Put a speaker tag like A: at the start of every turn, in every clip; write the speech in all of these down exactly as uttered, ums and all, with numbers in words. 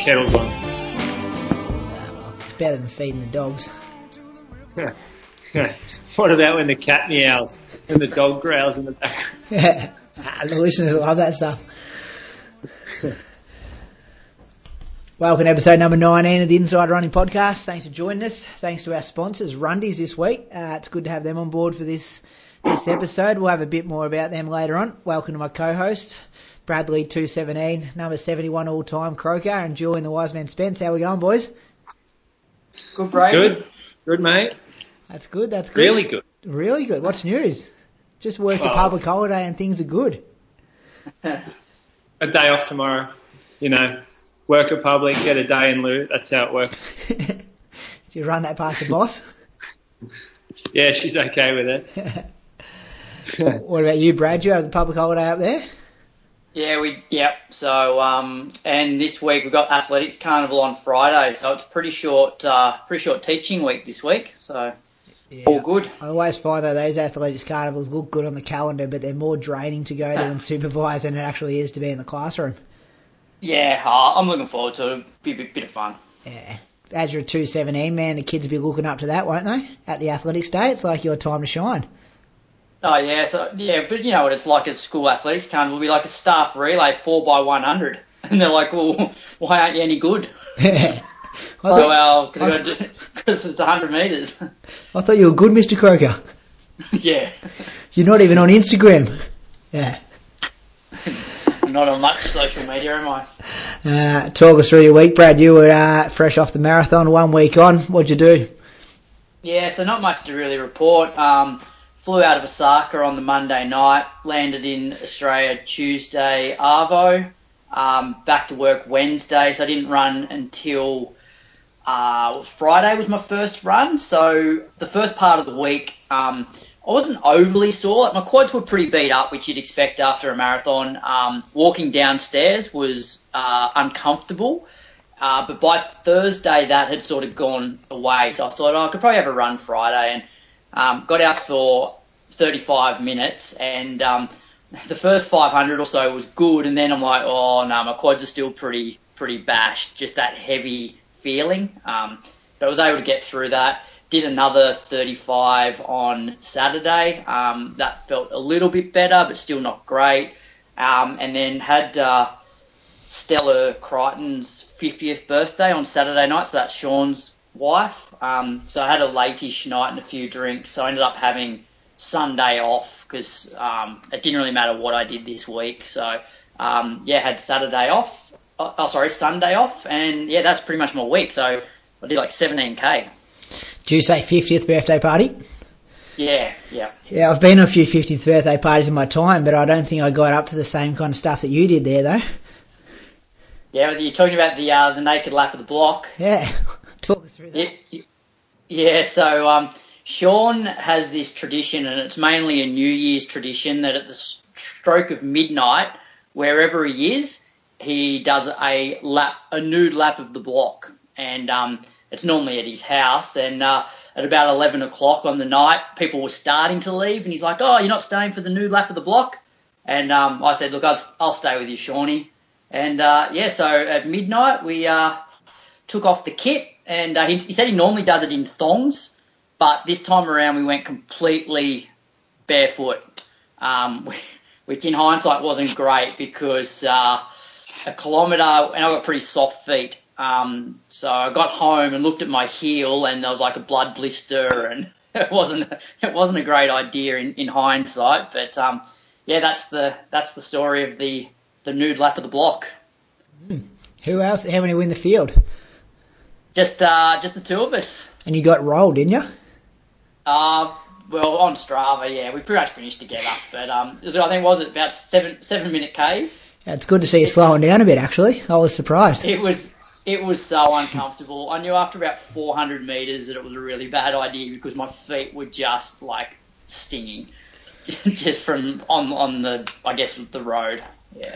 A: kettle's on.
B: Uh, well, it's better than feeding the dogs.
A: What about when the cat meows and the dog growls in the back?
B: Yeah, the listeners love that stuff. Welcome to episode number nineteen of the Inside Running Podcast. Thanks for joining us. Thanks to our sponsors, Rundies, this week. Uh, it's good to have them on board for this this episode. We'll have a bit more about them later on. Welcome to my co-host, Bradley two seventeen, number seventy-one all-time croaker, and Julian the Wise Man Spence. How we going, boys?
C: Good, Brady.
A: Good. Good, mate.
B: That's good, that's good.
A: Really good.
B: Really good. What's news? Just worked a
A: Oh.
B: public holiday and things are good.
A: A day off tomorrow, you know. Work a public, get a day in lieu. That's how it works.
B: Did you run that past the boss?
A: Yeah, she's okay with it.
B: What about you, Brad? You have the public holiday up there?
C: Yeah, we yep. So um, and this week we've got athletics carnival on Friday, so it's pretty short, uh, pretty short teaching week this week. So
B: Yeah.
C: all good.
B: I always find that those athletics carnivals look good on the calendar, but they're more draining to go to and supervise than it actually is to be in the classroom.
C: Yeah, uh, I'm looking forward to it. It'll be a bit, bit of fun.
B: Yeah. As you're a two seventeen man, the kids will be looking up to that, won't they? At the athletics day, it's like your time to shine.
C: Oh yeah, so yeah, but you know what it's like at school athletics carnival. It'll be like a staff relay four by one hundred, and they're like, well, why aren't you any good?
B: I,
C: Oh
B: thought,
C: well, because it's one hundred metres.
B: I thought you were good, Mister Croker.
C: Yeah.
B: You're not even on Instagram. Yeah.
C: Not on much social media, am I?
B: Uh, talk us through your week, Brad. You were uh, fresh off the marathon, one week on. What'd you do?
C: Yeah, so not much to really report. Um, flew out of Osaka on the Monday night, landed in Australia Tuesday, Arvo, um, back to work Wednesday, so I didn't run until uh, Friday was my first run. So the first part of the week, um, I wasn't overly sore. Like my quads were pretty beat up, which you'd expect after a marathon. Um, walking downstairs was uh, uncomfortable. Uh, but by Thursday, that had sort of gone away. So I thought, oh, I could probably have a run Friday. And um, got out for thirty-five minutes. And um, the first five hundred or so was good. And then I'm like, oh, no, my quads are still pretty pretty bashed. Just that heavy feeling. Um, but I was able to get through that. Did another thirty-five on Saturday. Um, that felt a little bit better, but still not great. Um, and then had uh, Stella Crichton's fiftieth birthday on Saturday night, so that's Sean's wife. Um, so I had a late-ish night and a few drinks, so I ended up having Sunday off because um, it didn't really matter what I did this week. So, um, yeah, had Saturday off. Oh, oh, sorry, Sunday off. And, yeah, that's pretty much my week. So I did like seventeen K.
B: Did you say fiftieth birthday party?
C: Yeah, yeah.
B: Yeah, I've been to a few fiftieth birthday parties in my time, but I don't think I got up to the same kind of stuff that you did there, though.
C: Yeah, you're talking about the uh, the naked lap of the block.
B: Yeah, talk us through that.
C: Yeah, yeah so um, Sean has this tradition, and it's mainly a New Year's tradition, that at the stroke of midnight, wherever he is, he does a lap, a nude lap of the block. And um, it's normally at his house, and uh, at about eleven o'clock on the night, people were starting to leave, and he's like, oh, you're not staying for the nude lap of the block? And um, I said, look, I'll, I'll stay with you, Shawnee. And, uh, yeah, so at midnight, we uh, took off the kit, and uh, he, he said he normally does it in thongs, but this time around we went completely barefoot, um, which in hindsight wasn't great because uh, a kilometre, and I've got pretty soft feet, um, so I got home and looked at my heel, and there was like a blood blister, and it wasn't it wasn't a great idea in, in hindsight, but um, yeah, that's the that's the story of the the nude lap of the block.
B: Mm. Who else? How many win the field?
C: Just uh, just the two of us.
B: And you got rolled, didn't you?
C: Uh, well, on Strava, yeah, we pretty much finished together. But um, it was, I think, was it about seven seven minute Ks?
B: Yeah, it's good to see you slowing down a bit, actually. I was surprised.
C: It was it was so uncomfortable. I knew after about four hundred metres that it was a really bad idea because my feet were just, like, stinging just from on, on the, I guess, the road. Yeah.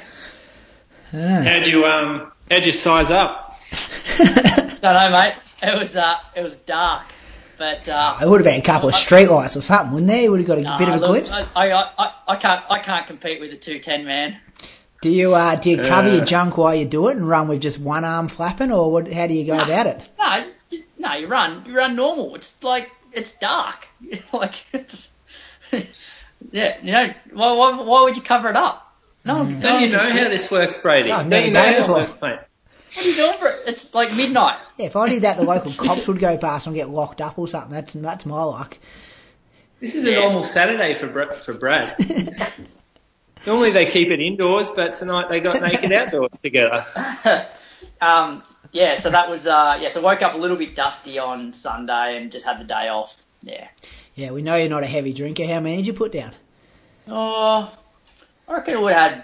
B: Ah.
A: How'd you um? How'd you size up?
C: Don't know, mate. It was uh, it was dark, but uh,
B: It would have been a couple of street lights or something, wouldn't there? You would have got a
C: nah,
B: bit of a
C: look,
B: glimpse.
C: I, I I I can't I can't compete with a two ten man.
B: Do you uh, do you cover
A: Uh,
B: your junk while you do it and run with just one arm flapping, or what, how do you go
C: No.
B: about it?
C: No, you- no, you run, you run normal. It's like it's dark. Like, it's, yeah, you know, why, why, why would you cover it up? No, one- no
A: Don't
C: one
A: you know
C: can see
A: how
C: it.
A: this works, Brady?
B: Oh, I've
A: Don't
B: never
A: you know
B: done it
A: how it
B: before.
A: works, mate?
C: What are you doing for it? It's like midnight.
B: Yeah, if I did that, the local cops would go past and get locked up or something. That's that's my luck.
A: This is a
C: Yeah.
A: normal Saturday for Bra- for Brad. Normally they keep it indoors, but tonight they got naked outdoors together.
C: Um, yeah, so that was uh, yeah. So woke up a little bit dusty on Sunday and just had the day off. Yeah.
B: Yeah, we know you're not a heavy drinker. How many did you put down?
C: Oh, I reckon we had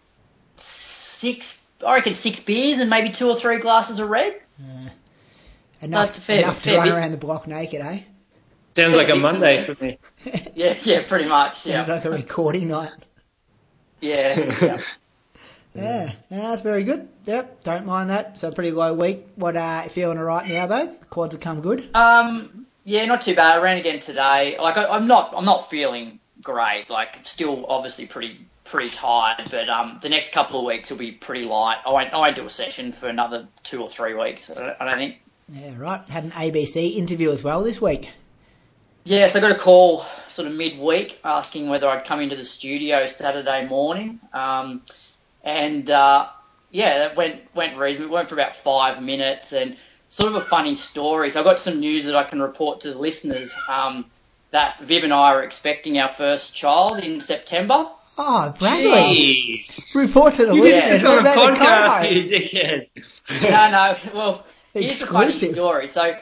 C: six. I reckon six beers and maybe two or three glasses of red.
B: Enough,
C: That's a fair-
B: enough to
C: fair
B: run
C: bit.
B: around the block naked, eh?
A: Sounds like a
C: Yeah,
A: Monday for me.
C: Yeah, yeah, pretty much.
B: Sounds
C: Yeah,
B: like a recording night.
C: yeah. yeah.
B: Yeah, yeah, that's very good. Yep, don't mind that. So pretty low week. What, uh, you feeling all right now though? The quads have come good.
C: Um, yeah, not too bad. I ran again today. Like I, I'm not, I'm not feeling great. Like still, obviously pretty, pretty tired. But um, the next couple of weeks will be pretty light. I won't, I won't do a session for another two or three weeks. I don't, I don't think.
B: Yeah, right. Had an A B C interview as well this week.
C: Yeah, so I got a call sort of midweek asking whether I'd come into the studio Saturday morning. Um, and uh, yeah, that went went reasonably. It went for about five minutes, and sort of a funny story. So I got some news that I can report to the listeners. Um, that Viv and I are expecting our first child in September.
B: Oh, Bradley.
A: Jeez.
B: Report to the
A: You
B: listeners.
A: did this on
B: Was
A: a
B: that the
A: podcast,
B: co-host?
A: you dickhead.
C: No, no. Well, here's the funny
B: Exclusive.
C: story. So,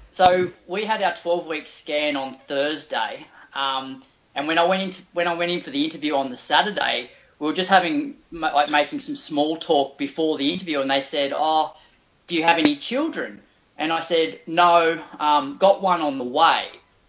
C: so we had our twelve-week scan on Thursday, um, and when I went into when I went in for the interview on the Saturday, we were just having ma- like making some small talk before the interview, and they said, "Oh, do you have any children?" And I said, "No, um, got one on the way."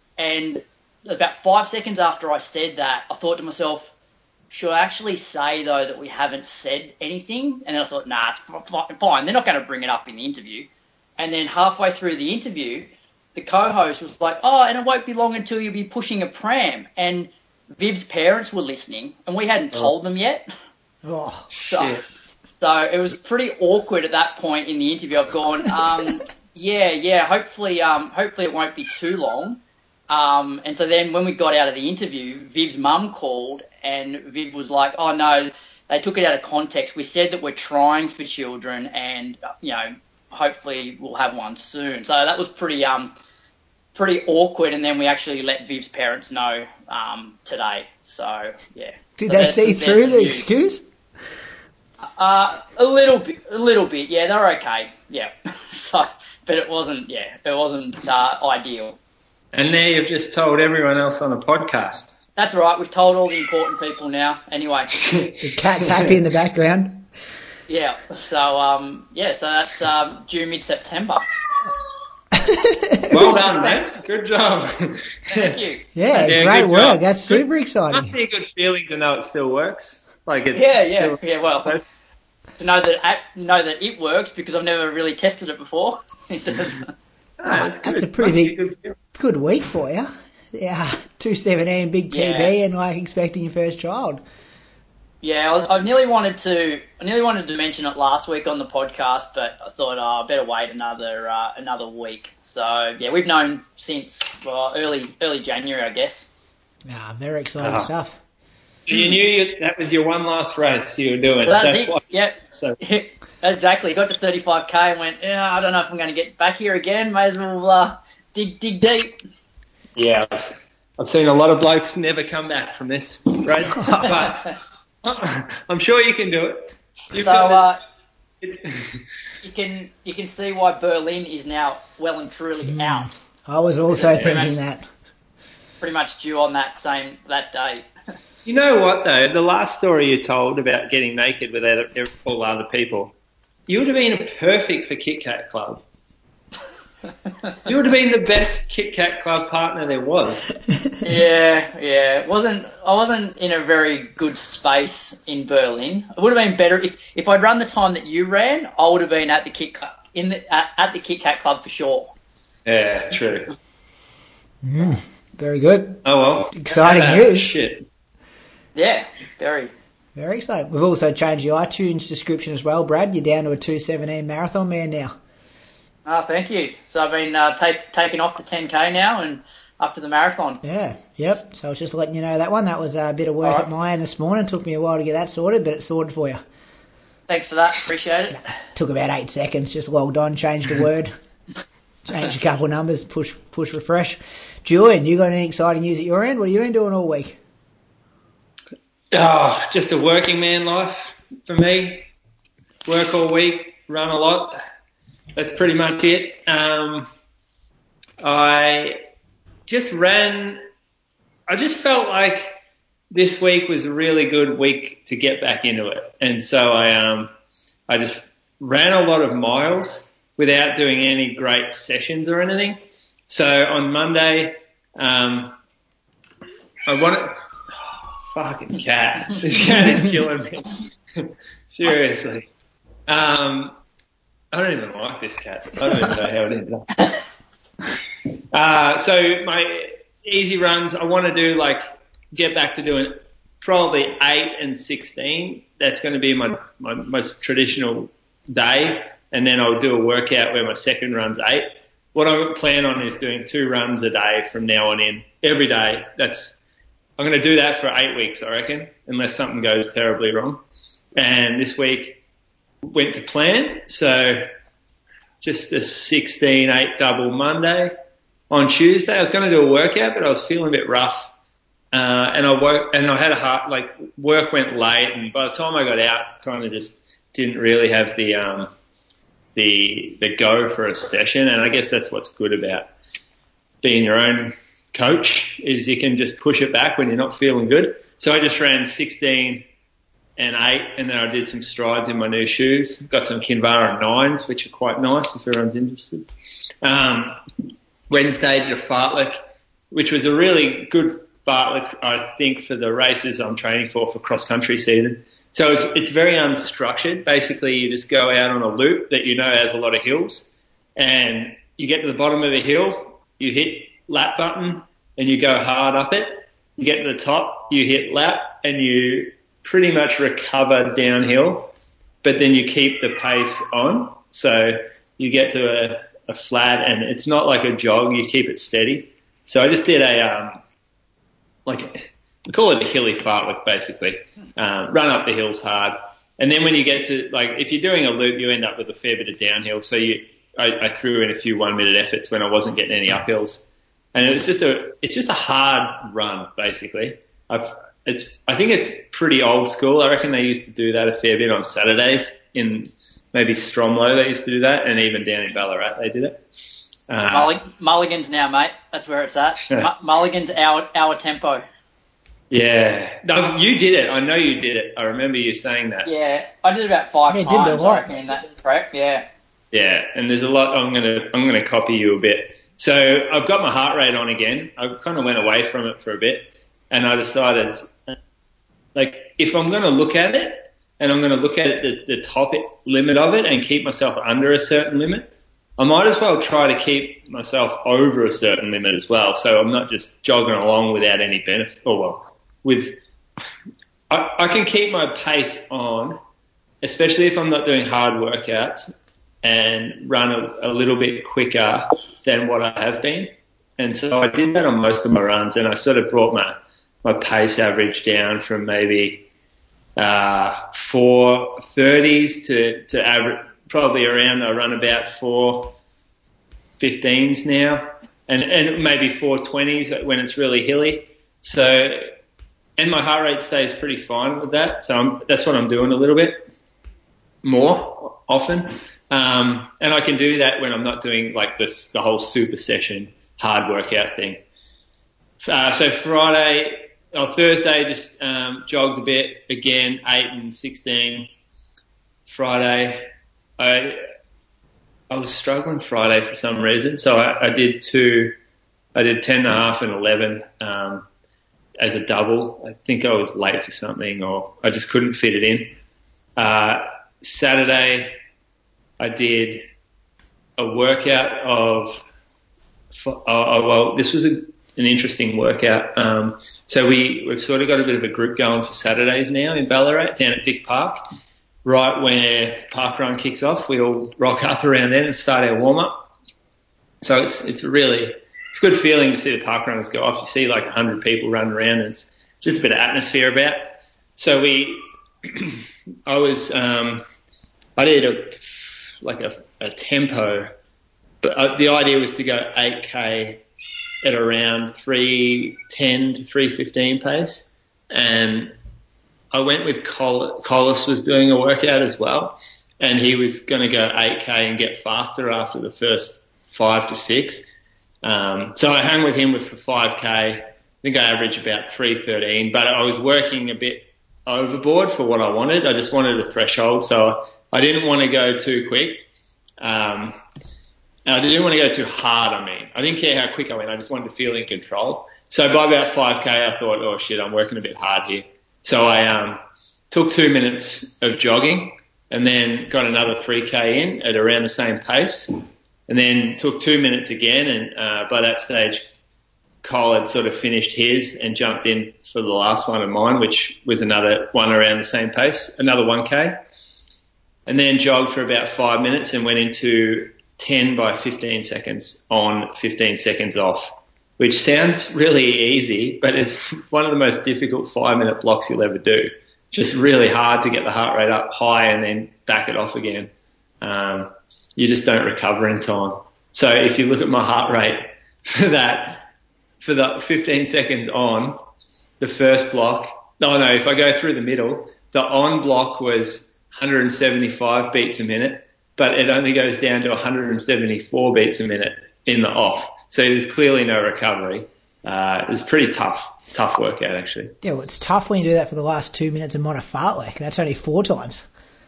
C: And about five seconds after I said that, I thought to myself, should I actually say, though, that we haven't said anything? And then I thought, nah, it's f- fine. They're not going to bring it up in the interview. And then halfway through the interview, the co-host was like, oh, and it won't be long until you'll be pushing a pram. And Viv's parents were listening, and we hadn't told them yet.
B: Oh,
C: So,
A: Shit.
C: so it was pretty awkward at that point in the interview. I've gone, um, yeah, yeah, hopefully, um, hopefully it won't be too long. Um, and so then when we got out of the interview, Viv's mum called, and Viv was like, oh, no, they took it out of context. We said that we're trying for children and, you know, hopefully we'll have one soon. So that was pretty um, pretty awkward, and then we actually let Viv's parents know um, today. So, yeah.
B: did
C: So
B: they
C: there's-
B: see
C: there's
B: through
C: some
B: the
C: news.
B: excuse?
C: Uh, a little bit, a little bit. Yeah, they're okay. Yeah. So, but it wasn't, yeah, it wasn't uh, ideal.
A: And now you've just told everyone else on a podcast.
C: That's right. We've told all the important people now. Anyway,
B: The cat's happy in the background.
C: yeah. So, um, yeah. So that's um, due mid-September.
A: Well done, mate. Good job.
C: Thank you.
B: Yeah,
A: Yeah,
B: great
A: good
B: work.
A: job.
B: That's super
A: Must
B: exciting.
A: be a good feeling to know it still works. Like it's
C: Yeah, yeah,
A: still-
C: yeah. Well, to know that I, know that it works because I've never really tested it before.
A: Ah, that's,
B: That's
A: good.
B: a pretty
A: Must be
B: big-
A: good feeling.
B: Good week for you. Yeah, two seventeen, big P B,
C: Yeah.
B: and like expecting your first child.
C: Yeah, I, I nearly wanted to. I nearly wanted to mention it last week on the podcast, but I thought oh, I better wait another uh, another week. So yeah, we've known since well, early early January, I guess.
B: Ah, very exciting
A: Ah.
B: stuff.
A: You knew you, that was your one last race you were doing.
C: So that's,
A: That's
C: it.
A: why.
C: Yeah,
A: So
C: exactly. Got to thirty-five k and went. Yeah, I don't know if I'm going to get back here again. May as well uh, dig dig deep.
A: yeah, I've, I've seen a lot of blokes never come back from this race, but I'm sure you can do it. You've
C: So
A: got
C: uh,
A: it.
C: you can you can see why Berlin is now well and truly out.
B: I was also
C: Pretty
B: thinking
C: much.
B: that.
C: Pretty much due on that same that day.
A: You know what though? The last story you told about getting naked with other, all other people, you would have been perfect for Kit Kat Club. You would have been the best Kit Kat Club partner there was.
C: Yeah, yeah. It wasn't I wasn't in a very good space in Berlin. It would have been better if, if I'd run the time that you ran. I would have been at the Kit Kat in the at, at the Kit Kat Club for sure.
A: Yeah, true.
B: Very good.
A: Oh well.
B: Exciting
A: Ah,
B: news.
A: Shit.
C: Yeah, very.
B: Very exciting. We've also changed the iTunes description as well, Brad. You're down to a two seventeen marathon man now.
C: Oh, thank you. So I've been uh, take, taking off to ten K now and up to the marathon.
B: Yeah, yep. So I was just letting you know that one. That was a bit of work
C: right.
B: at my end this morning. Took me a while to get that sorted, but it's sorted for you.
C: Thanks for that. Appreciate it.
B: Took about eight seconds. Just logged on, changed a word, changed a couple of numbers, push, push, refresh. Julian, you got any exciting news at your end? What have you been doing all week?
A: Oh, just a working man life for me. Work all week, run a lot. That's pretty much it. Um, I just ran. I just felt like this week was a really good week to get back into it, and so I um I just ran a lot of miles without doing any great sessions or anything. So on Monday, um, I wanted. Fucking cat. This cat is killing me. Seriously. Um, I don't even like this cat. I don't even know how it ended up. Uh, so my easy runs, I want to do like, get back to doing probably eight and sixteen. That's going to be my, my most traditional day. And then I'll do a workout where my second run's eight. What I plan on is doing two runs a day from now on in. Every day. That's, I'm going to do that for eight weeks, I reckon, unless something goes terribly wrong. And this week went to plan. So just a sixteen eight double Monday. On Tuesday, I was going to do a workout, but I was feeling a bit rough. Uh, and I work, and I had a heart, like work went late. And by the time I got out, kind of just didn't really have the, um, the, the go for a session. And I guess that's what's good about being your own coach, is you can just push it back when you're not feeling good. So I just ran sixteen and eight, and then I did some strides in my new shoes. Got some Kinvara nines, which are quite nice if everyone's interested. Um, Wednesday did a fartlek, which was a really good fartlek, I think, for the races I'm training for for cross-country season. So it's, it's very unstructured. Basically, you just go out on a loop that you know has a lot of hills, and you get to the bottom of the hill, you hit lap button and you go hard up it. You get to the top, you hit lap, and you pretty much recover downhill, but then you keep the pace on. So you get to a, a flat, and it's not like a jog, you keep it steady. So I just did a, um, like, we call it a hilly fartlek basically. Um, run up the hills hard. And then when you get to, like, if you're doing a loop, you end up with a fair bit of downhill. So you, I, I threw in a few one minute efforts when I wasn't getting any uphills. And it was just a, it's just a hard run, basically. I've, it's, I think it's pretty old school. I reckon they used to do that a fair bit on Saturdays in maybe Stromlo. They used to do that, and even down in Ballarat they did it. Uh,
C: Mullig- Mulligan's now, mate. That's where it's at. M- Mulligan's our our tempo.
A: Yeah, no, you did it. I know you did it. I remember you saying that.
C: Yeah, I did about five
B: yeah,
C: times.
B: Did the
C: I reckon in that prep. Yeah.
A: Yeah, and there's a lot. I'm gonna I'm gonna copy you a bit. So I've got my heart rate on again. I kind of went away from it for a bit, and I decided, like, if I'm going to look at it, and I'm going to look at it, the, the top limit of it, and keep myself under a certain limit, I might as well try to keep myself over a certain limit as well. So I'm not just jogging along without any benefit. Or well, with I, I can keep my pace on, especially if I'm not doing hard workouts, and run a, a little bit quicker than what I have been. And so I did that on most of my runs, and I sort of brought my, my pace average down from maybe uh, four thirties to, to average, probably around, I run about four fifteens now, and, and maybe four twenties when it's really hilly. So, and my heart rate stays pretty fine with that. So I'm, that's what I'm doing a little bit more often. Um, and I can do that when I'm not doing like this, the whole super session hard workout thing. Uh, so Friday or Thursday, just, um, jogged a bit again, eight and sixteen. Friday, I, I was struggling Friday for some reason. So I, I did two, I did ten and a half and eleven, um, as a double. I think I was late for something, or I just couldn't fit it in. Uh, Saturday, I did a workout of, uh, well, this was a an interesting workout. Um, so we, we've sort of got a bit of a group going for Saturdays now in Ballarat down at Vic Park. Right where parkrun kicks off, we all rock up around then and start our warm-up. So it's it's really it's a good feeling to see the parkrunners go off. You see like one hundred people running around, and it's just a bit of atmosphere about. So we, I was, um, I did a like a, a tempo, but uh, the idea was to go eight K at around three ten to three fifteen pace, and I went with Col- Collis was doing a workout as well, and he was going to go eight K and get faster after the first five to six. Um, so I hung with him with for five K. I think I averaged about three thirteen, but I was working a bit overboard for what I wanted. I just wanted a threshold, so I didn't want to go too quick. Um, I didn't want to go too hard, I mean. I didn't care how quick I went. I just wanted to feel in control. So by about five K, I thought, oh, shit, I'm working a bit hard here. So I um, took two minutes of jogging and then got another three K in at around the same pace, and then took two minutes again. And uh, by that stage, Cole had sort of finished his and jumped in for the last one of mine, which was another one around the same pace, another one K. And then jogged for about five minutes and went into ten by fifteen seconds on, fifteen seconds off, which sounds really easy, but it's one of the most difficult five-minute blocks you'll ever do. Just really hard to get the heart rate up high and then back it off again. Um, you just don't recover in time. So if you look at my heart rate for that, for the fifteen seconds on, the first block, no, no, if I go through the middle, the on block was one hundred seventy-five beats a minute, but it only goes down to one hundred seventy-four beats a minute in the off. So there's clearly no recovery. Uh, it was pretty tough, tough workout actually.
B: Yeah, well, it's tough when you do that for the last two minutes of Motta Fartlek. That's only four times.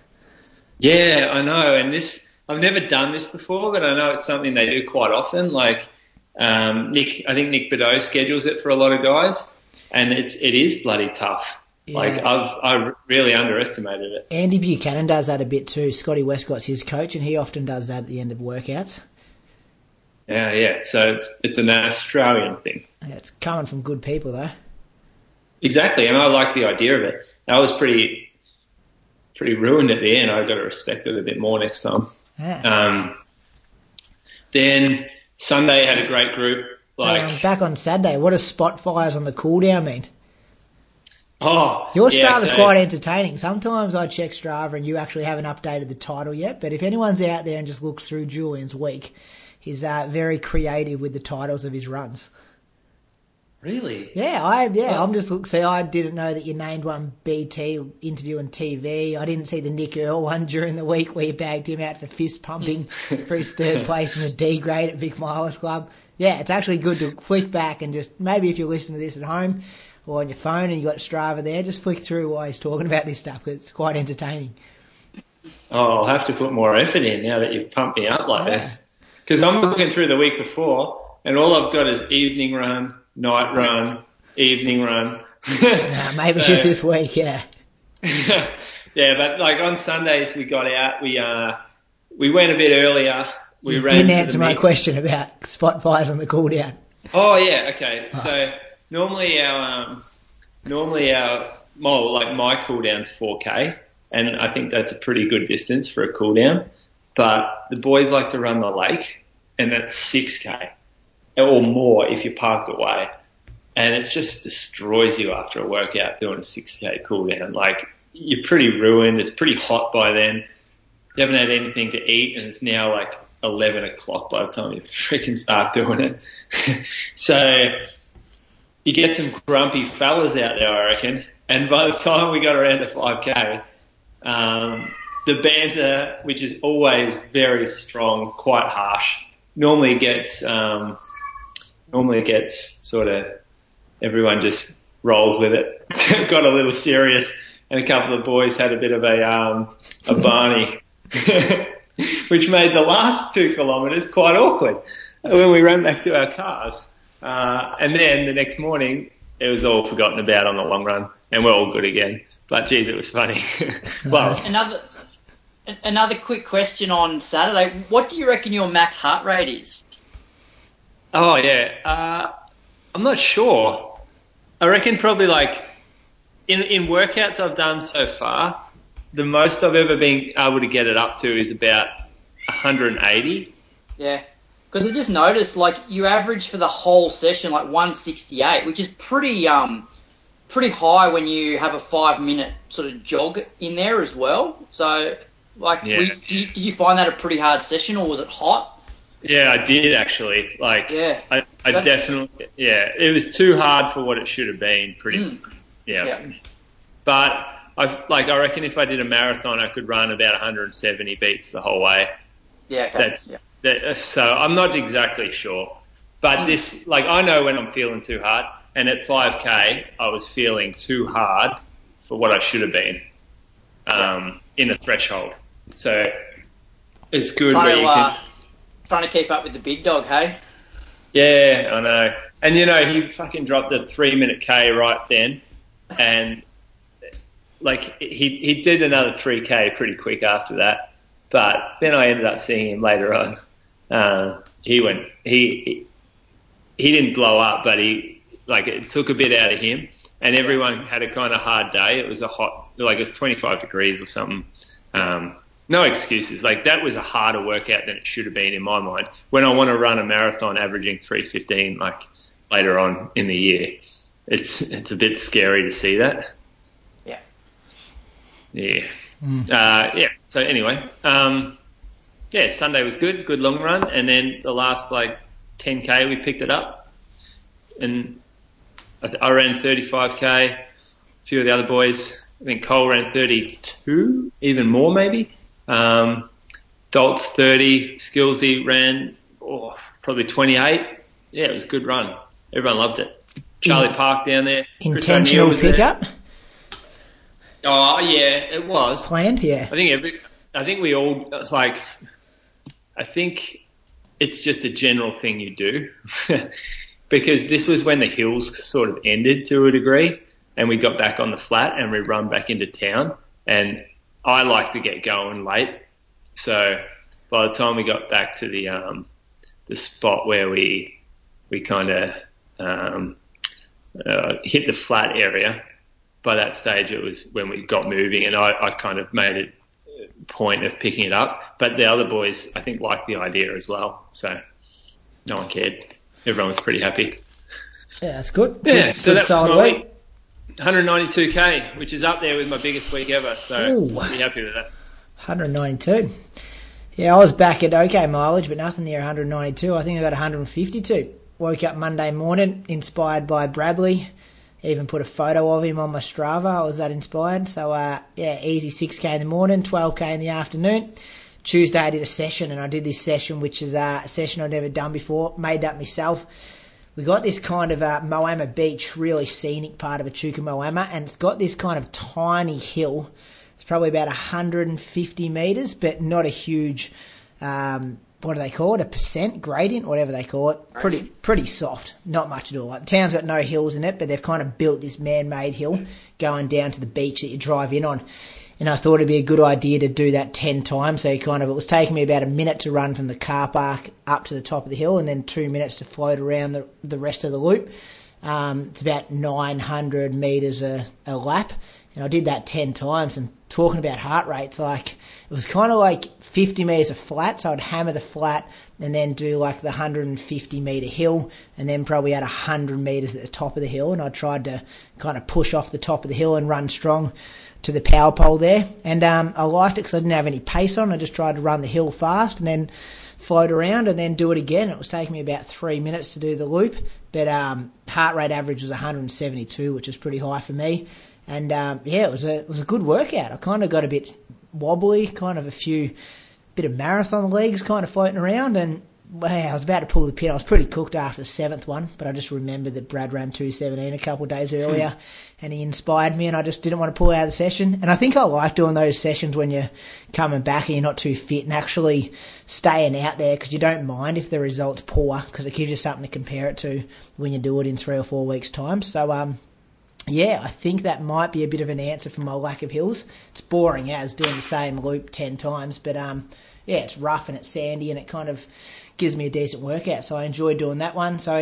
A: Yeah, I know. And this, I've never done this before, but I know it's something they do quite often. Like um, Nick, I think Nick Bedeau schedules it for a lot of guys, and it's it is bloody tough. Yeah. Like I've I really underestimated it.
B: Andy Buchanan does that a bit too. Scotty Westcott's his coach, and he often does that at the end of workouts.
A: Yeah, yeah. So it's it's an Australian thing.
B: Yeah, it's coming from good people, though.
A: Exactly, and I like the idea of it. I was pretty pretty ruined at the end. I've got to respect it a bit more next time.
B: Yeah.
A: Um, then Sunday had a great group. Like
B: um, back on Saturday, what does spot fires on the cool down mean?
A: Oh,
B: your
A: yeah,
B: Strava's
A: so,
B: quite entertaining. Sometimes I check Strava and you actually haven't updated the title yet, but if anyone's out there and just looks through Julian's week, he's uh, very creative with the titles of his runs.
A: Really?
B: Yeah, I yeah. Oh. I'm just look. See, I didn't know that you named one B T interview on T V. I didn't see the Nick Earl one during the week where you bagged him out for fist pumping for his third place in the D grade at Vic Milers Club. Yeah, it's actually good to flick back and just maybe if you're listening to this at home or on your phone and you got Strava there, just flick through while he's talking about this stuff because it's quite entertaining.
A: Oh, I'll have to put more effort in now that you've pumped me up like yeah. this. Because I'm looking through the week before and all I've got is evening run, night run, evening run.
B: Nah, maybe so, just this week, yeah.
A: Yeah, but like on Sundays we got out, we uh, we went a bit earlier. We
B: you
A: ran
B: didn't answer my
A: mid-
B: question about spot fires on the cool down.
A: Oh yeah, okay.
B: Oh.
A: So normally our um, normally our well, like my cool down's four K, and I think that's a pretty good distance for a cool down. But the boys like to run the lake, and that's six K or more if you're parked away, and it just destroys you after a workout doing a six K cool down. Like you're pretty ruined. It's pretty hot by then. You haven't had anything to eat, and it's now like eleven o'clock by the time you freaking start doing it. So you get some grumpy fellas out there, I reckon. And by the time we got around to five K, um, the banter, which is always very strong, quite harsh, normally gets um, normally gets sort of everyone just rolls with it. Got a little serious, and a couple of boys had a bit of a um, a Barney. Which made the last two kilometres quite awkward when we ran back to our cars. Uh, and then the next morning, it was all forgotten about on the long run, and we're all good again. But geez, it was funny. Well,
C: another another quick question on Saturday. What do you reckon your max heart rate is?
A: Oh yeah, uh, I'm not sure. I reckon probably like in in workouts I've done so far, the most I've ever been able to get it up to is about one hundred eighty.
C: Yeah. Because I just noticed, like, you average for the whole session, like, one sixty-eight, which is pretty um, pretty high when you have a five-minute sort of jog in there as well. So, like,
A: Yeah.
C: we, did, you, did you find that a pretty hard session, or was it hot?
A: Yeah, I did actually. Like,
C: Yeah.
A: I, I
C: That-
A: definitely, yeah, it was too hard for what it should have been. Pretty,
C: Mm.
A: yeah.
C: Yeah.
A: But I like, I reckon if I did a marathon, I could run about one hundred seventy beats the whole way.
C: Yeah, okay.
A: That's
C: yeah.
A: that, so I'm not exactly sure, but
C: Mm.
A: this, like, I know when I'm feeling too hard, and at five K, I was feeling too hard for what I should have been um, in a threshold. So it's good
C: Trying
A: where
C: to,
A: you can.
C: uh, trying to keep up with the big dog, hey?
A: Yeah, I know. And, you know, he fucking dropped a three-minute K right then. And, like, he he did another three K pretty quick after that. But then I ended up seeing him later on. Uh, he went, he, he didn't blow up, but he, like, it took a bit out of him. And everyone had a kind of hard day. It was a hot, like, it was twenty-five degrees or something. Um, no excuses. Like, that was a harder workout than it should have been in my mind. When I want to run a marathon averaging three fifteen, like, later on in the year, it's it's a bit scary to see that.
C: Yeah.
A: Yeah. Mm. Uh, yeah. So anyway, um, yeah, Sunday was good, good long run. And then the last, like, ten K, we picked it up. And I, I ran thirty-five K. A few of the other boys, I think Cole ran thirty-two, even more maybe. Um, Doltz thirty, Skillsy ran oh, probably twenty-eight. Yeah, it was a good run. Everyone loved it. Charlie In, Park down there.
B: Intentional pickup?
A: Oh yeah, it was
B: planned. Yeah,
A: I think every. I think we all like. I think it's just a general thing you do, because this was when the hills sort of ended to a degree, and we got back on the flat and we run back into town. And I like to get going late, so by the time we got back to the um, the spot where we we kind of um, uh, hit the flat area. By that stage, it was when we got moving, and I, I kind of made a point of picking it up. But the other boys, I think, liked the idea as well. So no one cared. Everyone was pretty happy.
B: Yeah, that's good.
A: Yeah,
B: good,
A: so
B: good
A: that's
B: solid
A: my
B: week.
A: week. one hundred ninety-two K, which is up there with my biggest week ever. So
B: Ooh.
A: I'm pretty happy with that.
B: one hundred ninety-two. Yeah, I was back at okay mileage, but nothing near one hundred ninety-two. I think I got one hundred fifty-two. Woke up Monday morning, inspired by Bradley. Even put a photo of him on my Strava. I was that inspired. So, uh, yeah, easy six K in the morning, twelve K in the afternoon. Tuesday I did a session, and I did this session, which is uh, a session I'd never done before, made up myself. We got this kind of uh, Moama Beach, really scenic part of Echuca Moama, and it's got this kind of tiny hill. It's probably about one hundred fifty metres, but not a huge... Um, what do they call it? A percent gradient, whatever they call it. Pretty pretty soft. Not much at all. Like, the town's got no hills in it, but they've kind of built this man-made hill going down to the beach that you drive in on. And I thought it'd be a good idea to do that ten times. So kind of, it was taking me about a minute to run from the car park up to the top of the hill, and then two minutes to float around the, the rest of the loop. Um, it's about nine hundred metres a, a lap. And I did that ten times, and talking about heart rates, like, it was kind of like fifty metres of flat, so I'd hammer the flat and then do like the one hundred fifty metre hill, and then probably at one hundred metres at the top of the hill, and I tried to kind of push off the top of the hill and run strong to the power pole there. And um, I liked it because I didn't have any pace on. I just tried to run the hill fast and then float around and then do it again. It was taking me about three minutes to do the loop, but um, heart rate average was one hundred seventy-two, which is pretty high for me. And um, yeah, it was a it was a good workout. I kind of got a bit wobbly, kind of a few bit of marathon legs kind of floating around, and well, I was about to pull the pin. I was pretty cooked after the seventh one, but I just remembered that Brad ran two seventeen a couple of days earlier, and he inspired me, and I just didn't want to pull out of the session. And I think I like doing those sessions when you're coming back and you're not too fit, and actually staying out there, because you don't mind if the result's poor, because it gives you something to compare it to when you do it in three or four weeks' time. So um. Yeah, I think that might be a bit of an answer for my lack of hills. It's boring as doing the same loop ten times, but um, yeah, it's rough and it's sandy and it kind of gives me a decent workout. So I enjoy doing that one. So in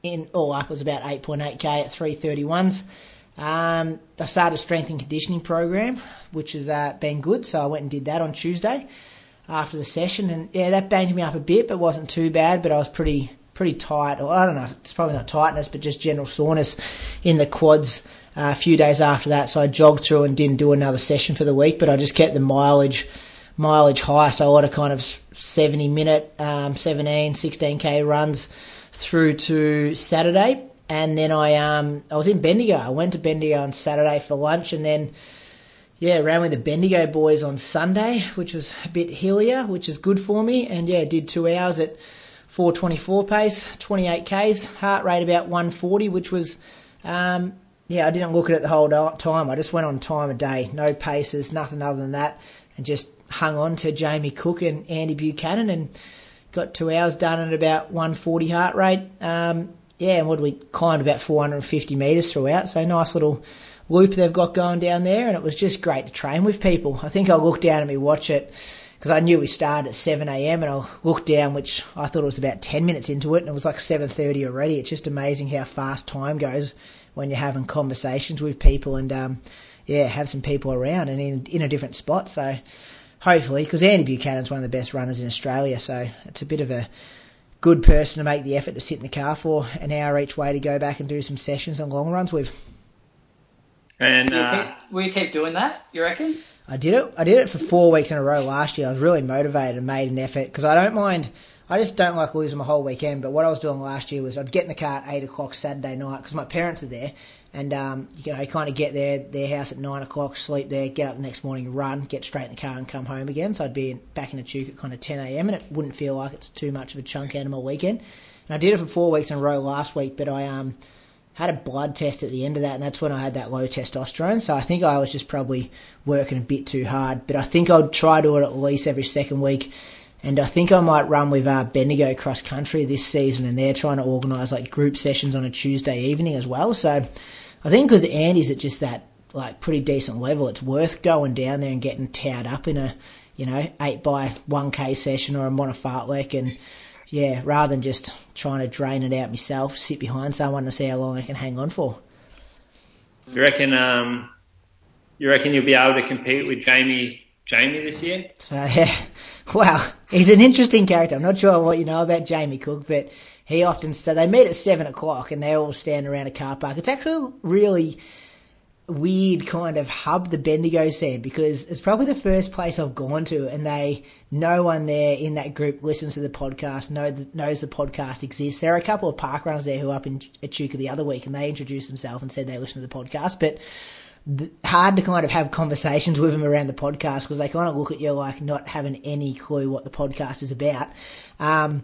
B: in all up was about eight point eight K at three thirty-ones. Um, I started a strength and conditioning program, which has uh, been good. So I went and did that on Tuesday after the session, and yeah, that banged me up a bit, but wasn't too bad. But I was pretty pretty tight, or I don't know, it's probably not tightness, but just general soreness in the quads uh, a few days after that. So I jogged through and didn't do another session for the week, but I just kept the mileage mileage high. So a lot of kind of seventy minute, um, seventeen, sixteen K runs through to Saturday. And then I um I was in Bendigo. I went to Bendigo on Saturday for lunch, and then yeah, ran with the Bendigo boys on Sunday, which was a bit hillier, which is good for me. And yeah, did two hours at four twenty-four pace, twenty-eight Ks, heart rate about one forty, which was um yeah, I didn't look at it the whole time. I just went on time a day, no paces, nothing other than that, and just hung on to Jamie Cook and Andy Buchanan and got two hours done at about one forty heart rate. Um, yeah, and what we climbed about four hundred fifty metres throughout, so nice little loop they've got going down there, and it was just great to train with people. I think I looked down at me watch it because I knew we started at seven a.m. and I looked down, which I thought it was about ten minutes into it, and it was like seven thirty already. It's just amazing how fast time goes when you're having conversations with people and, um, yeah, have some people around and in, in a different spot. So hopefully, because Andy Buchanan's one of the best runners in Australia, so it's a bit of a good person to make the effort to sit in the car for an hour each way to go back and do some sessions and long runs with.
A: And
C: Do you
A: uh,
C: keep, will you keep doing that, you reckon?
B: I did it. I did it for four weeks in a row last year. I was really motivated and made an effort because I don't mind. I just don't like losing my whole weekend. But what I was doing last year was I'd get in the car at eight o'clock Saturday night because my parents are there, and um, you know, you kind of get there, their house at nine o'clock, sleep there, get up the next morning, run, get straight in the car, and come home again. So I'd be in, back in Echuca at kind of ten a.m. and it wouldn't feel like it's too much of a chunk out of my weekend. And I did it for four weeks in a row last week, but I um. had a blood test at the end of that, and that's when I had that low testosterone. So I think I was just probably working a bit too hard. But I think I'll try to do it at least every second week. And I think I might run with uh, Bendigo Cross Country this season, and they're trying to organise like group sessions on a Tuesday evening as well. So I think because Andy's at just that like pretty decent level, it's worth going down there and getting towed up in a, you know, eight by one K session or a monofartlek, and yeah, rather than just trying to drain it out myself, sit behind someone to see how long I can hang on for.
A: You reckon? Um, you reckon you'll be able to compete with Jamie? Jamie this year?
B: So yeah, well, he's an interesting character. I'm not sure what you know about Jamie Cook, but he often so they meet at seven o'clock and they all stand around a car park. It's actually really weird kind of hub, the Bendigo scene, because it's probably the first place I've gone to, and they no one there in that group listens to the podcast, know the, knows the podcast exists. There are a couple of park runners there who were up in Echuca the other week, and they introduced themselves and said they listen to the podcast, but the, hard to kind of have conversations with them around the podcast because they kind of look at you like not having any clue what the podcast is about. Um,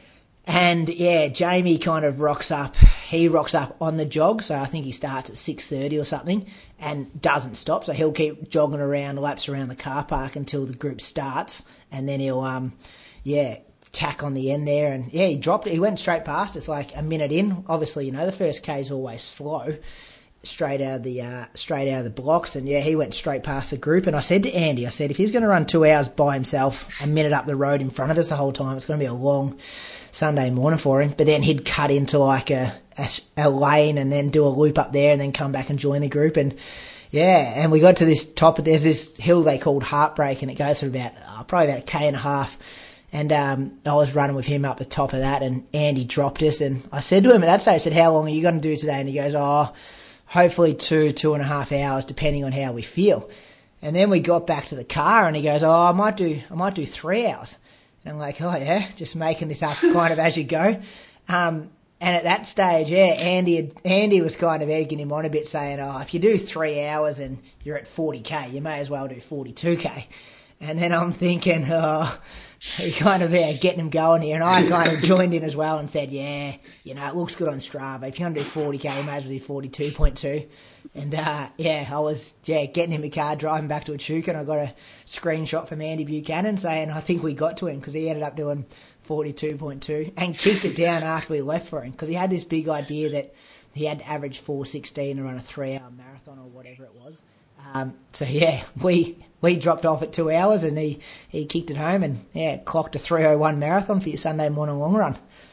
B: And, yeah, Jamie kind of rocks up. He rocks up on the jog, so I think he starts at six thirty or something and doesn't stop. So he'll keep jogging around, laps around the car park until the group starts, and then he'll, um, yeah, tack on the end there. And, yeah, he dropped it. He went straight past us like a minute in. Obviously, you know, the first K is always slow, straight out of the uh, straight out of the blocks. And, yeah, he went straight past the group. And I said to Andy, I said, if he's going to run two hours by himself, a minute up the road in front of us the whole time, it's going to be a long Sunday morning for him. But then he'd cut into like a, a, a lane and then do a loop up there and then come back and join the group. And yeah, and we got to this top, there's this hill they called Heartbreak, and it goes for about uh, probably about a K and a half. And um, I was running with him up the top of that, and Andy dropped us. And I said to him at that stage, I said, how long are you going to do today? And he goes, oh, hopefully two, two and a half hours, depending on how we feel. And then we got back to the car, and he goes, oh, I might do, I might do three hours. And I'm like, oh yeah, just making this up kind of as you go. Um, and at that stage, yeah, Andy had, Andy was kind of egging him on a bit, saying, oh, if you do three hours and you're at forty K, you may as well do forty-two K. And then I'm thinking, oh, he kind of, yeah, getting him going here. And I kind of joined in as well and said, yeah, you know, it looks good on Strava. If you're going to do forty K, you may as well do forty-two point two. And, uh, yeah, I was, yeah, getting in my car, driving back to Echuca, and I got a screenshot from Andy Buchanan saying I think we got to him because he ended up doing forty-two point two and kicked it down after we left for him because he had this big idea that he had to average four sixteen and run a three-hour marathon or whatever it was. Um, so, yeah, we we dropped off at two hours and he, he kicked it home and, yeah, clocked a three oh one marathon for your Sunday morning long run.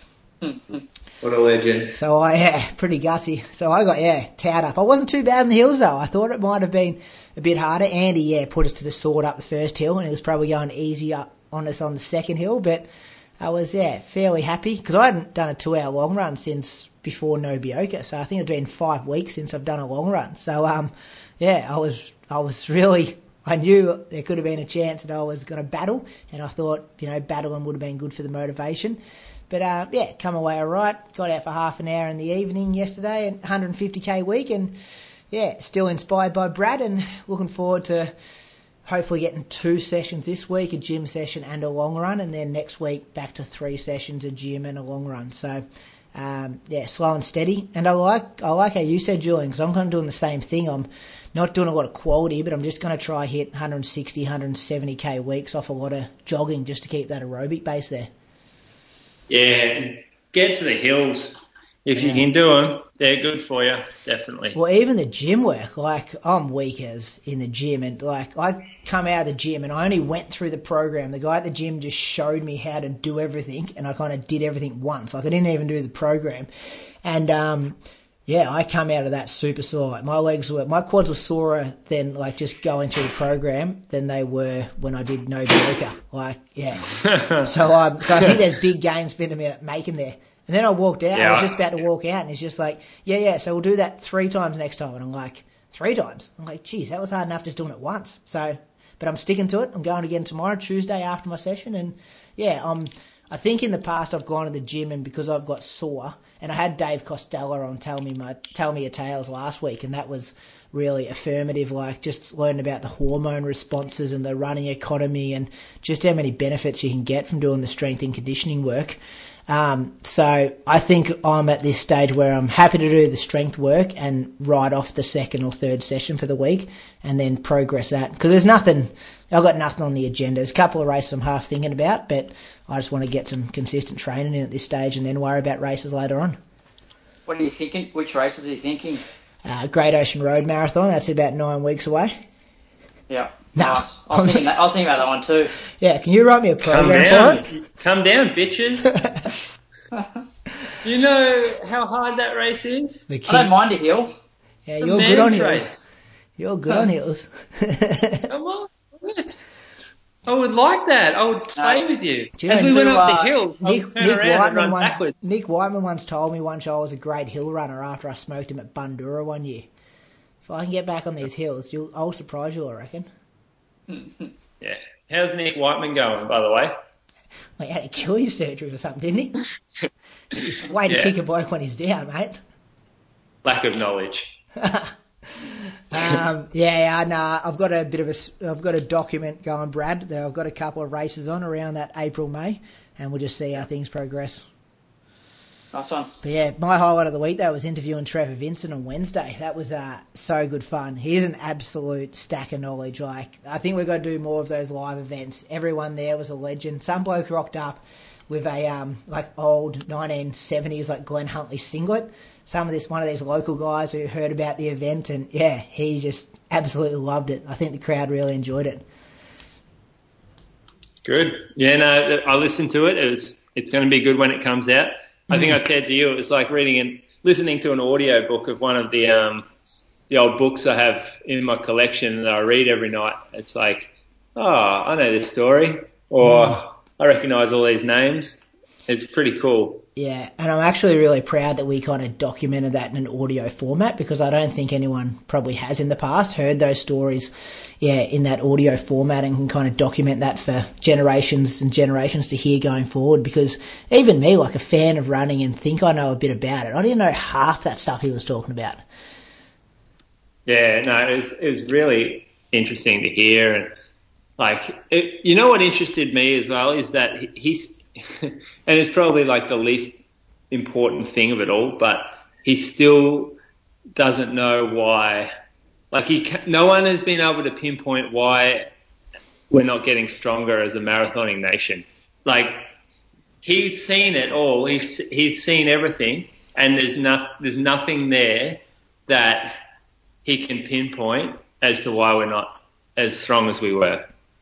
A: What a legend.
B: So I, yeah, pretty gutsy. So I got, yeah, towed up. I wasn't too bad in the hills though. I thought it might have been a bit harder. Andy, yeah, put us to the sword up the first hill, and it was probably going easy up on us on the second hill, but I was, yeah, fairly happy because I hadn't done a two-hour long run since before Nobioka, so I think it's been five weeks since I've done a long run. So, um, yeah, I was, I was really, I knew there could have been a chance that I was going to battle, and I thought, you know, battling would have been good for the motivation. But, uh, yeah, come away all right. Got out for half an hour in the evening yesterday, and one hundred fifty k week, and, yeah, still inspired by Brad, and looking forward to hopefully getting two sessions this week, a gym session and a long run, and then next week back to three sessions, a gym and a long run. So, um, yeah, slow and steady. And I like I like how you said, Julian, because I'm kind of doing the same thing. I'm not doing a lot of quality, but I'm just going to try hit one sixty, one seventy k weeks off a lot of jogging just to keep that aerobic base there.
A: Yeah, get to the hills. If yeah. you can do them, they're good for you, definitely.
B: Well, even the gym work, like I'm weak as in the gym, and like I come out of the gym and I only went through the program. The guy at the gym just showed me how to do everything, and I kind of did everything once. Like I didn't even do the program, and um, yeah, I come out of that super sore. Like my legs were, my quads were sorer than like just going through the program than they were when I did Nobioka. Like yeah, so um, so I think there's big gains for me making there. And then I walked out. Yeah, I was just about to walk out, and he's just like, yeah, yeah, so we'll do that three times next time. And I'm like, three times? I'm like, geez, that was hard enough just doing it once. So, but I'm sticking to it. I'm going again tomorrow, Tuesday, after my session. And, yeah, um, I think in the past I've gone to the gym, and because I've got sore, and I had Dave Costello on Tell Me My Tell Me Your Tales last week, and that was really affirmative, like just learning about the hormone responses and the running economy and just how many benefits you can get from doing the strength and conditioning work. Um, so I think I'm at this stage where I'm happy to do the strength work and ride off the second or third session for the week and then progress that. Because there's nothing, I've got nothing on the agenda. There's a couple of races I'm half thinking about, but I just want to get some consistent training in at this stage and then worry about races later on.
C: What are you thinking? Which races are you thinking?
B: Uh, Great Ocean Road Marathon, that's about nine weeks away.
C: Yeah.
B: No.
C: Nice. I was, thinking that, I was thinking about that one too.
B: Yeah, can you write me a program for it?
A: Come down, bitches. You know how hard that race is?
C: I don't mind a hill.
B: Yeah, you're good on hills. You're good on hills.
A: Come on. I would like that. I would play
C: Nice.
A: with you.
B: Do you
A: As
B: know,
A: we went
C: do,
A: up
C: uh,
A: the hills, I
B: Nick,
A: would turn
B: Nick,
A: around and
B: Whiteman
A: run
B: once,
A: backwards.
B: Nick Whiteman once told me once I was a great hill runner after I smoked him at Bundoora one year. If I can get back on these hills, you'll, I'll surprise you, I reckon.
A: Yeah. How's Nick Whiteman going, by the way?
B: Like, he had Achilles surgery or something, didn't he? Just way to
A: Yeah.
B: kick a bloke when he's down, mate.
A: Lack of knowledge.
B: um, yeah, yeah, nah, I've got a bit of a, I've got a document going, Brad, that I've got a couple of races on around that April, May, and we'll just see how things progress.
C: Nice one.
B: But yeah, my highlight of the week, though, was interviewing Trevor Vincent on Wednesday. That was uh, so good fun. He's an absolute stack of knowledge. Like, I think we've got to do more of those live events. Everyone there was a legend. Some bloke rocked up with a um, like old nineteen seventies like Glenn Huntley singlet. Some of this, one of these local guys who heard about the event, and yeah, he just absolutely loved it. I think the crowd really enjoyed it.
A: Good. Yeah, no, I listened to it. It was. It's going to be good when it comes out. I think I said to you, it was like reading and listening to an audio book of one of the um, the old books I have in my collection that I read every night. It's like, oh, I know this story, or mm. I recognise all these names. It's pretty cool.
B: Yeah, and I'm actually really proud that we kind of documented that in an audio format because I don't think anyone probably has in the past heard those stories, yeah, in that audio format and can kind of document that for generations and generations to hear going forward because even me, like a fan of running and think I know a bit about it, I didn't know half that stuff he was talking about.
A: Yeah, no, it was, it was really interesting to hear. And like, it, you know what interested me as well is that he, he's, and it's probably like the least important thing of it all, but he still doesn't know why. Like he, no one has been able to pinpoint why we're not getting stronger as a marathoning nation. Like he's seen it all. He's he's seen everything, and there's no, there's nothing there that he can pinpoint as to why we're not as strong as we were.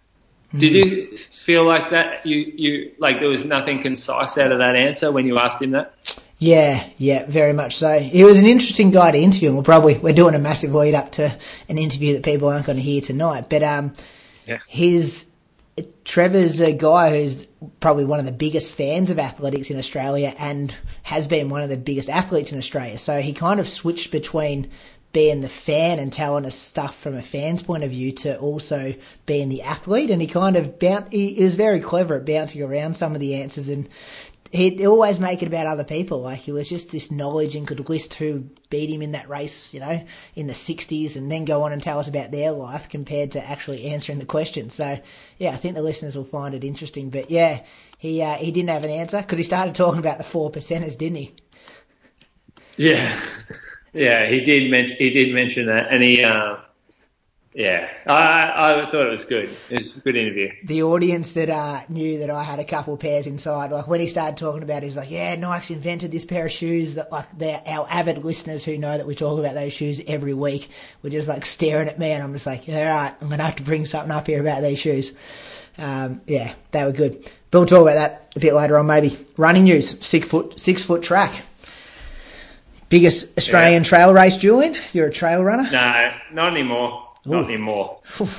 A: Did you feel like that? You, you like there was nothing concise out of that answer when you asked him that?
B: Yeah, yeah, very much so. He was an interesting guy to interview, and we'll probably, we're doing a massive lead up to an interview that people aren't going to hear tonight. But um,
A: yeah.
B: his Trevor's a guy who's probably one of the biggest fans of athletics in Australia and has been one of the biggest athletes in Australia. So he kind of switched between being the fan and telling us stuff from a fan's point of view to also being the athlete. And he kind of bounced, he, he was very clever at bouncing around some of the answers, and he'd always make it about other people. Like, he was just this knowledge and could list who beat him in that race, you know, in the sixties, and then go on and tell us about their life compared to actually answering the question. So, yeah, I think the listeners will find it interesting. But, yeah, he uh, he didn't have an answer because he started talking about the four percenters, didn't he?
A: Yeah. Yeah, he did mention, he did mention that. And he... Uh... Yeah, I I thought it was good. It was a good interview.
B: The audience that uh, knew that I had a couple of pairs inside, like when he started talking about it, he's like, yeah, Nike's invented this pair of shoes. That, like, they're our avid listeners who know that we talk about those shoes every week. We're just like staring at me, and I'm just like, yeah, all right, I'm going to have to bring something up here about these shoes. Um, yeah, they were good. But we'll talk about that a bit later on, maybe. Running news, six foot, six foot track. Biggest Australian yeah. trail race, Julian? You're a trail runner?
A: No, not anymore.
B: Ooh.
A: Not anymore.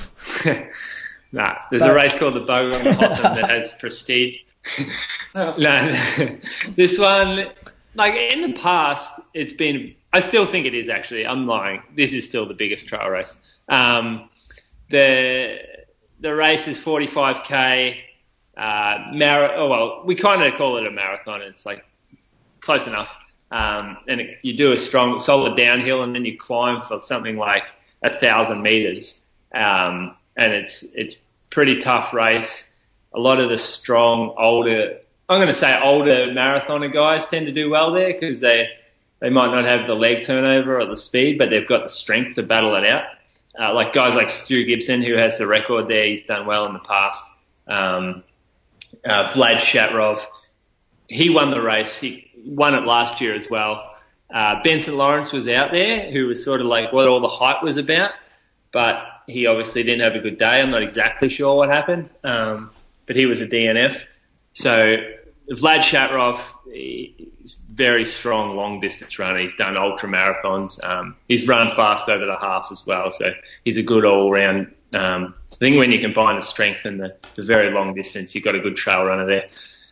A: Nah, there's but, a race called the Bogong Hotham that has prestige. no, this one, like in the past, it's been. I still think it is actually. I'm lying. This is still the biggest trail race. Um, the the race is forty-five K. Uh, mar- oh well, we kind of call it a marathon. It's like close enough. Um, and it, you do a strong, solid downhill, and then you climb for something like a thousand meters, um, and it's it's pretty tough race. A lot of the strong, older, I'm going to say older marathoner guys tend to do well there because they they might not have the leg turnover or the speed, but they've got the strength to battle it out. Uh, like guys like Stu Gibson, who has the record there, he's done well in the past. Um, uh, Vlad Shatrov, he won the race. He won it last year as well. Uh, Benson Lawrence was out there, who was sort of like what all the hype was about, but he obviously didn't have a good day. I'm not exactly sure what happened, um, but he was a D N F. So Vlad Shatrov, he's very strong long distance runner. He's done ultra marathons. Um, he's run fast over the half as well, so he's a good all round. Um, I think when you combine the strength and the, the very long distance, you've got a good trail runner there.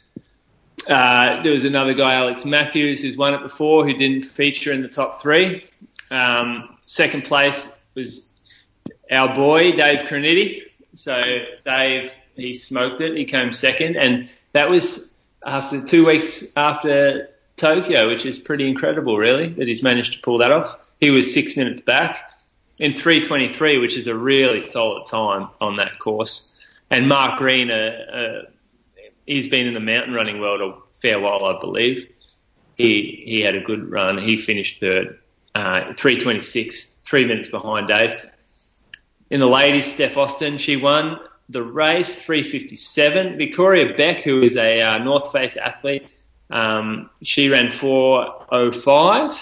A: Uh, there was another guy, Alex Matthews, who's won it before, who didn't feature in the top three. Um, second place was our boy, Dave Cronity. So Dave, he smoked it. He came second. And that was after two weeks after Tokyo, which is pretty incredible, really, that he's managed to pull that off. He was six minutes back in three twenty-three, which is a really solid time on that course. And Mark Green, a, a he's been in the mountain running world a fair while, I believe. He he had a good run. He finished third, uh, three twenty-six, three minutes behind Dave. In the ladies, Steph Austin, she won the race, three fifty-seven. Victoria Beck, who is a uh, North Face athlete, um, she ran four oh five.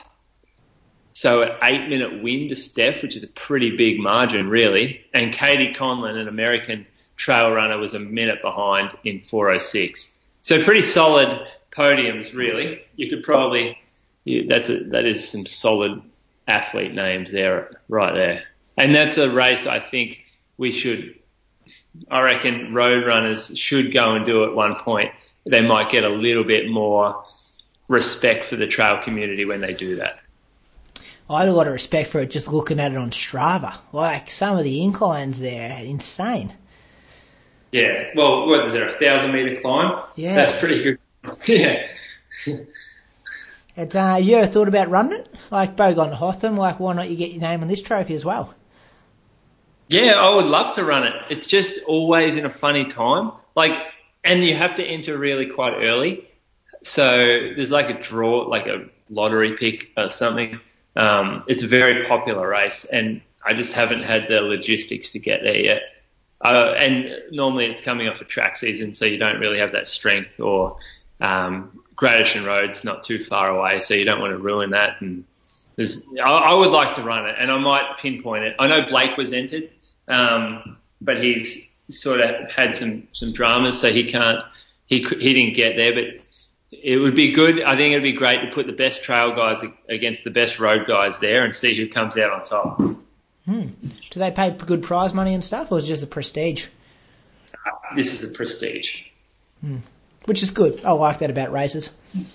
A: So an eight-minute win to Steph, which is a pretty big margin, really. And Katie Conlon, an American trail runner, was a minute behind in four oh six. So pretty solid podiums, really. You could probably, yeah, that's a, that is some solid athlete names there, right there. And that's a race I think we should, I reckon road runners should go and do at one point. They might get a little bit more respect for the trail community when they do that.
B: I had a lot of respect for it just looking at it on Strava. Like, some of the inclines there are insane.
A: Yeah, well, what is there, a thousand metre climb?
B: Yeah.
A: That's pretty good. Yeah.
B: It's, uh, you ever thought about running it? Like Bogong Hotham, like why not you get your name on this trophy as well?
A: Yeah, I would love to run it. It's just always in a funny time. Like, and you have to enter really quite early. So there's like a draw, like a lottery pick or something. Um, it's a very popular race, and I just haven't had the logistics to get there yet. Uh, and normally it's coming off a track season, so you don't really have that strength, or um, Gradiston Road's not too far away, so you don't want to ruin that. And there's, I, I would like to run it, and I might pinpoint it. I know Blake was entered, um, but he's sort of had some, some dramas, so he can't he he didn't get there. But it would be good. I think it'd be great to put the best trail guys against the best road guys there and see who comes out on top.
B: Hmm. Do they pay good prize money and stuff, or is it just the prestige?
A: Uh, this is a prestige.
B: Hmm. Which is good. I like that about races.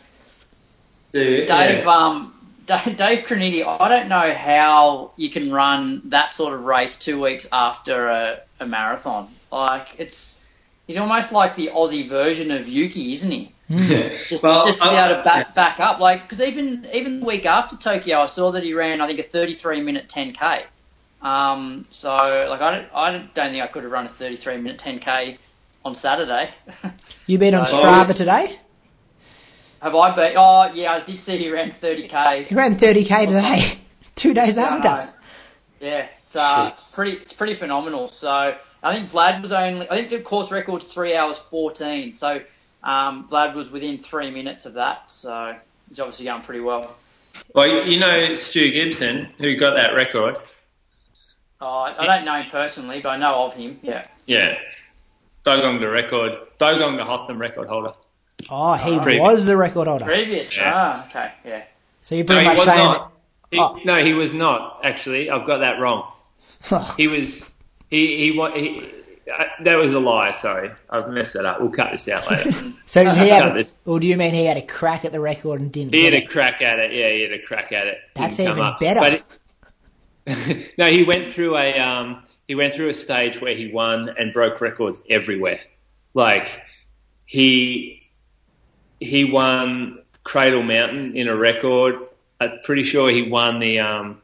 C: Dave, yeah. um, Dave, Dave Cronini, I don't know how you can run that sort of race two weeks after a, a marathon. Like, it's he's almost like the Aussie version of Yuki, isn't he?
A: Yeah.
C: Just,
A: well,
C: just to be
A: I,
C: able to back, back up. Like, because even, even the week after Tokyo, I saw that he ran, I think, a thirty-three minute ten K. Um, so, like, I don't, I don't think I could have run a thirty-three minute ten K on Saturday.
B: You been on
C: so,
B: Strava today?
C: Have I been? Oh, yeah, I did see he ran thirty K.
B: He ran thirty K today, two days
C: yeah,
B: after.
C: Yeah, it's, uh, it's pretty it's pretty phenomenal. So I think Vlad was only, I think the course record's three hours fourteen. So um, Vlad was within three minutes of that. So he's obviously going pretty well.
A: Well, you know Stu Gibson, who got that record.
C: Oh, I don't know him personally, but I know of him, yeah.
A: Yeah. Bogong the record, Bogong the Hotham record holder.
B: Oh, he
A: Previous.
B: was the record holder.
C: Previous,
A: Yeah.
C: ah, okay, yeah.
B: So you're pretty
A: No, he
B: much
A: was
B: saying
A: not. He,
B: that... Oh.
A: No, he was not, actually. I've got that wrong. He was... He, he, wa- he uh, that was a lie, sorry. I've messed that up. We'll cut this out later.
B: So did he have...
A: Cut
B: A,
A: this.
B: or do you mean he had a crack at the record and didn't
A: He
B: get
A: had
B: it?
A: a crack at it. Yeah, he had a crack at it.
B: That's
A: Didn't come
B: even
A: up.
B: better.
A: But it, no, he went through a... Um, he went through a stage where he won and broke records everywhere. Like, he... He won Cradle Mountain in a record. I'm pretty sure he won the um,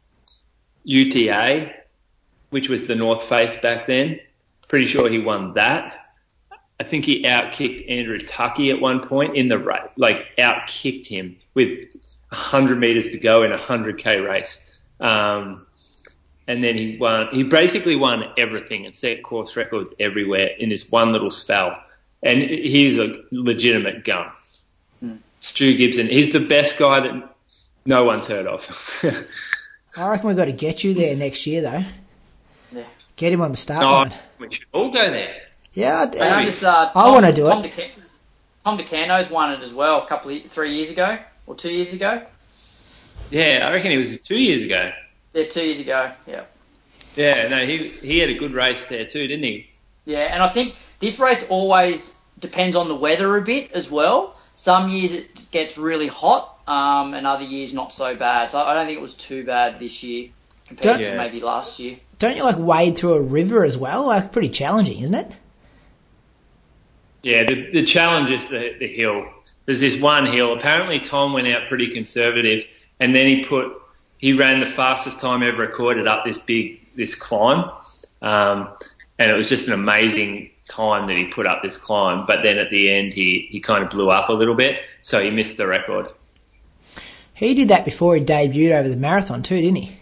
A: U T A, which was the North Face back then. Pretty sure he won that. I think he outkicked Andrew Tuckey at one point in the race, like outkicked him with one hundred metres to go in a one hundred K race. Um, and then he won. He basically won everything and set course records everywhere in this one little spell. And he's a legitimate gun. Mm. Stu Gibson. He's the best guy that no one's heard of.
B: I reckon we've got to get you there next year, though.
C: Yeah.
B: Get him on the start
A: oh,
B: line.
A: We should all go there.
B: Yeah, I,
C: I, noticed, uh,
B: I want to do
C: Tom
B: it.
C: DeCan- Tom DeCando's won it as well a couple of, three years ago or two years ago.
A: Yeah, I reckon it was two years ago.
C: Yeah, two years ago, yeah.
A: Yeah, no, he he had a good race there too, didn't he?
C: Yeah, and I think this race always depends on the weather a bit as well. Some years it gets really hot, um, and other years not so bad. So I don't think it was too bad this year compared
B: Don't,
C: to maybe last year.
B: Don't you like wade through a river as well? Like pretty challenging, isn't it?
A: Yeah, the the challenge is the the hill. There's this one hill. Apparently Tom went out pretty conservative, and then he put he ran the fastest time ever recorded up this big this climb, um, and it was just an amazing time that he put up this climb. But then at the end, he he kind of blew up a little bit, so he missed the record.
B: He did that before he debuted over the marathon too, didn't he?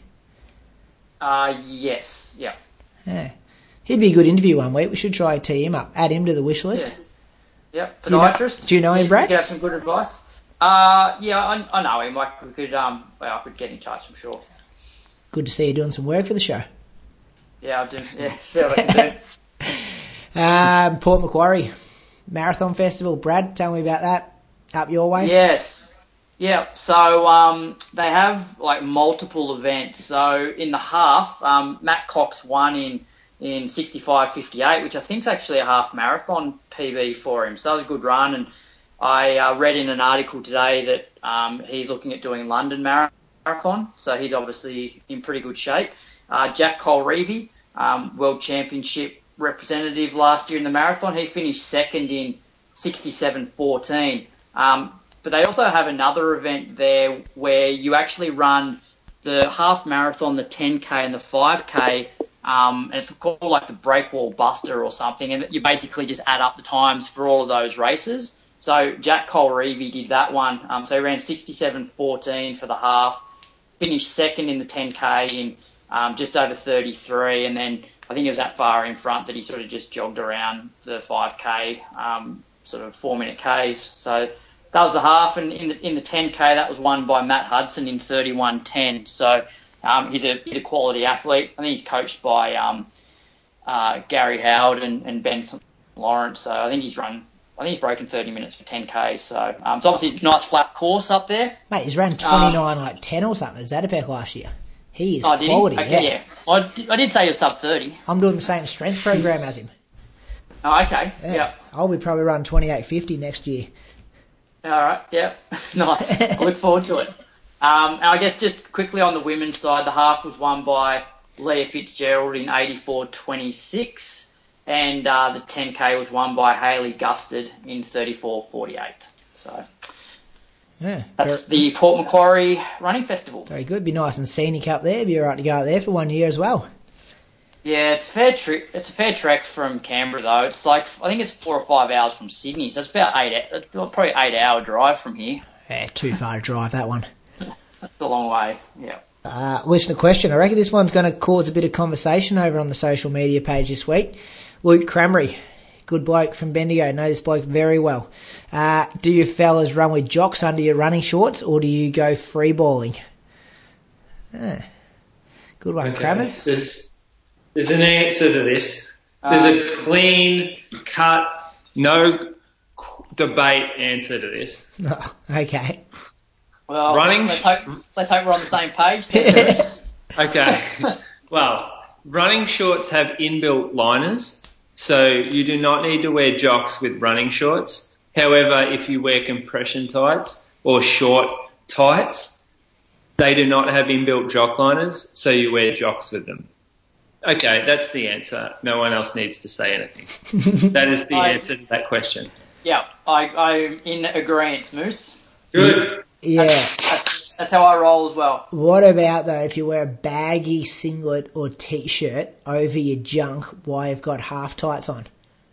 C: Uh yes, yeah.
B: Yeah, he'd be a good interview one week. We should try to tee him up, add him to the wish list.
C: Yeah. Yep,
B: Do you know-
C: podiatrist.
B: do you know him, Brad?
C: You could have some good advice. Uh, yeah, I, I know him. Like we could, um, well, I could get in touch. I'm sure.
B: Good to see you doing some work for the show.
C: Yeah, I'll do. Yeah, see what I can do.
B: Um, Port Macquarie Marathon Festival. Brad, tell me about that. Up your way.
C: Yes. Yeah. So um, they have like multiple events. So in the half, um, Matt Cox won in in sixty-five fifty-eight, which I think is actually a half marathon P B for him. So that was a good run. And I uh, read in an article today that um, he's looking at doing London Marathon. So he's obviously in pretty good shape. Uh, Jack Colreevy, um, World Championship representative last year in the marathon, he finished second in sixty-seven fourteen. Um, but they also have another event there where you actually run the half marathon, the ten K and the five K, um, and it's called like the Breakwall Buster or something, and you basically just add up the times for all of those races. So Jack Colreevy did that one. Um, so he ran sixty-seven fourteen for the half, finished second in the ten K in um, just over thirty-three, and then I think it was that far in front that he sort of just jogged around the five K, um, sort of four-minute Ks. So that was the half, and in the in the ten K, that was won by Matt Hudson in thirty-one ten. So um, he's a he's a quality athlete. I think he's coached by um, uh, Gary Howard and, and Ben Lawrence. So I think he's run. I think he's broken thirty minutes for ten K. So um, it's obviously a nice flat course up there.
B: Mate, he's run twenty-nine um, like ten or something. Is that about last year? He is oh, quality.
C: Okay,
B: yeah.
C: yeah. I did, I did say he was sub thirty.
B: I'm doing the same strength program as him.
C: Oh, okay.
B: Yeah.
C: Yep.
B: I'll be probably running twenty-eight fifty next year.
C: All right. Yep. Nice. I look forward to it. Um, and I guess just quickly on the women's side, the half was won by Leah Fitzgerald in eighty-four twenty-six, and uh, the ten K was won by Hayley Gustard in thirty-four forty-eight. So
B: yeah,
C: that's very, the Port Macquarie Running Festival.
B: Very good. Be nice and scenic up there. Be all right to go out there for one year as well.
C: Yeah, it's a fair trek. It's a fair trek from Canberra though. It's like I think it's four or five hours from Sydney, so it's about eight, it's probably eight hour drive from here.
B: Yeah, too far to drive that one.
C: That's a long way. Yeah.
B: Uh, listener question. I reckon this one's going to cause a bit of conversation over on the social media page this week. Luke Cramry, good bloke from Bendigo. Know this bloke very well. Uh, do you fellas run with jocks under your running shorts, or do you go free balling? Ah, good one,
A: okay.
B: Crammers.
A: There's, there's an answer to this. There's um, a clean cut, no debate answer to this.
B: Oh, okay.
C: Well,
A: running.
C: Let's hope, let's hope we're on the same page then.
A: Okay. Well, running shorts have inbuilt liners, so you do not need to wear jocks with running shorts. However, if you wear compression tights or short tights, they do not have inbuilt jock liners, so you wear jocks with them. Okay, that's the answer. No one else needs to say anything. That is the
C: I,
A: answer to that question.
C: Yeah, I, I'm in agreement, Moose.
A: Good.
B: Yeah.
C: That's, that's, that's how I roll as well.
B: What about, though, if you wear a baggy singlet or T-shirt over your junk while you've got half tights on?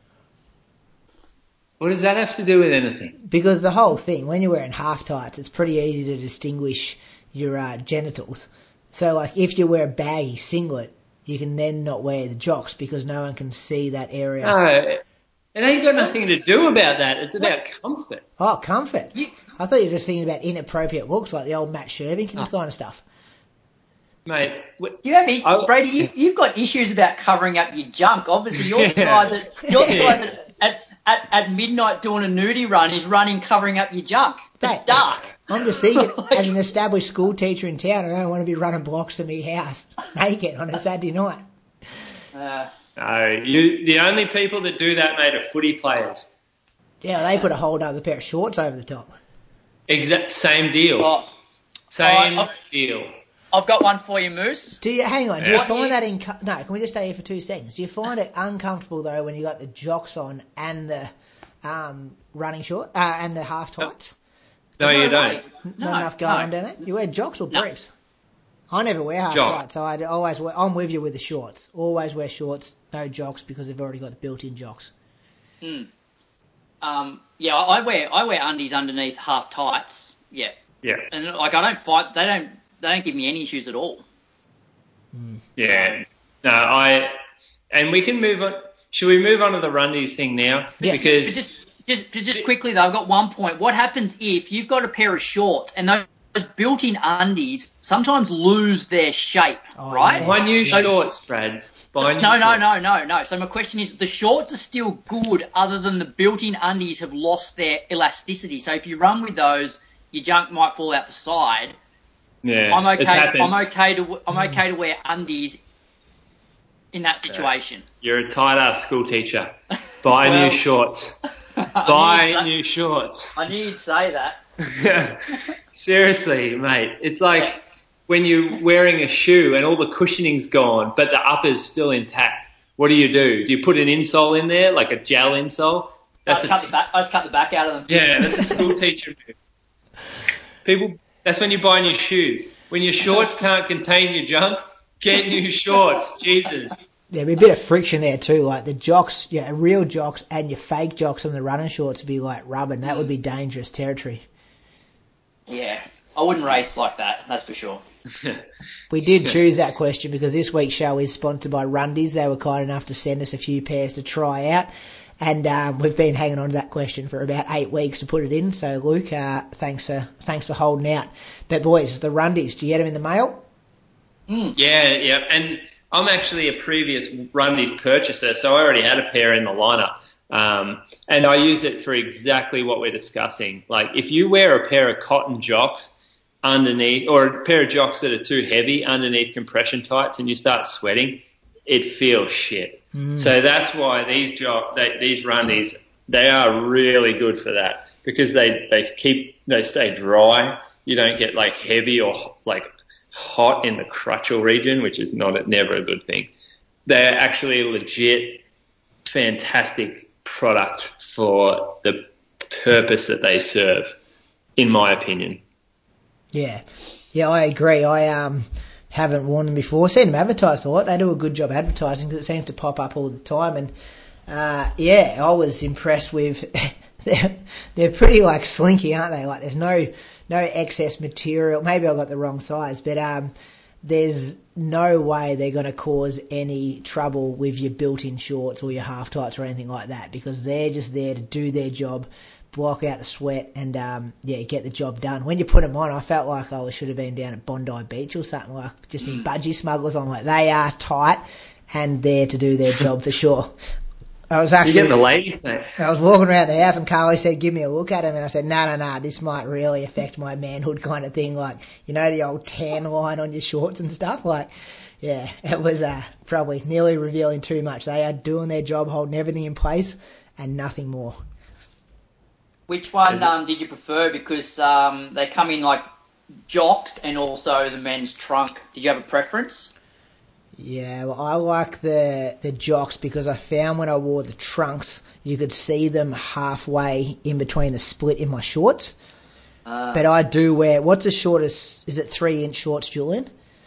A: What does that have to do with anything?
B: Because the whole thing, when you're wearing half tights, it's pretty easy to distinguish your uh, genitals. So, like, if you wear a baggy singlet, you can then not wear the jocks because no one can see that area.
A: No, it ain't got nothing to do about that. It's about comfort.
B: Oh, comfort. You, I thought you were just thinking about inappropriate looks like the old Matt Shervington oh. kind of stuff.
A: Mate.
C: Do you have any, I, Brady, you, you've got issues about covering up your junk. Obviously, you're the guy that, you're the guy that at, at, at midnight doing a nudie run is running covering up your junk. It's Mate, dark.
B: I'm just thinking, like, as an established school teacher in town, I don't want to be running blocks to my house naked on a Saturday night.
C: Uh,
A: no, you, the only people that do that, mate, are footy players.
B: Yeah, they put a whole other pair of shorts over the top.
A: Exact same deal.
C: Oh,
A: same
C: oh,
A: deal.
C: I've got one for you, Moose.
B: Do you hang on? Do you yeah. find that in? No, can we just stay here for two seconds? Do you find it uncomfortable though when you got the jocks on and the um, running short uh, and the half tights?
A: No, no you don't.
B: Not
C: no,
B: enough going
C: no.
B: on down there. You wear jocks or
C: no.
B: briefs? I never wear half
A: Jock.
B: tights, so I always wear, I'm with you with the shorts. Always wear shorts, no jocks because they've already got the built-in jocks.
C: Mm. Um, yeah, I wear I wear undies underneath half tights. Yeah.
A: Yeah.
C: And like I don't fight. They don't. They don't give me any issues at all.
B: Mm.
A: Yeah. No, I. And we can move on. Should we move on to the rundies thing now?
B: Yes.
A: Because
C: But just, just, just quickly though, I've got one point. What happens if you've got a pair of shorts and those built-in undies sometimes lose their shape,
B: Oh,
C: right?
B: yeah.
A: buy new
C: So-
A: shorts, Brad. Buy new
C: No, no,
A: shorts.
C: no, no, no. So my question is, the shorts are still good other than the built-in undies have lost their elasticity. So if you run with those, your junk might fall out the side.
A: Yeah,
C: I'm
A: it's
C: okay.
A: happened.
C: I'm okay to. I'm okay to wear undies in that situation.
A: You're a tight-ass school teacher. Buy
C: Well,
A: new shorts.
C: I
A: Buy
C: knew you'd say-
A: new shorts.
C: I knew you'd say that.
A: Seriously, mate. It's like when you're wearing a shoe and all the cushioning's gone, but the upper's still intact. What do you do? Do you put an insole in there, like a gel insole?
C: That's
A: That's
C: I,
A: a
C: cut the back, I just cut the back out of them.
A: yeah, that's a school teacher move. People, that's when you buy new shoes. When your shorts can't contain your junk, get new shorts. Jesus.
B: There'd be a bit of friction there too, like the jocks, yeah, real jocks and your fake jocks on the running shorts would be like rubbing. That would be dangerous territory.
C: Yeah, I wouldn't race like that. That's for sure.
B: We did choose that question because this week's show is sponsored by Rundies. They were kind enough to send us a few pairs to try out. And um, we've been hanging on to that question for about eight weeks to put it in. So, Luke, uh, thanks for thanks for holding out. But, boys, the Rundies, do you get them in the mail?
A: Mm. Yeah, yeah. And I'm actually a previous Rundies purchaser, so I already had a pair in the lineup. Um, and I use it for exactly what we're discussing. Like if you wear a pair of cotton jocks underneath, or a pair of jocks that are too heavy underneath compression tights and you start sweating, it feels shit. Mm. So that's why these jock, they, these Rundies, they are really good for that because they, they keep, they stay dry. You don't get like heavy or like hot in the crutchal region, which is not never a good thing. They're actually a legit, fantastic product for the purpose that they serve, in my opinion.
B: Yeah, yeah, I agree. I um haven't worn them before. Seen them advertised a lot. They do a good job advertising because it seems to pop up all the time. And uh, yeah, I was impressed with. they're, they're pretty like slinky, aren't they? Like there's no no excess material. Maybe I got the wrong size, but um, there's no way they're going to cause any trouble with your built-in shorts or your half tights or anything like that because they're just there to do their job, block out the sweat and um, yeah, get the job done. When you put them on, I felt like I should have been down at Bondi Beach or something, like just me budgie smugglers on. Like they are tight and there to do their job for sure. I was actually,
A: you get the ladies, mate.
B: I was walking around the house and Carly said, give me a look at him. And I said, no, no, no, this might really affect my manhood kind of thing. Like, you know, the old tan line on your shorts and stuff. Like, yeah, it was uh, probably nearly revealing too much. They are doing their job, holding everything in place and nothing more.
C: Which one um, did you prefer? Because um, they come in like jocks and also the men's trunk. Did you have a preference?
B: Yeah, well, I like the the jocks because I found when I wore the trunks, you could see them halfway in between the split in my shorts. Uh, but I do wear, what's the shortest, is it three inch shorts, Julian?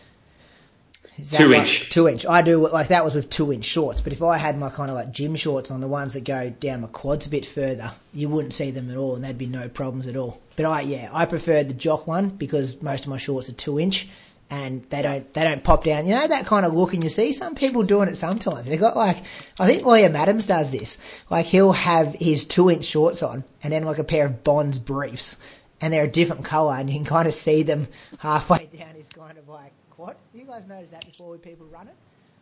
B: Is that
A: two
B: like,
A: inch.
B: Two inch. I do, like that was with two inch shorts. But if I had my kind of like gym shorts on, the ones that go down my quads a bit further, you wouldn't see them at all and there'd be no problems at all. But I, yeah, I preferred the jock one because most of my shorts are two inch. And they don't they don't pop down. You know that kind of look, and you see some people doing it sometimes. They got like, I think Liam Adams does this. Like he'll have his two inch shorts on, and then like a pair of Bonds briefs, and they're a different colour, and you can kind of see them halfway down his kind of like quad. You guys noticed that before with people running?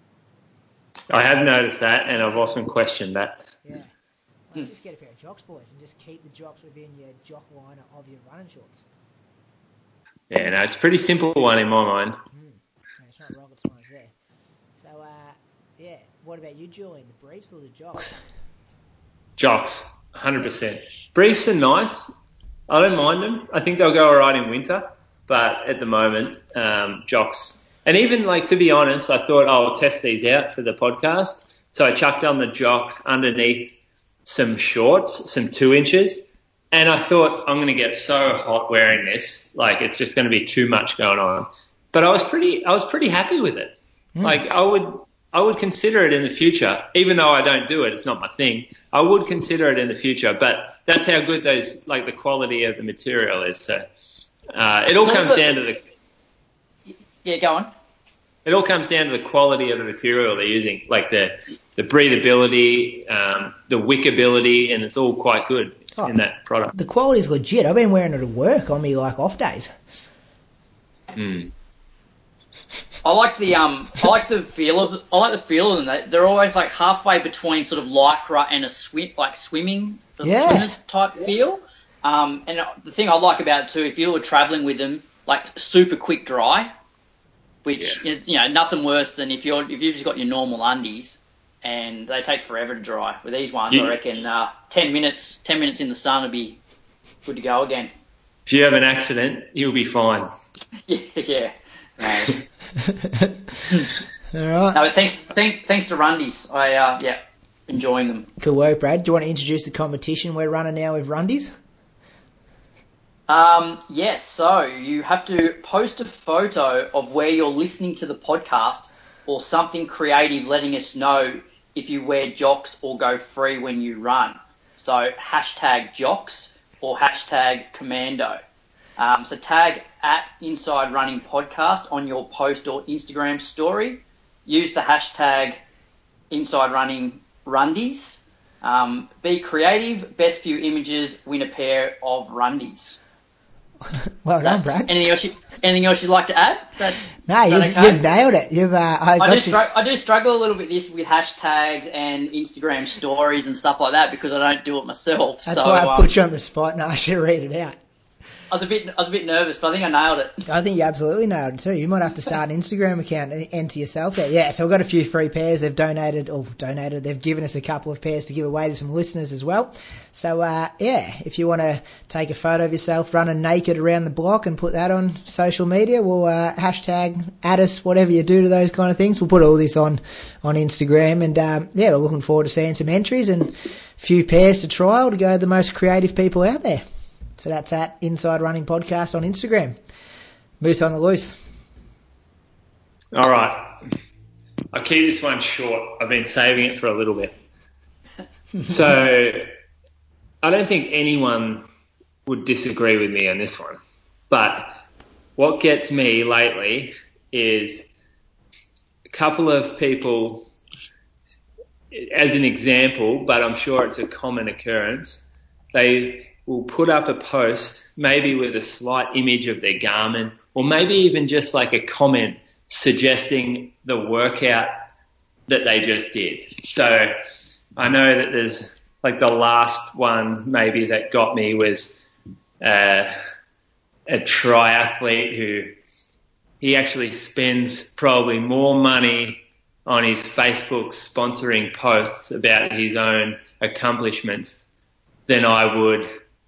A: I have noticed that, and I've often questioned that.
B: Yeah, well, just get a pair of jocks, boys, and just keep the jocks within your jock liner of your running shorts.
A: Yeah, no, it's a pretty simple one in my mind.
B: Mm. No, it's not rocket science there. So, uh, yeah, what about you, Julian? The briefs or the jocks?
A: Jocks, one hundred percent. Briefs are nice. I don't mind them. I think they'll go all right in winter. But at the moment, um, jocks. And even, like, to be honest, I thought, oh, I'll test these out for the podcast. So I chucked on the jocks underneath some shorts, some two inches. And I thought, I'm going to get so hot wearing this, like it's just going to be too much going on. But I was pretty, I was pretty happy with it. Mm. Like I would, I would consider it in the future, even though I don't do it. It's not my thing. I would consider it in the future, but that's how good those, like the quality of the material is. So uh, it all so comes down to the.
C: Yeah, go on.
A: It all comes down to the quality of the material they're using, like the the breathability, um, the wickability, and it's all quite good. Oh, in that product.
B: The quality's legit. I've been wearing it at work on me like off days.
A: Mm.
C: I like the um I like the feel of I like the feel of them. They're always like halfway between sort of lycra and a swim like swimming the
B: yeah.
C: swimmers type yeah. feel. Um and the thing I like about it too, if you were travelling with them, like super quick dry, which yeah. is you know nothing worse than if you're if you've just got your normal undies. And they take forever to dry. With these ones, yeah. I reckon uh, ten minutes, ten minutes in the sun will be good to go again.
A: If you have an accident, you'll be fine.
C: yeah, yeah. Right.
B: All right.
C: No, but thanks, thank, thanks to Rundies. I uh, yeah, enjoying them.
B: Good work, Brad. Do you want to introduce the competition we're running now with Rundies?
C: Um, yes. So you have to post a photo of where you're listening to the podcast or something creative, letting us know if you wear jocks or go free when you run. So hashtag jocks or hashtag commando. Um, so tag at Inside Running Podcast on your post or Instagram story. Use the hashtag Inside Running Rundies. Um, be creative. Best few images win a pair of Rundies.
B: Well
C: Is
B: done,
C: that-
B: Brad.
C: Anything else? You, anything else you'd like to add? Is that,
B: No,
C: is
B: you've,
C: that okay?
B: you've nailed it. You've. Uh, I,
C: I
B: got
C: do,
B: you-
C: str- I do struggle a little bit this with hashtags and Instagram stories and stuff like that because I don't do it myself.
B: That's
C: so
B: why I
C: um,
B: put you on the spot and asked you to read it out.
C: I was a bit, I was a bit nervous, but I think I nailed it.
B: I think you absolutely nailed it too. You might have to start an Instagram account and enter yourself there. Yeah, so we've got a few free pairs. They've donated, or donated, they've given us a couple of pairs to give away to some listeners as well. So, uh, yeah, if you want to take a photo of yourself running naked around the block and put that on social media, we'll uh, hashtag, add us, whatever you do to those kind of things. We'll put all this on, on Instagram. And, um, yeah, we're looking forward to seeing some entries and a few pairs to trial to go to the most creative people out there. So that's at Inside Running Podcast on Instagram. Moose on the loose.
A: All right. I'll keep this one short. I've been saving it for a little bit. So I don't think anyone would disagree with me on this one. But what gets me lately is a couple of people, as an example, but I'm sure it's a common occurrence, they will put up a post, maybe with a slight image of their Garmin, or maybe even just like a comment suggesting the workout that they just did. So I know that there's like the last one maybe that got me was uh, a triathlete who he actually spends probably more money on his Facebook sponsoring posts about his own accomplishments than I would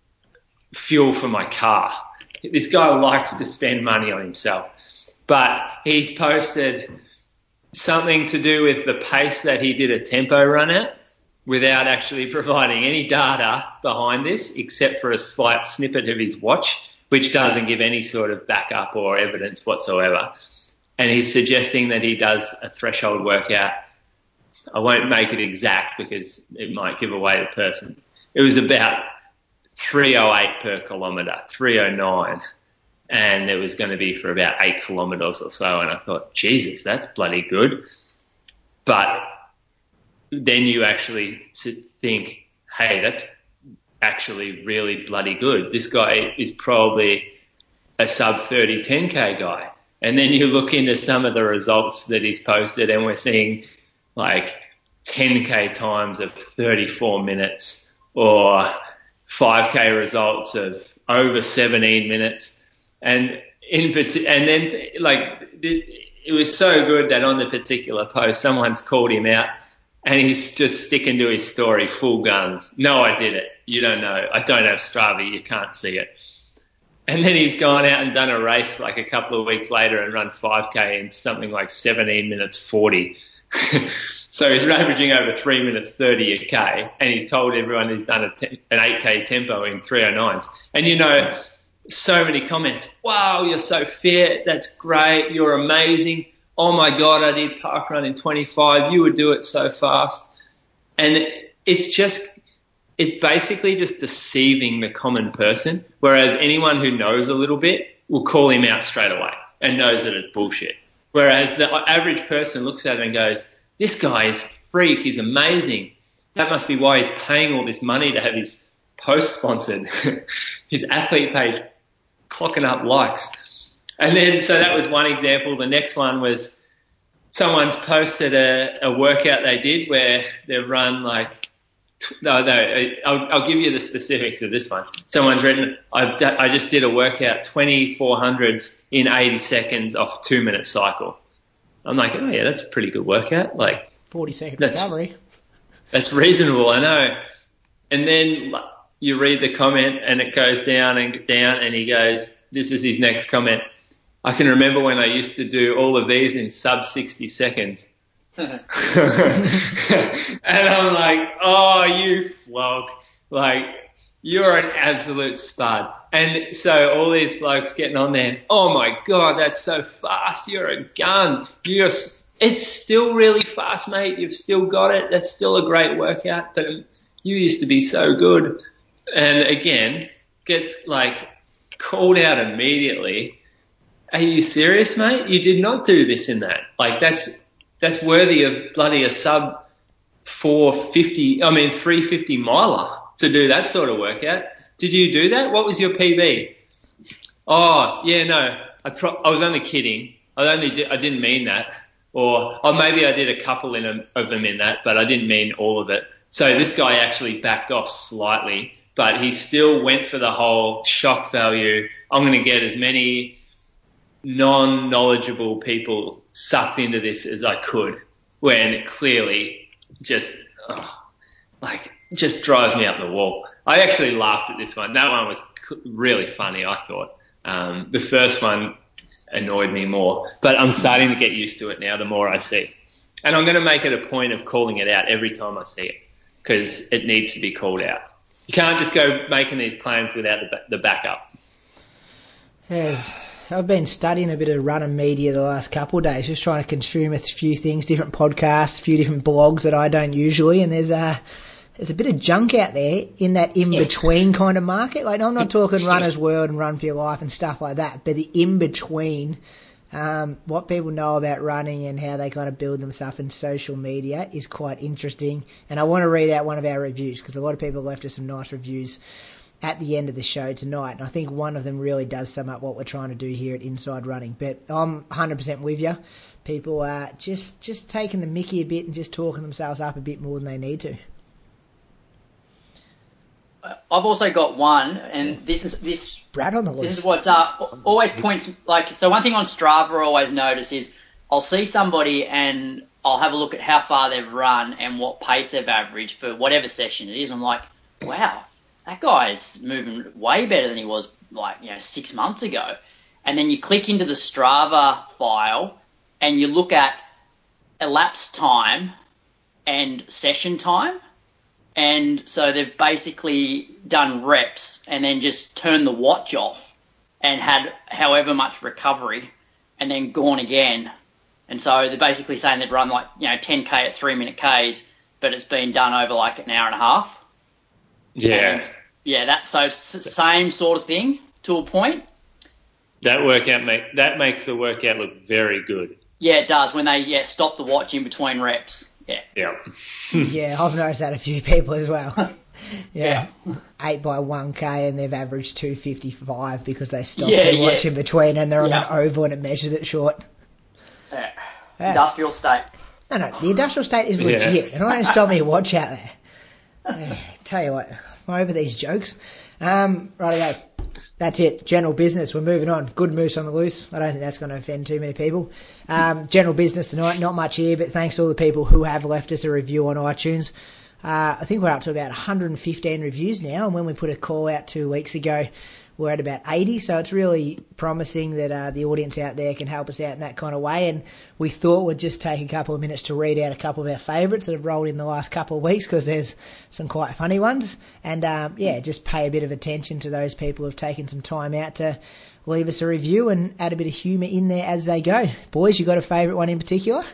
A: fuel for my car. This guy likes to spend money on himself, but he's posted something to do with the pace that he did a tempo run at without actually providing any data behind this except for a slight snippet of his watch, which doesn't give any sort of backup or evidence whatsoever. And he's suggesting that he does a threshold workout. I won't make it exact because it might give away the person. It was about three oh eight per kilometre, three oh nine, and it was going to be for about eight kilometres or so, and I thought, Jesus, that's bloody good. But then you actually think, hey, that's actually really bloody good. This guy is probably a sub thirty ten K guy. And then you look into some of the results that he's posted and we're seeing like ten K times of thirty-four minutes or five K results of over seventeen minutes, and in and then like it was so good that on the particular post someone's called him out and he's just sticking to his story full guns. No, I did it. You don't know. I don't have Strava. You can't see it. And then he's gone out and done a race like a couple of weeks later and run five K in something like seventeen minutes forty. So he's averaging over three minutes thirty a K, and he's told everyone he's done a te- an eight K tempo in three oh nines. And, you know, so many comments. Wow, you're so fit. That's great. You're amazing. Oh, my God, I did parkrun in twenty-five. You would do it so fast. And it's just, it's basically just deceiving the common person, whereas anyone who knows a little bit will call him out straight away and knows that it's bullshit. Whereas the average person looks at it and goes, this guy is freak, he's amazing. That must be why he's paying all this money to have his post sponsored, his athlete page clocking up likes. And then, so that was one example. The next one was someone's posted a, a workout they did where they've run like, no, no, I'll, I'll give you the specifics of this one. Someone's written, I've d- I just did a workout, twenty-four hundreds in eighty seconds off a two minute cycle. I'm like, oh yeah, that's a pretty good workout. Like
B: forty second
A: that's,
B: recovery.
A: That's reasonable, I know. And then you read the comment and it goes down and down and he goes, this is his next comment. I can remember when I used to do all of these in sub sixty seconds. And I'm like, oh, you flog. Like, you're an absolute spud. And so all these blokes getting on there, oh my God, that's so fast. You're a gun. You're, it's still really fast, mate. You've still got it. That's still a great workout. But you used to be so good. And again, gets like called out immediately. Are you serious, mate? You did not do this in that. Like that's, that's worthy of bloody a sub four fifty, I mean three fifty miler to do that sort of workout. Did you do that? What was your P B? Oh, yeah, no, I, pro- I was only kidding. I only di- I didn't mean that. Or, or maybe I did a couple in a, of them in that, but I didn't mean all of it. So this guy actually backed off slightly, but he still went for the whole shock value. I'm going to get as many non-knowledgeable people sucked into this as I could, when clearly just, oh, like, just drives me up the wall. I actually laughed at this one. That one was really funny, I thought. Um, the first one annoyed me more, but I'm starting to get used to it now the more I see. And I'm going to make it a point of calling it out every time I see it, because it needs to be called out. You can't just go making these claims without the, the backup.
B: Yes. I've been studying a bit of running media the last couple of days, just trying to consume a few things, different podcasts, a few different blogs that I don't usually, and there's a there's a bit of junk out there in that in-between kind of market. Like, I'm not talking Runner's World and Run for Your Life and stuff like that, but the in-between, um, what people know about running and how they kind of build themselves in social media is quite interesting. And I want to read out one of our reviews, because a lot of people left us some nice reviews at the end of the show tonight, and I think one of them really does sum up what we're trying to do here at Inside Running. But I'm one hundred percent with you. People are just, just taking the mickey a bit and just talking themselves up a bit more than they need to.
C: I've also got one, and this is this.
B: Brad on the list.
C: This is what uh, always points like. So one thing on Strava I always notice is I'll see somebody and I'll have a look at how far they've run and what pace they've averaged for whatever session it is. I'm like, wow, that guy's moving way better than he was like you know six months ago. And then you click into the Strava file and you look at elapsed time and session time. And so they've basically done reps and then just turned the watch off and had however much recovery and then gone again. And so they're basically saying they've run like, you know, ten K at three minute Ks, but it's been done over like an hour and a half.
A: Yeah.
C: And yeah, that so same sort of thing to a point.
A: That workout make that makes the workout look very good.
C: Yeah, it does when they yeah stop the watch in between reps. Yeah.
A: Yeah.
B: Yeah, I've noticed that a few people as well. Yeah. yeah. eight by one K and they've averaged two fifty-five because they stopped
C: yeah,
B: the watch
C: yeah.
B: in between and they're on
C: yeah.
B: an oval and it measures it short.
C: Yeah.
B: Yeah.
C: Industrial state.
B: No, no, the industrial state is legit. Yeah. And I don't stop me a watch out there. Yeah, tell you what, I'm over these jokes. Um, righty go. That's it. General business. We're moving on. Good moose on the loose. I don't think that's going to offend too many people. Um, general business tonight. Not much here, but thanks to all the people who have left us a review on iTunes. Uh, I think we're up to about one hundred fifteen reviews now, and when we put a call out two weeks ago, we're at about eighty, so it's really promising that uh, the audience out there can help us out in that kind of way, and we thought we'd just take a couple of minutes to read out a couple of our favourites that have rolled in the last couple of weeks, because there's some quite funny ones, and um, yeah, just pay a bit of attention to those people who have taken some time out to leave us a review and add a bit of humour in there as they go. Boys, you got a favourite one in particular?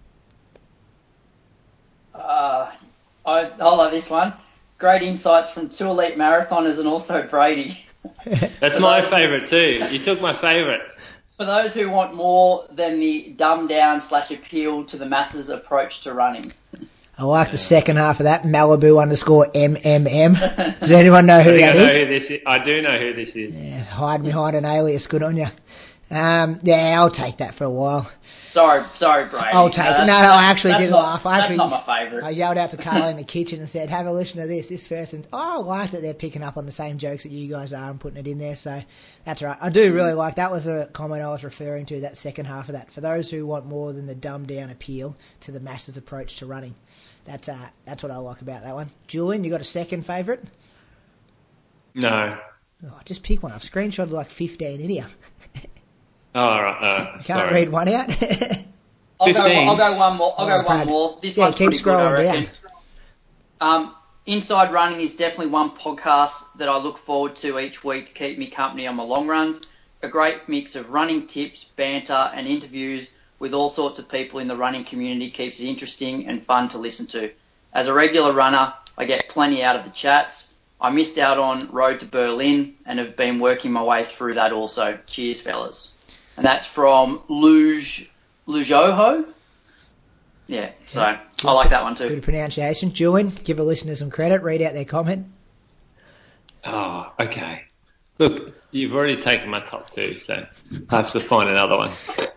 C: Uh, I, I like this one. Great insights from two elite marathoners and also Brady.
A: That's my favourite too. You took my favourite.
C: For those who want more than the dumbed down slash appeal to the masses approach to running.
B: I like the second half of that, Malibu underscore M M M. Does anyone know who
A: I think
B: that
A: I know
B: is?
A: Who this is? I do know who this is.
B: Yeah, hide behind an alias, good on you. Um, yeah, I'll take that for a while.
C: Sorry, sorry, Brady.
B: I'll take
C: uh,
B: it. No, no, I actually did
C: not,
B: laugh. I
C: that's
B: actually,
C: not my favourite.
B: I yelled out to Carla in the kitchen and said, have a listen to this. This person's, oh, I like that they're picking up on the same jokes that you guys are and putting it in there. So that's right. I do really like, that was a comment I was referring to, that second half of that. For those who want more than the dumbed down appeal to the masses approach to running. That's uh, that's what I like about that one. Julian, you got a second favourite?
A: No.
B: Oh, just pick one. I've screenshotted like fifteen in here.
A: Oh, all right. Uh,
B: Can't
A: sorry.
B: read one out.
C: I'll go, I'll go one more. I'll
B: Oh,
C: go
B: Brad.
C: one more. This
B: Yeah,
C: one's
B: keep
C: pretty good, I
B: scrolling
C: reckon.
B: down.
C: Um, Inside Running is definitely one podcast that I look forward to each week to keep me company on my long runs. A great mix of running tips, banter, and interviews with all sorts of people in the running community keeps it interesting and fun to listen to. As a regular runner, I get plenty out of the chats. I missed out on Road to Berlin and have been working my way through that also. Cheers, fellas. And that's from Luge, Lujoho. Yeah, so
B: Yeah.
C: I like that one too.
B: Good pronunciation. Julian, give a listener some credit. Read out their comment.
A: Oh, okay. Look, You've already taken my top two, so I have to find another one.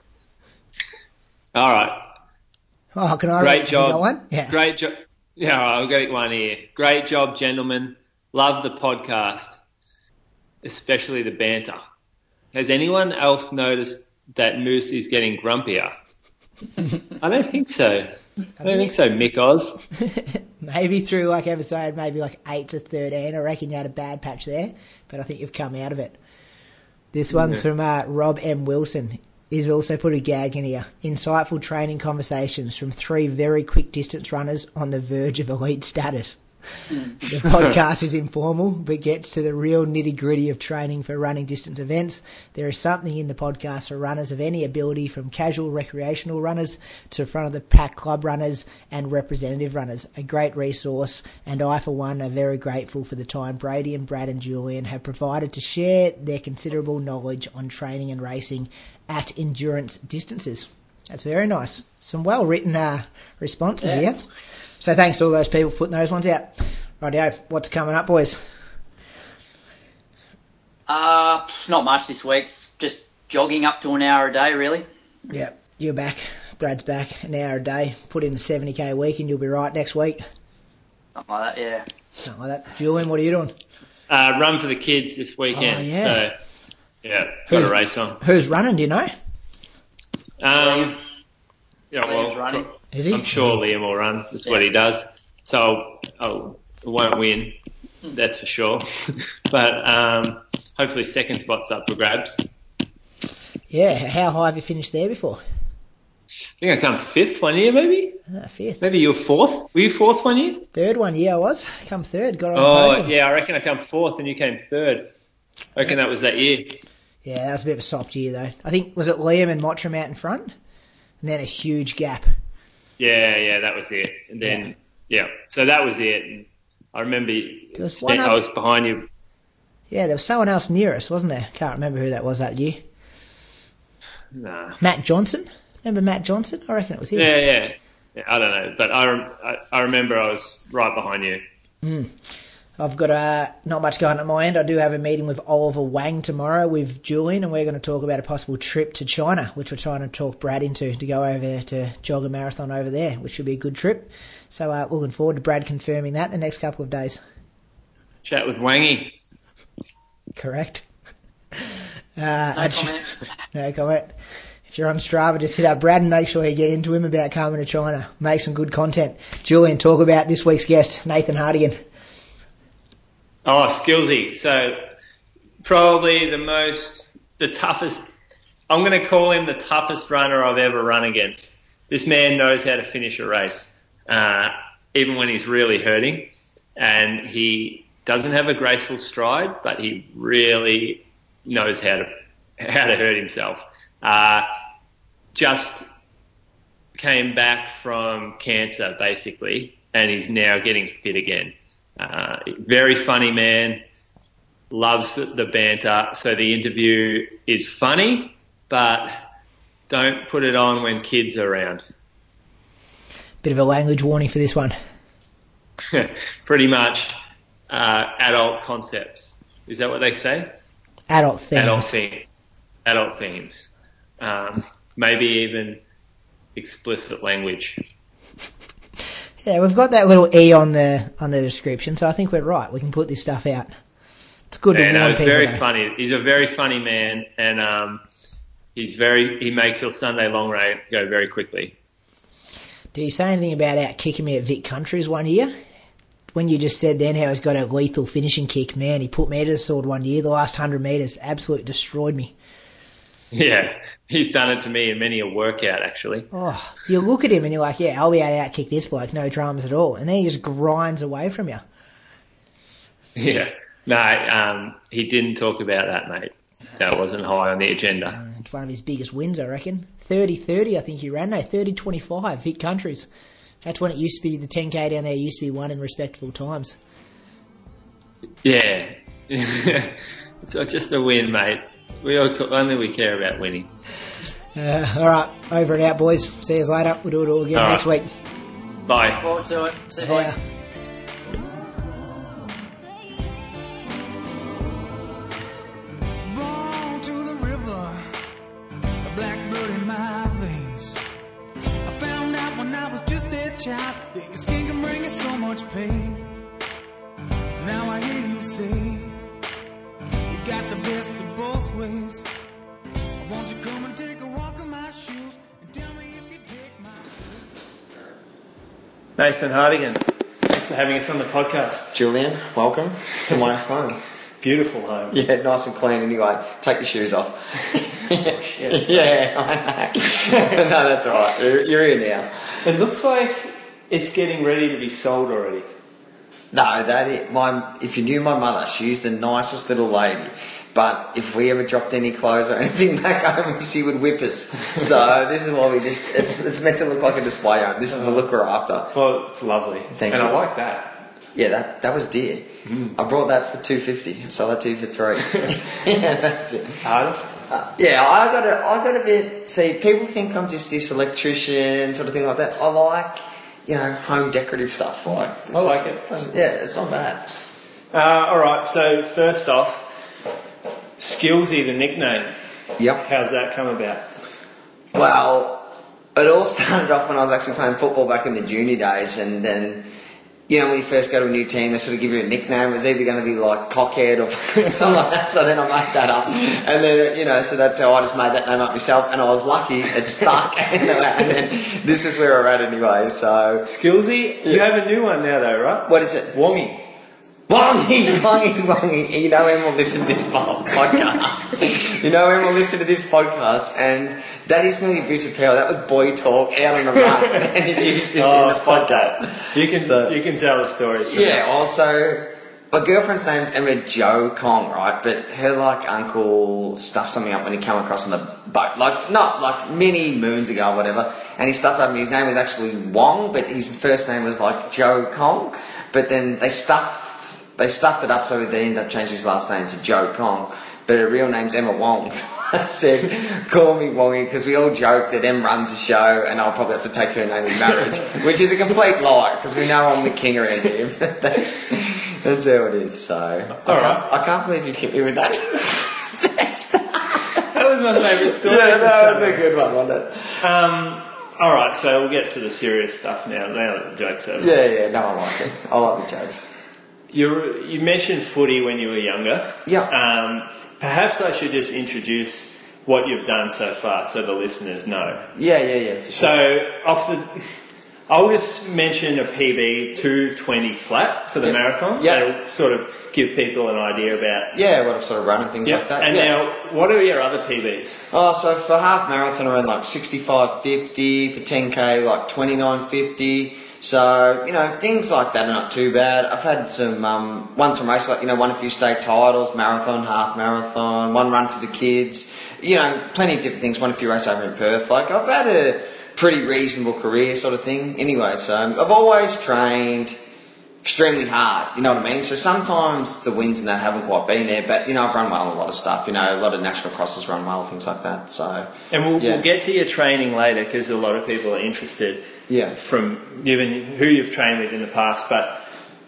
A: All right.
B: Oh, can I?
A: Great job.
B: Got one? Yeah.
A: Great job. Yeah, all right, I'll get one here. Great job, gentlemen. Love the podcast, especially the banter. Has anyone else noticed that Moose is getting grumpier? I don't think so. I don't think so, Mick Oz.
B: Maybe through like episode maybe like eight to thirteen. I reckon you had a bad patch there, but I think you've come out of it. This one's yeah. from uh, Rob M. Wilson. He's also put a gag in here. Insightful training conversations from three very quick distance runners on the verge of elite status. The podcast is informal, but gets to the real nitty-gritty of training for running distance events. There is something in the podcast for runners of any ability, from casual recreational runners to front of the pack club runners and representative runners. A great resource, and I, for one, are very grateful for the time Brady and Brad and Julian have provided to share their considerable knowledge on training and racing at endurance distances. That's very nice. Some well-written uh, responses yeah. here. So thanks to all those people for putting those ones out. Rightio, what's coming up, boys?
C: Uh, not much this week. It's just jogging up to an hour a day, really.
B: Yeah, you're back. Brad's back. An hour a day. Put in a seventy k a week and you'll be right next week.
C: Something like that, yeah.
B: Something like that. Julian, what are you doing?
A: Uh, run for the kids this weekend. Oh, yeah. So, yeah, got
B: who's,
A: a race on.
B: Who's running, do you know?
A: Um, yeah,
C: Liam's
A: well,
C: running.
B: Is he?
A: I'm sure Liam will run. That's yeah. what he does. So I'll, I won't win, that's for sure. But um, hopefully second spot's up for grabs.
B: Yeah, how high have you finished there before?
A: I think I come fifth one year, maybe.
B: Ah, fifth.
A: Maybe you were fourth. Were you fourth one year?
B: Third one year I was. Come third. Got on
A: oh,
B: the podium.
A: yeah, I reckon I come fourth and you came third. I reckon that was that year.
B: Yeah, that was a bit of a soft year though. I think, was it Liam and Mottram out in front? And then a huge gap.
A: Yeah, yeah, that was it. And then, yeah, yeah so that was it. And I remember
B: was
A: I
B: other...
A: was behind you.
B: Yeah, there was someone else near us, wasn't there? Can't remember who that was that year.
A: Nah.
B: Matt Johnson? Remember Matt Johnson? I reckon it was him.
A: Yeah, yeah. yeah I don't know. But I, I, I remember I was right behind you.
B: Mm. I've got uh, not much going at my end. I do have a meeting with Oliver Wang tomorrow with Julian, and we're going to talk about a possible trip to China, which we're trying to talk Brad into, to go over to jog a marathon over there, which should be a good trip. So uh, looking forward to Brad confirming that the next couple of days.
A: Chat with Wangy.
B: Correct. Uh,
C: no comment.
B: No comment. If you're on Strava, just hit up Brad and make sure you get into him about coming to China. Make some good content. Julian, talk about this week's guest, Nathan Hardigan.
A: Oh, skillsy. So probably the most, the toughest, I'm going to call him the toughest runner I've ever run against. This man knows how to finish a race, uh, even when he's really hurting. And he doesn't have a graceful stride, but he really knows how to, how to hurt himself. Uh, just came back from cancer, basically, and he's now getting fit again. Uh, very funny man, loves the banter. So the interview is funny, but don't put it on when kids are around.
B: Bit of a language warning for this one.
A: Pretty much uh, adult concepts. Is that what they say?
B: Adult themes.
A: Adult themes. Adult themes. Um, maybe even explicit language.
B: Yeah, we've got that little E on the on the description, so I think we're right. We can put this stuff out. It's good to
A: yeah,
B: warn
A: no, it's
B: people.
A: very
B: though.
A: funny. He's a very funny man, and um, he's very he makes a Sunday long run go very quickly.
B: Did you say anything about out kicking me at Vic Countries one year? When you just said then how he's got a lethal finishing kick, man, he put me to the sword one year. The last hundred metres absolutely destroyed me.
A: Yeah, he's done it to me in many a workout, actually.
B: Oh, you look at him and you're like, yeah, I'll be able to out kick this bloke, no dramas at all. And then he just grinds away from you.
A: Yeah, no, um, he didn't talk about that, mate. That wasn't high on the agenda.
B: Uh, it's one of his biggest wins, I reckon. thirty thirty, I think he ran. No, thirty twenty-five, Vic Countries. That's when it used to be, the ten K down there used to be won in respectable times.
A: Yeah. It's just a win, mate. We all, only we care about winning.
B: Uh, all right, over and out, boys. See you later. We'll do it all again all next
A: right.
B: week.
A: Bye.
C: Look forward to it. See you, boys.
D: watch out, being a skin can bring you so much pain. Now I hear you say, you got the best of both ways. Won't you come and take a walk in my shoes and tell me if you take my
A: Nathan Hardigan, thanks for having us on the podcast.
E: Julian, welcome to my home.
A: Beautiful home.
E: Yeah, nice and clean anyway. Take your shoes off.
A: Yes.
E: Yeah, I know. No, that's all right. You're, you're here now.
A: It looks like it's getting ready to be sold already.
E: No, that is, my, if you knew my mother, she's the nicest little lady. But if we ever dropped any clothes or anything back home, she would whip us. So this is why we just, it's it's meant to look like a display home. This is the look we're after.
A: Well, it's lovely.
E: Thank
A: and
E: you.
A: I like that.
E: Yeah, that that was dear. Mm. I brought that for two fifty. Sold that to you for three. Yeah, that's it.
A: Artist?
E: Uh, yeah, I got a, I got a bit. See, people think I'm just this electrician sort of thing like that. I like, you know, home decorative stuff. Like,
A: I like
E: just,
A: it.
E: Yeah, it's not bad.
A: Uh, all right. So first off, Skillsy, the nickname.
E: Yep.
A: How's that come about?
E: Well, it all started off when I was actually playing football back in the junior days, and then, you know, when you first go to a new team, they sort of give you a nickname. It was either going to be like Cockhead or something like that, so then I made that up. And then, you know, so that's how I just made that name up myself, and I was lucky, it stuck. And then this is where we're at anyway, so...
A: Skillsy? You have a new one now though, right?
E: What is it?
A: Wongy.
E: Wongy, wongy, wongy. You know when we'll listen to this podcast. You know when we'll listen to this podcast, and that is nearly abuse of power. That was boy talk out on the run, and he used this
A: Oh,
E: in the
A: stop
E: podcast.
A: You can
E: So-
A: you can tell the story.
E: Yeah, also, my girlfriend's name's Emma Jo Kong, right? But her, like, uncle stuffed something up when he came across on the boat. Like, not, like, many moons ago or whatever. And he stuffed up, and his name was actually Wong, but his first name was, like, Jo Kong. But then they stuffed, they stuffed it up, so they ended up changing his last name to Jo Kong. But her real name's Emma Wong. I said, call me Wongy, because we all joke that Em runs the show and I'll probably have to take her name in marriage, which is a complete lie, because we know I'm the king around here. But that's, that's how it is, so...
A: All
E: I,
A: right.
E: can't, I can't believe you hit me with that.
A: That was my favourite story.
E: Yeah, that was a good one, wasn't it?
A: Um, all right, so we'll get to the serious stuff now. Now that the joke's over.
E: Yeah, yeah, no, I like it. I like the jokes.
A: You you mentioned footy when you were younger.
E: Yeah.
A: Um, perhaps I should just introduce what you've done so far, so the listeners know.
E: Yeah, yeah, yeah, for sure.
A: So off the, I'll just mention a P B two twenty flat for the
E: Yep.
A: marathon.
E: Yep.
A: That'll sort of give people an idea about.
E: Yeah, what I've sort of run and things
A: Yep.
E: like that.
A: And
E: yeah.
A: now, what are your other P Bs?
E: Oh, so for half marathon around like sixty-five fifty, for ten K like twenty-nine fifty. So, you know, things like that are not too bad. I've had some, um, won some races, like, you know, won a few state titles, marathon, half marathon, one run for the kids. You know, plenty of different things, won a few races over in Perth. Like, I've had a pretty reasonable career sort of thing. Anyway, so I've always trained extremely hard, you know what I mean? So sometimes the wins and that haven't quite been there, but, you know, I've run well on a lot of stuff, you know, a lot of national crosses run well, things like that, so...
A: And we'll,
E: yeah.
A: we'll get to your training later, because a lot of people are interested.
E: Yeah.
A: From given who you've trained with in the past, but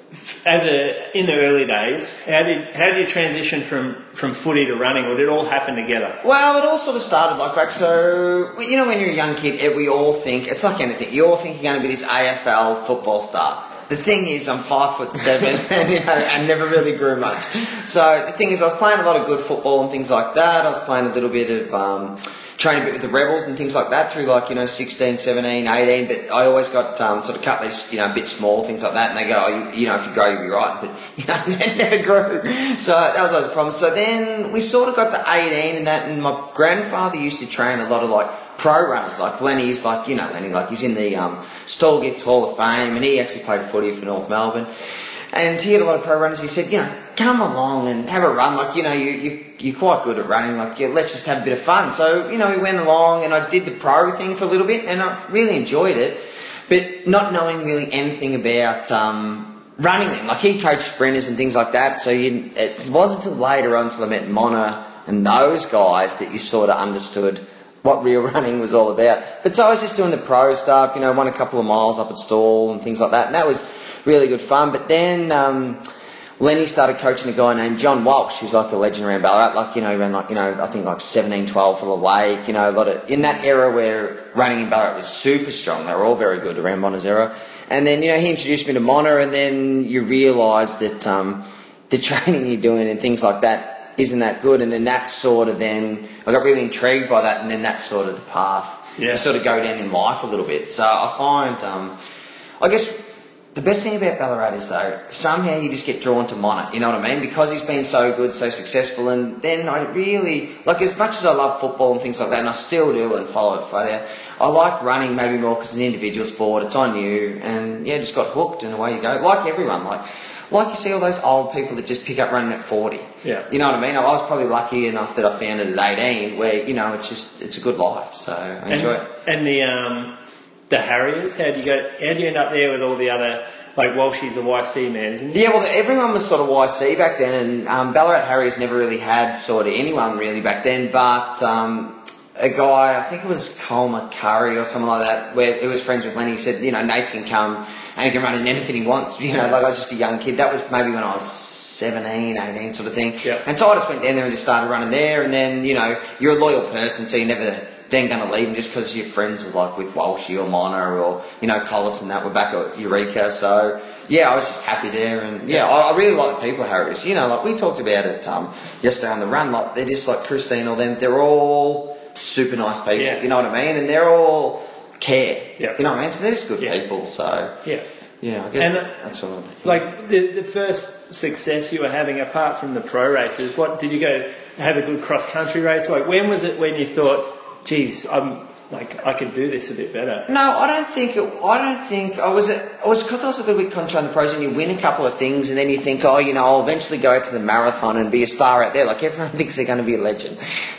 A: as a in the early days, how did how did you transition from, from footy to running, or did it all happen together?
E: Well, it all sort of started like back, so, you know, when you're a young kid, we all think, it's like anything, you all think you're going to be this A F L football star. The thing is, I'm five foot seven, and, you know, and never really grew much. So the thing is, I was playing a lot of good football and things like that. I was playing a little bit of, um, training a bit with the Rebels and things like that through like, you know, sixteen, seventeen, eighteen, but I always got, um, sort of cut these, you know, a bit small, things like that, and they go, oh, you, you know, if you grow, you'll be right, but, you know, it never grew. So that was always a problem. So then we sort of got to eighteen and that, and my grandfather used to train a lot of like, pro runners, like Lenny's, like, you know, Lenny, like he's in the um, Stallgift Hall of Fame, and he actually played footy for North Melbourne. And he had a lot of pro runners. He said, you know, come along and have a run. Like, you know, you, you, you're quite good at running. Like, yeah, let's just have a bit of fun. So, you know, we went along and I did the pro thing for a little bit, and I really enjoyed it. But not knowing really anything about um, running them. Like, he coached sprinters and things like that. So you, it wasn't until later on, until I met Mona and those guys, that you sort of understood what real running was all about. But so I was just doing the pro stuff, you know, won a couple of miles up at Stall and things like that, and that was really good fun. But then um, Lenny started coaching a guy named John Walsh, who's like a legend around Ballarat. Like, you know, he ran like, you know, I think like seventeen twelve for the Lake. You know, a lot of, in that era where running in Ballarat was super strong. They were all very good around Mona's era. And then, you know, he introduced me to Mona, and then you realise that um, the training you're doing and things like that isn't that good. And then that sort of then, I got really intrigued by that, and then that's sort of the path
A: yeah.
E: you sort of go down in life a little bit. So I find, um, I guess, the best thing about Ballarat is, though, somehow you just get drawn to Mona, you know what I mean? Because he's been so good, so successful, and then I really, like, as much as I love football and things like that, and I still do and follow it flat out, I like running maybe more because it's an individual sport, it's on you, and yeah, just got hooked and away you go. Like everyone, like, like you see all those old people that just pick up running at forty.
A: Yeah.
E: You know what I mean? I was probably lucky enough that I found it at eighteen, where, you know, it's just, it's a good life, so I enjoy
A: and,
E: it.
A: And the, um, the Harriers, how do you go, how do you end up there with all the other, like Walshy's a Y C man, isn't he?
E: Yeah, well, everyone was sort of Y C back then, and um, Ballarat Harriers never really had sort of anyone really back then, but um, a guy, I think it was Cole McCurry or something like that, where he was friends with Lenny, he said, you know, Nathan can come and he can run in anything he wants, you know, like I was just a young kid. That was maybe when I was seventeen, eighteen sort of thing.
A: Yeah.
E: And so I just went down there and just started running there, and then, you know, you're a loyal person, so you never then going to leave them just because your friends are like with Walshy or Mona or, you know, Collis and that were back at Eureka. So, yeah, I was just happy there. And, yeah, I, I really like the people at Harriers. You know, like we talked about it um, yesterday on the run. Like, they're just like Christine or them. They're all super nice people.
A: Yeah.
E: You know what I mean? And they're all care.
A: Yeah.
E: You know what I mean? So they're just good
A: Yeah.
E: people. So,
A: Yeah.
E: yeah, I guess
A: And,
E: that,
A: uh,
E: that's all. Yeah.
A: Like the the first success you were having, apart from the pro races, what did you go have a good cross country race? Like when was it when you thought, geez, I'm like I could do this a bit better?
E: No, I don't think. It, I don't think I was. It was because I was a little bit contra in the pros, and you win a couple of things, and then you think, oh, you know, I'll eventually go out to the marathon and be a star out there. Like everyone thinks they're going to be a legend.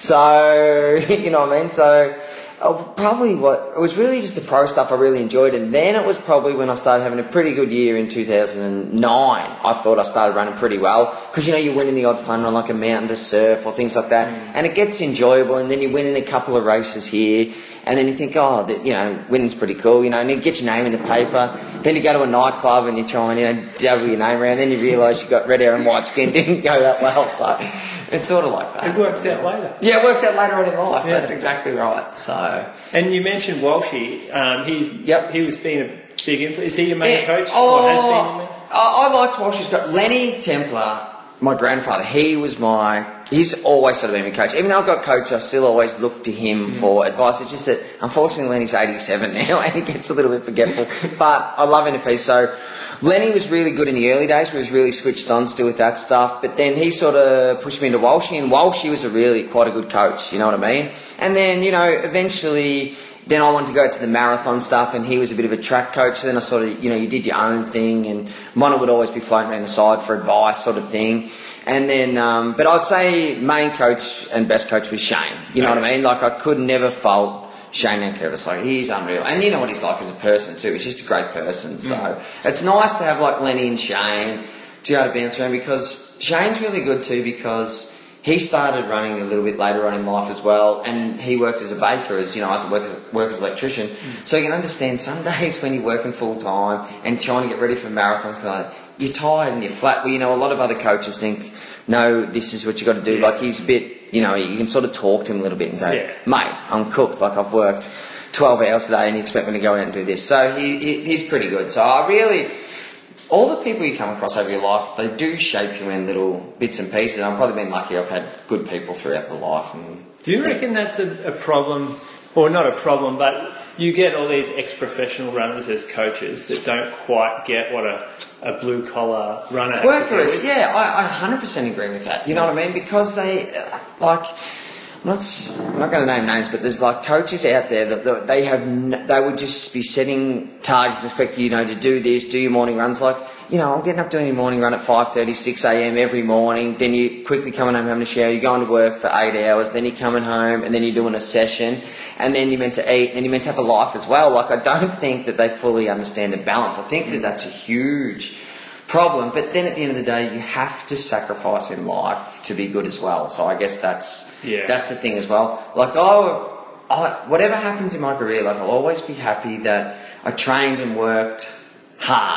E: So you know what I mean. So oh, probably what it was really just the pro stuff I really enjoyed, and then it was probably when I started having a pretty good year in two thousand nine. I thought I started running pretty well because you know you're winning the odd fun run like a mountain to surf or things like that, mm. and it gets enjoyable, and then you win in a couple of races here. And then you think, oh, that, you know, winning's pretty cool, you know, and you get your name in the paper. Then you go to a nightclub and you try and, you know, dabble your name around. Then you realise you got red hair and white skin. Didn't go that well, so it's sort of like that.
A: It works out later.
E: Yeah, it works out later on in life.
A: Yeah.
E: That's exactly right. So.
A: And you mentioned Walshy. Um, he's
E: yep.
A: he was being a big influence. Is he your main
E: yeah.
A: coach?
E: Oh,
A: or has been your main?
E: I, I like Walshy's got Lenny Templar. My grandfather, he was my, he's always sort of been my coach. Even though I've got coach, I still always look to him mm. for advice. It's just that, unfortunately, Lenny's eighty-seven now and he gets a little bit forgetful. But I love him to pieces. So, Lenny was really good in the early days. He was really switched on still with that stuff. But then he sort of pushed me into Walshy, and Walshy was a really quite a good coach, you know what I mean? And then, you know, eventually, then I wanted to go to the marathon stuff, and he was a bit of a track coach. So then I sort of, you know, you did your own thing, and Mona would always be floating around the side for advice sort of thing. And then, um, but I'd say main coach and best coach was Shane. You know okay. what I mean? Like I could never fault Shane Nankervis. Like he's unreal. And you know what he's like as a person too. He's just a great person. So mm. it's nice to have like Lenny and Shane to be able to bounce around, because Shane's really good too, because he started running a little bit later on in life as well, and he worked as a baker, as you know, as a work, work as an electrician. Mm. So you can understand some days when you're working full time and trying to get ready for marathons, like you're tired and you're flat. Well, you know, a lot of other coaches think, no, this is what you got to do.
A: Yeah.
E: Like he's a bit, you know, you can sort of talk to him a little bit and go,
A: yeah.
E: mate, I'm cooked. Like I've worked twelve hours a day and you expect me to go out and do this. So he, he he's pretty good. So I really, all the people you come across over your life, they do shape you in little bits and pieces. I've probably been lucky. I've had good people throughout the life. And,
A: do you reckon yeah. that's a, a problem, or not a problem, but you get all these ex-professional runners as coaches that don't quite get what a, a blue-collar runner has
E: Workers,
A: to do?
E: yeah, I, I one hundred percent agree with that. You know what I mean? Because they, uh, like, I'm not, I'm not going to name names, but there's like coaches out there that, that they have, n- they would just be setting targets and expect you, you know, to do this, do your morning runs. Like, you know, I'm getting up doing your morning run at five thirty, six a.m. every morning. Then you quickly coming home having a shower. You're going to work for eight hours. Then you're coming home and then you're doing a session. And then you're meant to eat, and then you're meant to have a life as well. Like, I don't think that they fully understand the balance. I think that that's a huge problem. But then at the end of the day, you have to sacrifice in life to be good as well. So I guess that's
A: yeah.
E: that's the thing as well. Like, oh, I, whatever happens in my career, like, I'll always be happy that I trained and worked hard.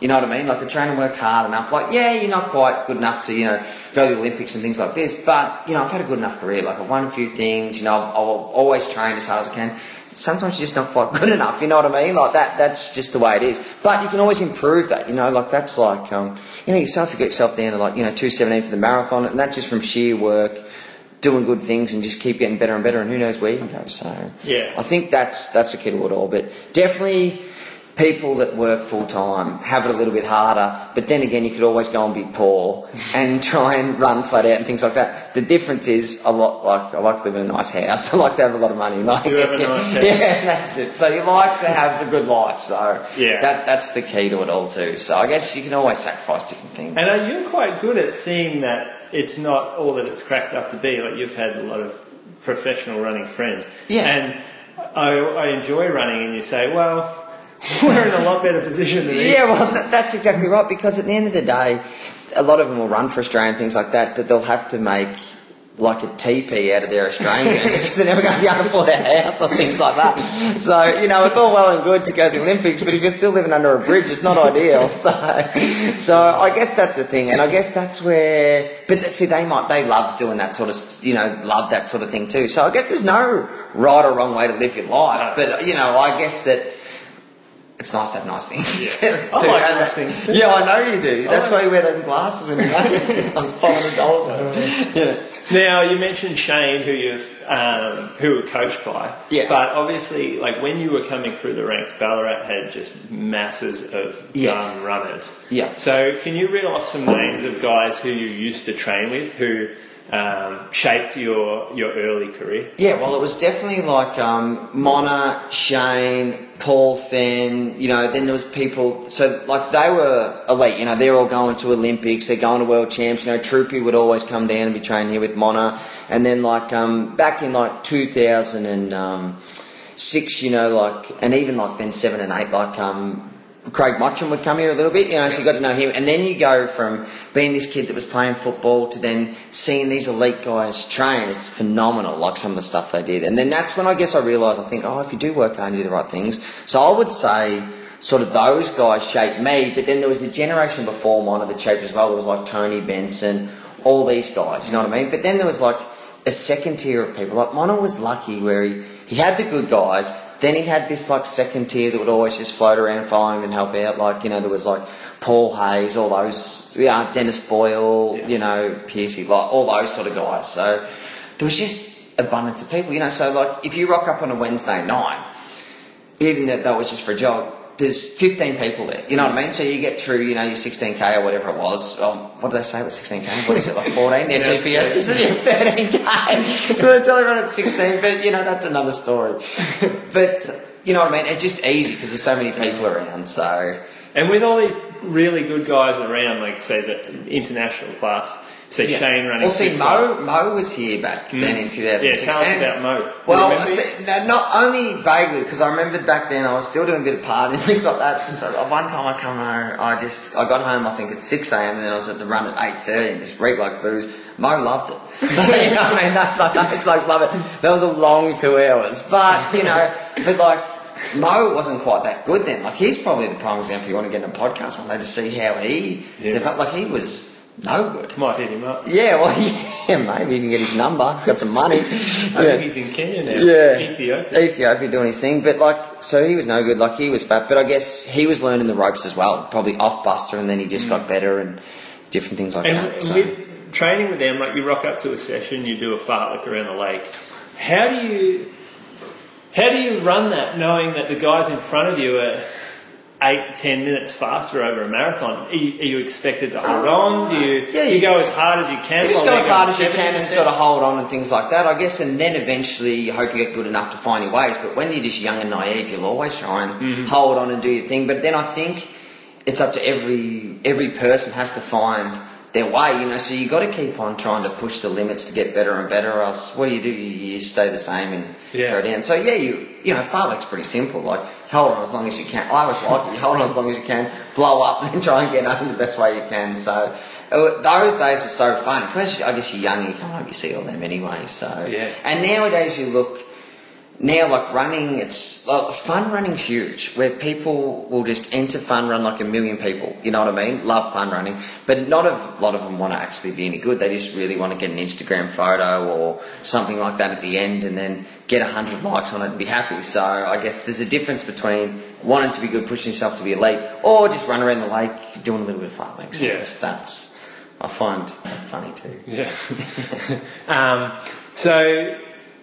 E: You know what I mean? Like, I trained and worked hard enough. Like, yeah, you're not quite good enough to, you know, go to the Olympics and things like this, but, you know, I've had a good enough career. Like, I've won a few things, you know, I've, I've always trained as hard as I can. Sometimes you're just not quite good enough, you know what I mean? Like, that, that's just the way it is. But you can always improve that, you know, like, that's like, um, you know, yourself, you get yourself down to, like, you know, two seventeen for the marathon, and that's just from sheer work, doing good things, and just keep getting better and better, and who knows where you can go. So,
A: yeah,
E: I think that's, that's the key to it all. But definitely, people that work full time have it a little bit harder, but then again, you could always go and be poor and try and run flat out and things like that. The difference is a lot like I like to live in a nice house. I like to have a lot of money. Like,
A: you have a nice house.
E: Yeah, that's it. So you like to have a good life. So
A: yeah,
E: that that's the key to it all too. So I guess you can always sacrifice different things.
A: And are you quite good at seeing that it's not all that it's cracked up to be? Like, you've had a lot of professional running friends.
E: Yeah.
A: And I, I enjoy running, and you say, well, we're in a lot better position than these.
E: Yeah, well, that, that's exactly right, because at the end of the day, a lot of them will run for Australia and things like that, but they'll have to make like a teepee out of their Australian because they're never going to be able to afford a house or things like that. So, you know, it's all well and good to go to the Olympics, but if you're still living under a bridge, it's not ideal. So, so I guess that's the thing, and I guess that's where, but see, they might, they love doing that sort of, you know, love that sort of thing too. So I guess there's no right or wrong way to live your life, but, you know, I guess that it's nice to have nice things.
A: Yeah. I like nice things too.
E: Yeah, I know you do. That's like why you wear those glasses when you run. Sometimes five hundred dollars. Yeah.
A: Now, you mentioned Shane, who you've um, who were coached by.
E: Yeah.
A: But obviously, like, when you were coming through the ranks, Ballarat had just masses of
E: Yeah.
A: young runners.
E: Yeah.
A: So, can you reel off some names of guys who you used to train with who um, shaped your your early career?
E: Yeah, well, it was definitely like um, Mona, Shane, Paul Fenn, you know, then there was people, so like they were elite, you know, they're all going to Olympics, they're going to World Champs, you know, Troopy would always come down and be training here with Mona, and then like um, back in like two thousand six, you know, like, and even like then seven and eight, like um, Craig Mottram would come here a little bit, you know, so you got to know him, and then you go from being this kid that was playing football to then seeing these elite guys train. It's phenomenal, like some of the stuff they did. And then that's when I guess I realised, I think, oh, if you do work hard and do the right things. So I would say sort of those guys shaped me, but then there was the generation before mine that shaped as well. There was like Tony Benson, all these guys, you know what I mean? But then there was like a second tier of people. Like Mono was lucky where he, he had the good guys, then he had this like second tier that would always just float around, follow him and help out. Like, you know, there was like Paul Hayes, all those, yeah, Dennis Boyle,
A: yeah.
E: you know, Piercy, like all those sort of guys. So there was just abundance of people, you know. So like if you rock up on a Wednesday night, even if that was just for a jog, there's fifteen people there, you know what I mean? So you get through, you know, your sixteen K or whatever it was. Oh, what did they say? It was sixteen K? What is it, like fourteen? Yeah, G P S, isn't it? thirteen K. So they tell everyone it's sixteen, but, you know, that's another story. But, you know what I mean? It's just easy because there's so many people around, so...
A: And with all these really good guys around, like, say, the international class, say
E: Yeah.
A: Shane running...
E: Well, see, Mo, Mo was here back
A: Mm.
E: then in two thousand six.
A: Yeah, tell us about Mo.
E: Well,
A: Remember
E: I
A: him?
E: see, no, not only vaguely, because I remembered back then I was still doing a bit of partying and things like that. So, so one time I come home, I just, I got home I think at six a.m. and then I was at the run at eight thirty and just reeked like booze. Mo loved it. So, you know what I mean? That, like, those blokes love it. That was a long two hours. But, you know, but like, Mo wasn't quite that good then. Like, he's probably the prime example you want to get in a podcast one day to see how he
A: Yeah.
E: developed. Like, he was no good.
A: Might hit him up.
E: Yeah, well, yeah, maybe you can get his number. Got some money.
A: I think he's in Kenya now.
E: Yeah.
A: Ethiopia.
E: Ethiopia doing his thing. But, like, so he was no good. Like, he was fat. But I guess he was learning the ropes as well. Probably off Buster, and then he just got better and different things like
A: And,
E: that.
A: and
E: So.
A: with training with them, like, you rock up to a session, you do a fartlek around the lake. How do you... How do you run that, knowing that the guys in front of you are eight to ten minutes faster over a marathon? Are you, are you expected to hold on? Do you,
E: Yeah,
A: you
E: you-
A: go as hard as you can?
E: You just
A: while
E: go as
A: they're
E: hard
A: going
E: as you can and
A: seventy percent?
E: sort of hold on and things like that, I guess, and then eventually you hope you get good enough to find your ways. But when you're just young and naive, you'll always try and
A: Mm-hmm.
E: hold on and do your thing. But then I think it's up to every every person has to find their way, you know. So you got to keep on trying to push the limits to get better and better. Or else, what do you do? You, you stay the same and
A: Yeah.
E: go down. So yeah, you you know, fartlek's pretty simple. Like, hold on as long as you can. I always like it. You hold on as long as you can, blow up, and try and get home the best way you can. So. Uh, Those days were so fun because I guess you're young, you come home, you see all them anyway. So
A: Yeah.
E: and nowadays you look, now, like running, it's like fun running's huge, where people will just enter fun run like a million people. You know what I mean? Love fun running, but not a lot of them want to actually be any good. They just really want to get an Instagram photo or something like that at the end, and then get a hundred likes on it and be happy. So I guess there's a difference between wanting to be good, pushing yourself to be elite, or just run around the lake doing a little bit of fun. Like, so
A: Yeah.
E: I guess that's I find that funny too.
A: Yeah. um, so,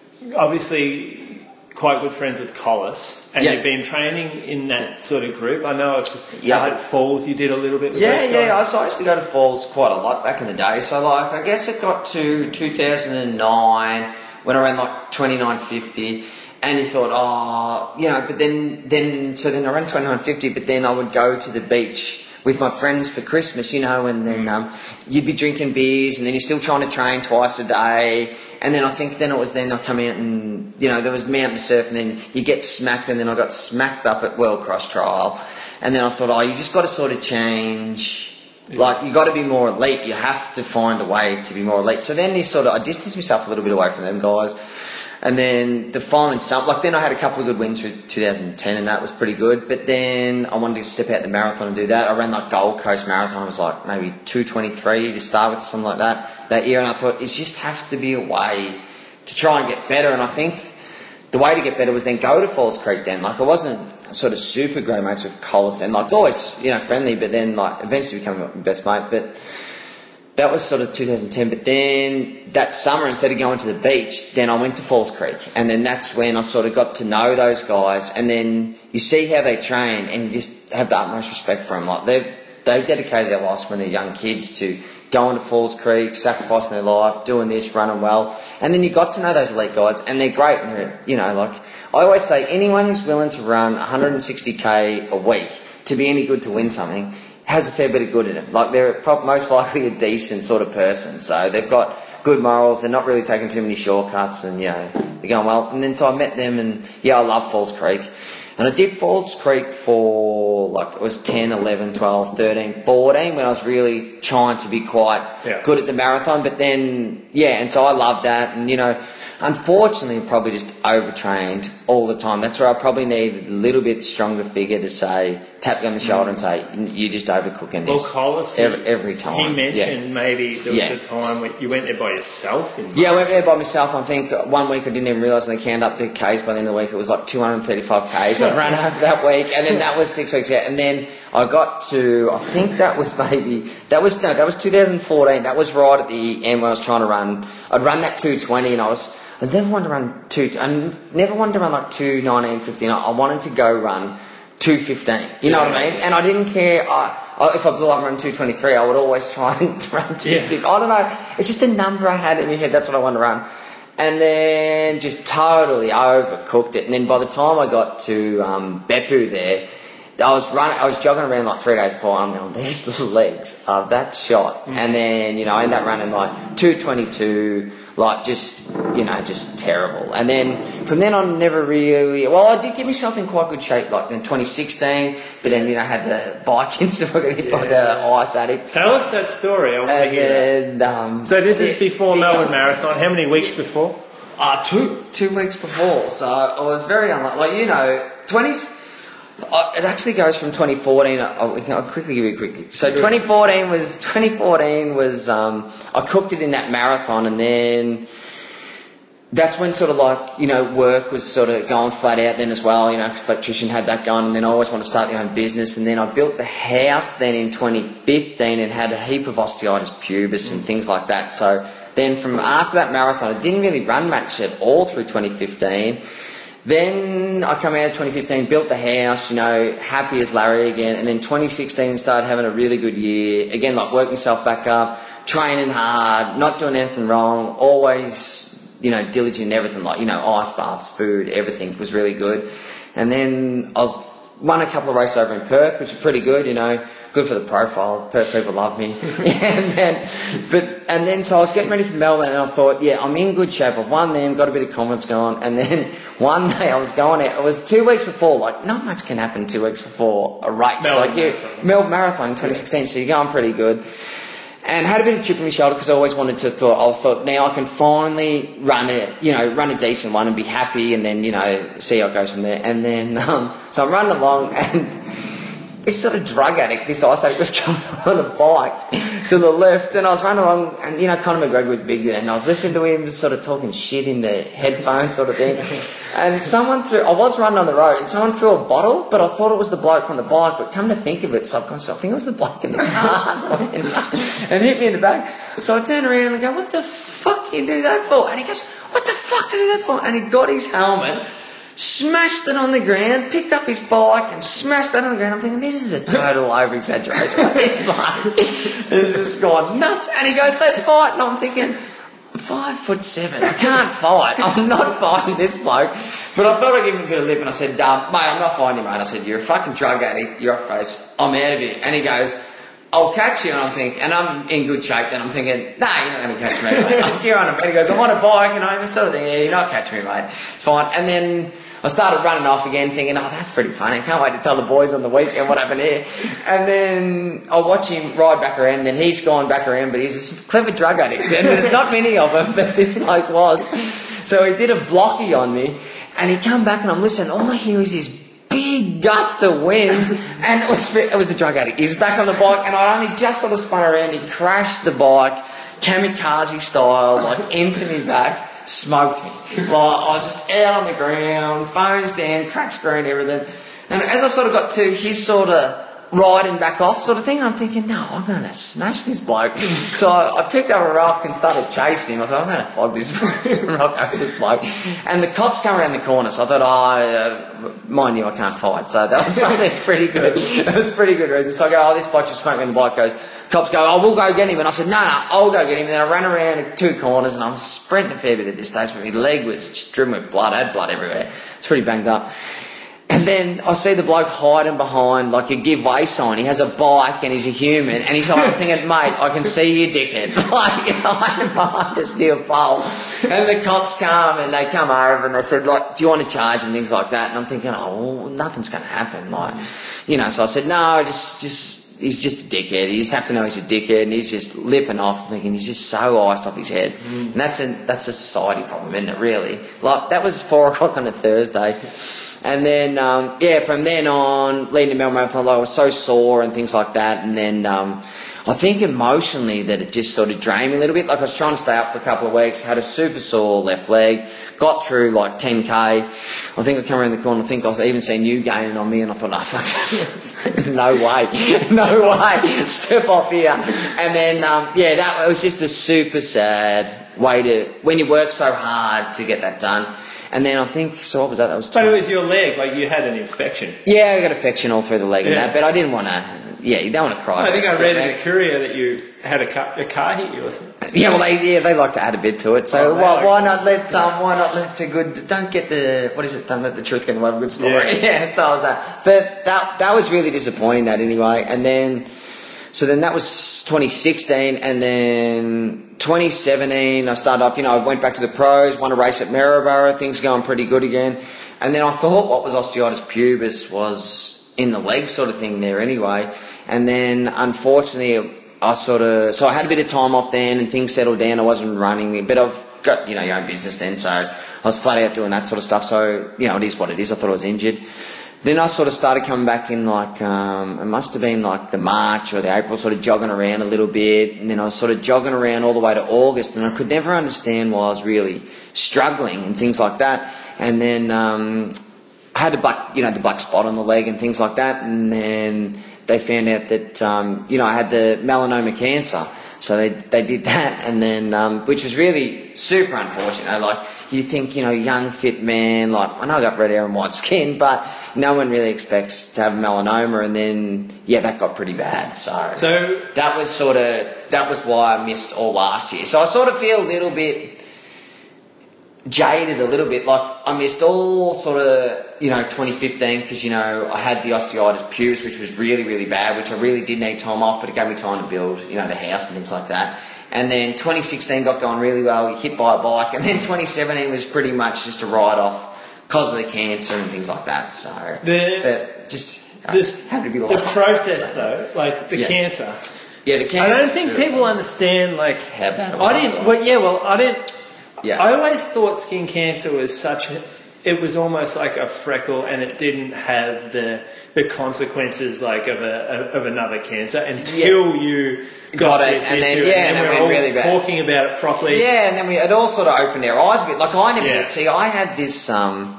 A: obviously, quite good friends with Collis, and
E: Yeah.
A: you've been training in that sort of group. I know it's
E: Yeah.
A: up at Falls you did a little bit with
E: Yeah,
A: those
E: yeah. I,
A: guys.
E: so I used to go to Falls quite a lot back in the day. So like, I guess it got to two thousand nine when I ran like twenty-nine fifty, and you thought, oh, you know. But then, then so then I ran twenty-nine fifty, but then I would go to the beach with my friends for Christmas, you know, and then um, you'd be drinking beers, and then you're still trying to train twice a day. And then I think then it was then I come out and, you know, there was mountain surf, and then you get smacked, and then I got smacked up at World Cross Trial. And then I thought, oh, you just got to sort of change.
A: Yeah.
E: Like, you got to be more elite. You have to find a way to be more elite. So then you sort of, I distanced myself a little bit away from them guys. And then the following summer, like then I had a couple of good wins through two thousand ten, and that was pretty good. But then I wanted to step out the marathon and do that. I ran like Gold Coast Marathon. It was like maybe two twenty-three to start with, something like that, that year. And I thought, it just has to be a way to try and get better. And I think the way to get better was then go to Falls Creek then. Like, I wasn't sort of super great mates with Collis and like always, you know, friendly, but then like eventually became my best mate. But that was sort of two thousand ten, but then that summer, instead of going to the beach, then I went to Falls Creek, and then that's when I sort of got to know those guys, and then you see how they train, and you just have the utmost respect for them. Like, they've, they've dedicated their lives when they're young kids to going to Falls Creek, sacrificing their life, doing this, running well, and then you got to know those elite guys, and they're great, and they're, you know, like, I always say, anyone who's willing to run one hundred sixty k a week to be any good to win something has a fair bit of good in it. Like, they're prob- most likely a decent sort of person. So they've got good morals. They're not really taking too many shortcuts, and, you know, they're going well. And then so I met them, and, yeah, I love Falls Creek. And I did Falls Creek for, like, it was ten, eleven, twelve, thirteen, fourteen, when I was really trying to be quite
A: Yeah.
E: good at the marathon. But then, yeah, and so I loved that. And, you know, unfortunately, I probably just overtrained all the time. That's where I probably needed a little bit stronger figure to say, tap you on the shoulder and say, you're just overcooking
A: Well,
E: this
A: Collis,
E: every, every time.
A: he mentioned
E: Yeah.
A: maybe there was
E: Yeah.
A: a time when you went there by yourself. In
E: Yeah, I went there by myself. I think one week I didn't even realise they counted up the Ks. By the end of the week, it was like two hundred thirty-five Ks. I ran over that week, and then that was six weeks out. And then I got to, I think that was maybe, that was, no, that was two thousand fourteen. That was right at the end when I was trying to run. I'd run that two twenty, and I was, I never wanted to run two, I never wanted to run like two nineteen, fifteen. I wanted to go run two fifteen. You know
A: Yeah.
E: what I mean? And I didn't care. I, I, if I blew up and run two twenty-three, I would always try and run two fifty.
A: Yeah.
E: I don't know. It's just a number I had in my head. That's what I wanted to run. And then just totally overcooked it. And then by the time I got to um, Beppu there, I was running, I was jogging around like three days before, and I'm going, there's the legs of that shot. Mm. And then, you know, I ended up running like two twenty-two, like just, you know, just terrible. And then from then on, never really, well, I did get myself in quite good shape like in twenty sixteen, but then, you know, I had the bike incident, I got hit by the ice addict.
A: Tell us that story. I want to
E: And
A: hear that.
E: then, um,
A: So this is
E: yeah,
A: before
E: yeah.
A: Melbourne Marathon. How many weeks before?
E: Uh, two, two weeks before. So I was very unlucky. Like, you know, twenties, uh, it actually goes from twenty fourteen. I'll, I'll quickly give you a quick. So twenty fourteen was, twenty fourteen was, um, I cooked it in that marathon, and then that's when sort of like, you know, work was sort of going flat out then as well, you know, because the electrician had that going, and then I always wanted to start my own business. And then I built the house then in twenty fifteen and had a heap of osteitis pubis and things like that. So then from after that marathon, I didn't really run much at all through twenty fifteen. Then I come out of twenty fifteen, built the house, you know, happy as Larry again. And then twenty sixteen started having a really good year. Again, like working myself back up, training hard, not doing anything wrong, always, you know, diligent in everything, like, you know, ice baths, food, everything was really good. And then I was won a couple of races over in Perth, which are pretty good, you know, good for the profile. Perth people love me. and then, but and then so I was getting ready for Melbourne, and I thought, yeah, I'm in good shape. I've won them, got a bit of confidence going. And then one day I was going out. It was two weeks before. Like, not much can happen two weeks before a race.
A: Melbourne
E: like you,
A: Marathon.
E: Melbourne Marathon in twenty sixteen. So you're going pretty good. And had a bit of chip in my shoulder because I always wanted to thought I thought now I can finally run a you know run a decent one and be happy, and then you know see how it goes from there. And then um, so I'm running along, and this sort of drug addict, this ice addict, was coming on a bike to the left, and I was running along, and you know Conor McGregor was big then, and I was listening to him sort of talking shit in the headphones sort of thing. And someone threw, I was running on the road, and someone threw a bottle, but I thought it was the bloke on the bike, but come to think of it, subconsciously, I think it was the bloke in the car, and hit me in the back. So I turned around and go, what the fuck do you do that for? And he goes, what the fuck do you do that for? And he got his helmet, smashed it on the ground, picked up his bike and smashed it on the ground. I'm thinking, this is a total over-exaggeration. Like, this bloke has just gone nuts. And he goes, let's fight. And I'm thinking, I'm five foot seven. I can't fight. I'm not fighting this bloke. But I thought I'd give him a bit of lip, and I said, um, mate, I'm not fighting you, mate. I said, you're a fucking drug addict. You're off face. I'm out of here. And he goes, I'll catch you. And I'm thinking, and I'm in good shape. And I'm thinking, nah, you're not going to catch me, mate. I'm here on a, and he goes, I'm on a bike. And I'm sort of thinking, yeah, you're not catching me, mate. It's fine. And then I started running off again, thinking, oh, that's pretty funny. I can't wait to tell the boys on the weekend what happened here. And then I'll watch him ride back around, and then he's gone back around, but he's a clever drug addict. And there's not many of them, but this bloke was. So he did a blocky on me, and he come back, and I'm listening. All I hear is this big gust of wind, and it was, it was the drug addict. He was back on the bike, and I only just sort of spun around. He crashed the bike, kamikaze style, like into me back. Smoked me. Like, I was just out on the ground, phones down, crack screen, everything. And as I sort of got to his sort of riding back off sort of thing, I'm thinking, no, I'm going to smash this bloke. So I, I picked up a rock and started chasing him. I thought, I'm going to flog this rock over this bloke. And the cops come around the corner, so I thought, oh, uh, mind you, I can't fight. So that was probably pretty good. That was a pretty good reason. So I go, oh, this bloke just smoked me, and the bloke goes, cops go, oh, we'll go get him. And I said, no, no, I'll go get him. And then I ran around two corners, and I'm sprinting a fair bit at this stage, but my leg was just driven with blood. I had blood everywhere. It's pretty banged up. And then I see the bloke hiding behind, like, a give way sign. He has a bike and he's a human. And he's like, I'm thinking, mate, I can see you, dickhead. Like, you know, I'm behind a steel pole. And the cops come and they come over and they said, like, do you want to charge and things like that? And I'm thinking, oh, well, nothing's going to happen. Like, you know, so I said, no, just, just, he's just a dickhead. You just have to know he's a dickhead, and he's just lipping off, thinking he's just so iced off his head. Mm. And that's a, that's a society problem, isn't it, really? Like, that was four o'clock on a Thursday. And then, um, yeah, from then on, leading to Melbourne Marathon, like, I was so sore and things like that. And then um, I think emotionally that it just sort of drained me a little bit. Like, I was trying to stay up for a couple of weeks, had a super sore left leg, got through like ten K. I think I came around the corner, I think I've even seen you gaining on me, and I thought, oh, fuck, no way, no way, step off here. And then, um, yeah, that it was just a super sad way to, when you work so hard to get that done. And then I think, so what was that? That was.
A: But it was your leg, like you had an infection.
E: Yeah, I got infection all through the leg and
A: yeah.
E: that, but I didn't want to. Yeah, you don't want to cry.
A: I think I read in the Courier that you had a car, a car hit you or something.
E: Yeah, well, they yeah they like to add a bit to it. So
A: oh,
E: why,
A: like
E: why not let um why not let a good don't get the what is it don't let the truth get in the way of a good story. Yeah, yeah so I was that. But that that was really disappointing. That anyway, and then. So then that was twenty sixteen, and then twenty seventeen I started off, you know, I went back to the pros, won a race at Maryborough, things going pretty good again. And then I thought what was osteitis pubis was in the leg sort of thing there anyway. And then unfortunately I sort of, so I had a bit of time off then and things settled down, I wasn't running, but I've got, you know, your own business then, so I was flat out doing that sort of stuff. So, you know, it is what it is, I thought I was injured. Then I sort of started coming back in like, um, it must have been like the March or the April, sort of jogging around a little bit. And then I was sort of jogging around all the way to August, and I could never understand why I was really struggling and things like that. And then um, I had a black, you know, the black spot on the leg and things like that. And then they found out that, um, you know, I had the melanoma cancer. So they they did that, and then, um, which was really super unfortunate. Like, you think, you know, young, fit man, like, I know I got red hair and white skin, but no one really expects to have melanoma, and then, yeah, that got pretty bad. So,
A: so
E: that was sort of, that was why I missed all last year. So I sort of feel a little bit jaded a little bit, like I missed all sort of, you know, twenty fifteen because, you know, I had the osteitis pubis, which was really, really bad, which I really did need time off, but it gave me time to build, you know, the house and things like that. And then twenty sixteen got going really well, hit by a bike, and then twenty seventeen was pretty much just a write-off because of the cancer and things like that. So,
A: the,
E: but just,
A: the,
E: had to be
A: the process though, like the
E: yeah.
A: cancer,
E: Yeah, the cancer.
A: I don't think people understand like
E: How bad it
A: I
E: was,
A: didn't.
E: or-
A: Well, yeah, well, I didn't.
E: Yeah.
A: I always thought skin cancer was such a, it was almost like a freckle, and it didn't have the the consequences like of a of another cancer until you got,
E: Got it,
A: this
E: and then-
A: issue,
E: yeah,
A: and,
E: and it
A: then we're
E: went
A: all
E: really bad.
A: talking about it properly.
E: Yeah, and then we, it all sort of opened our eyes a bit. Like I never
A: Yeah.
E: did see. I had this. Um,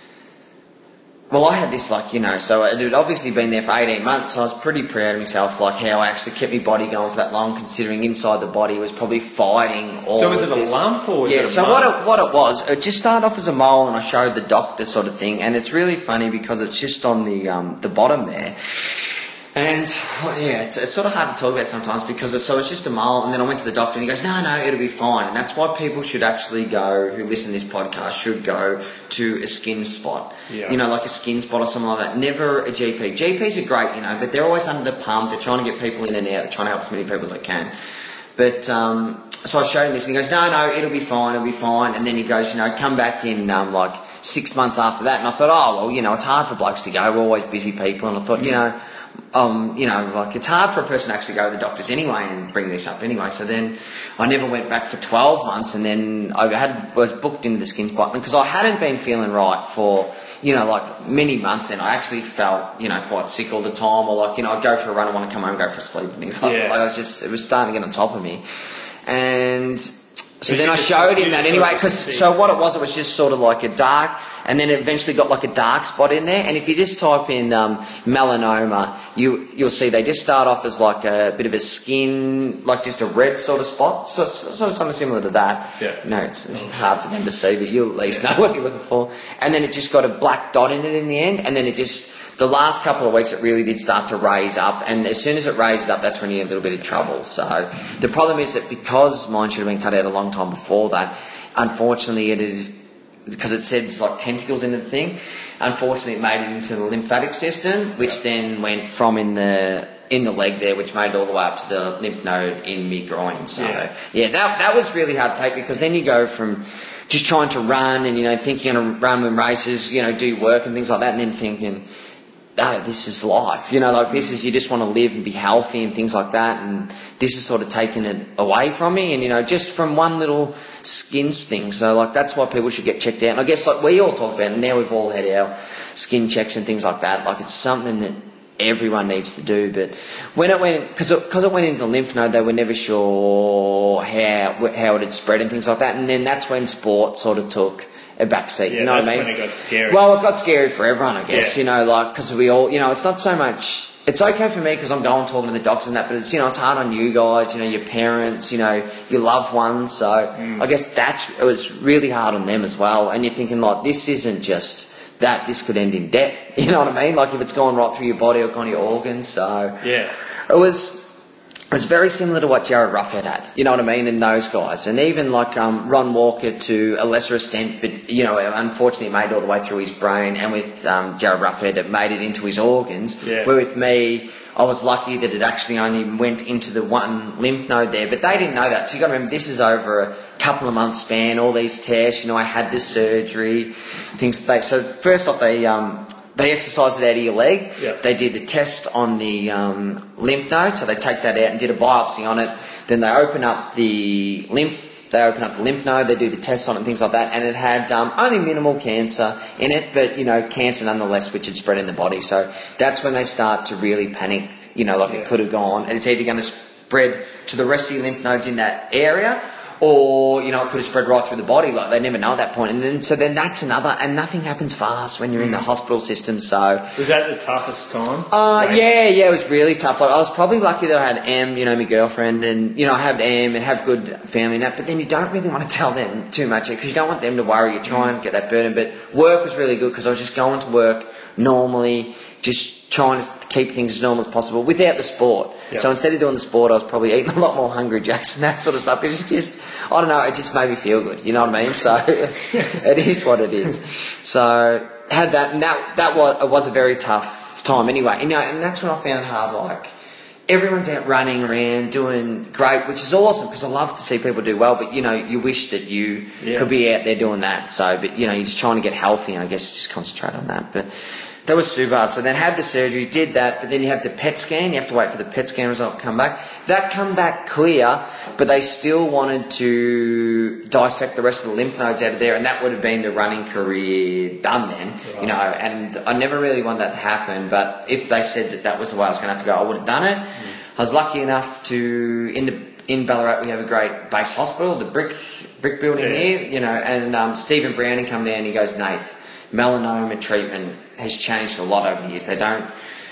E: well, I had this like you know. So it had obviously been there for eighteen months. So I was pretty proud of myself, like how I actually kept my body going for that long, considering inside the body was probably fighting all.
A: So was
E: of
A: it a
E: this.
A: lump or was
E: yeah?
A: it a
E: so
A: mole?
E: what it what it was, it just started off as a mole, and I showed the doctor sort of thing, and it's really funny because it's just on the um, the bottom there. And well, yeah, it's, it's sort of hard to talk about sometimes because it's, so it's just a mole, and then I went to the doctor and he goes, no, no, it'll be fine. And that's why people should actually go, who listen to this podcast, should go to a skin spot.
A: Yeah.
E: You know, like a skin spot or something like that. Never a G P. G Ps are great, you know, but they're always under the pump. They're trying to get people in and out. They're trying to help as many people as they can. But, um, so I showed him this and he goes, no, no, it'll be fine, it'll be fine. And then he goes, you know, come back in, um, like six months after that. And I thought, oh, well, you know, it's hard for blokes to go. We're always busy people. And I thought, you know, Um, you know, like it's hard for a person to actually go to the doctors anyway and bring this up anyway. So then I never went back for twelve months, and then I had was booked into the skin spot because I hadn't been feeling right for, you know, like many months, and I actually felt, you know, quite sick all the time, or like, you know, I'd go for a run, I want to come home, go for a sleep and things like
A: Yeah.
E: that. Like I was just, it was starting to get on top of me. And so
A: you
E: then I
A: just-
E: showed
A: you
E: him that
A: just
E: anyway,
A: sort of
E: because
A: see-
E: so what it was, it was just sort of like a dark, and then it eventually got like a dark spot in there. And if you just type in um, melanoma, you you'll see they just start off as like a bit of a skin, like just a red sort of spot, so sort of something similar to that.
A: Yeah.
E: No, it's, it's hard for them to see, but you at least know what you're looking for. And then it just got a black dot in it in the end, and then it just. The last couple of weeks it really did start to raise up, and as soon as it raised up, that's when you get a little bit of trouble. So the problem is that because mine should have been cut out a long time before that, unfortunately it is, because it said it's like tentacles in the thing, unfortunately it made it into the lymphatic system, which then went from in the in the leg there, which made it all the way up to the lymph node in my groin. So
A: Yeah.
E: yeah, that that was really hard to take, because then you go from just trying to run and, you know, thinking you're going to run when races, you know, do work and things like that, and then thinking, no, this is life, you know, like this is, you just want to live and be healthy and things like that, and this is sort of taking it away from me, and, you know, just from one little skin thing. So like that's why people should get checked out. And I guess like we all talk about it, and now we've all had our skin checks and things like that, like it's something that everyone needs to do. But when it went, because it, cause it went into the lymph node, they were never sure how how it had spread and things like that, and then that's when sport sort of took a backseat,
A: Yeah,
E: you know what I
A: that's
E: mean?
A: when it got scary.
E: Well, it got scary for everyone, I guess,
A: Yeah.
E: you know, like, because we all, you know, it's not so much, it's okay for me because I'm going talking to the doctors and that, but it's, you know, it's hard on you guys, you know, your parents, you know, your loved ones, so
A: Mm.
E: I guess that's, it was really hard on them as well, and you're thinking, like, this isn't just that, this could end in death, you know what I mean? Like, if it's gone right through your body or gone to your organs, so
A: Yeah.
E: it was... It was very similar to what Jared Ruffhead had, you know what I mean, and those guys. And even like um, Ron Walker to a lesser extent, but, you know, unfortunately it made it all the way through his brain, and with um, Jared Ruffhead it made it into his organs.
A: Yeah.
E: Where with me, I was lucky that it actually only went into the one lymph node there, but they didn't know that. So you got to remember, this is over a couple of months span, all these tests, you know, I had this surgery, things like that. So first off, they... Um, They exercised it out of your leg.
A: Yep.
E: They did the test on the um, lymph node, so they take that out and did a biopsy on it. Then they open up the lymph. They open up the lymph node. They do the tests on it and things like that. And it had um, only minimal cancer in it, but you know, cancer nonetheless, which had spread in the body. So that's when they start to really panic. You know, like
A: Yeah.
E: it could have gone, and it's either going to spread to the rest of your lymph nodes in that area, or, you know, it could have spread right through the body. Like, they never know at that point. And then, so then that's another, and nothing happens fast when you're in the hospital system, so.
A: Was that the toughest time?
E: Uh,
A: Like-
E: yeah, yeah, it was really tough. Like, I was probably lucky that I had Em, you know, my girlfriend, and, you know, I have Em and have good family and that, but then you don't really want to tell them too much, because you don't want them to worry. You try and get that burden, but work was really good, because I was just going to work normally, just trying to keep things as normal as possible without the sport.
A: Yep.
E: So instead of doing the sport, I was probably eating a lot more Hungry Jacks and that sort of stuff. Because it's just, I don't know, it just made me feel good. You know what I mean? So it is what it is. So had that, and that that was it was a very tough time anyway. You know, and that's when I found it hard. Like, everyone's out running around doing great, which is awesome, because I love to see people do well. But you know, you wish that you
A: Yeah.
E: could be out there doing that. So, but you know, you're just trying to get healthy, and I guess just concentrate on that. But that was super hard. So then had the surgery, did that, but then you have the P E T scan. You have to wait for the P E T scan result to come back. that come back clear, but they still wanted to dissect the rest of the lymph nodes out of there, and that would have been the running career done then, right. you know, and I never really wanted that to happen, but if they said that that was the way I was going to have to go, I would have done it. Mm. I was lucky enough to, in the in Ballarat we have a great base hospital, the brick brick building yeah. here, you know, and um, Stephen Browning come down and he goes, Nath, melanoma treatment has changed a lot over the years. They don't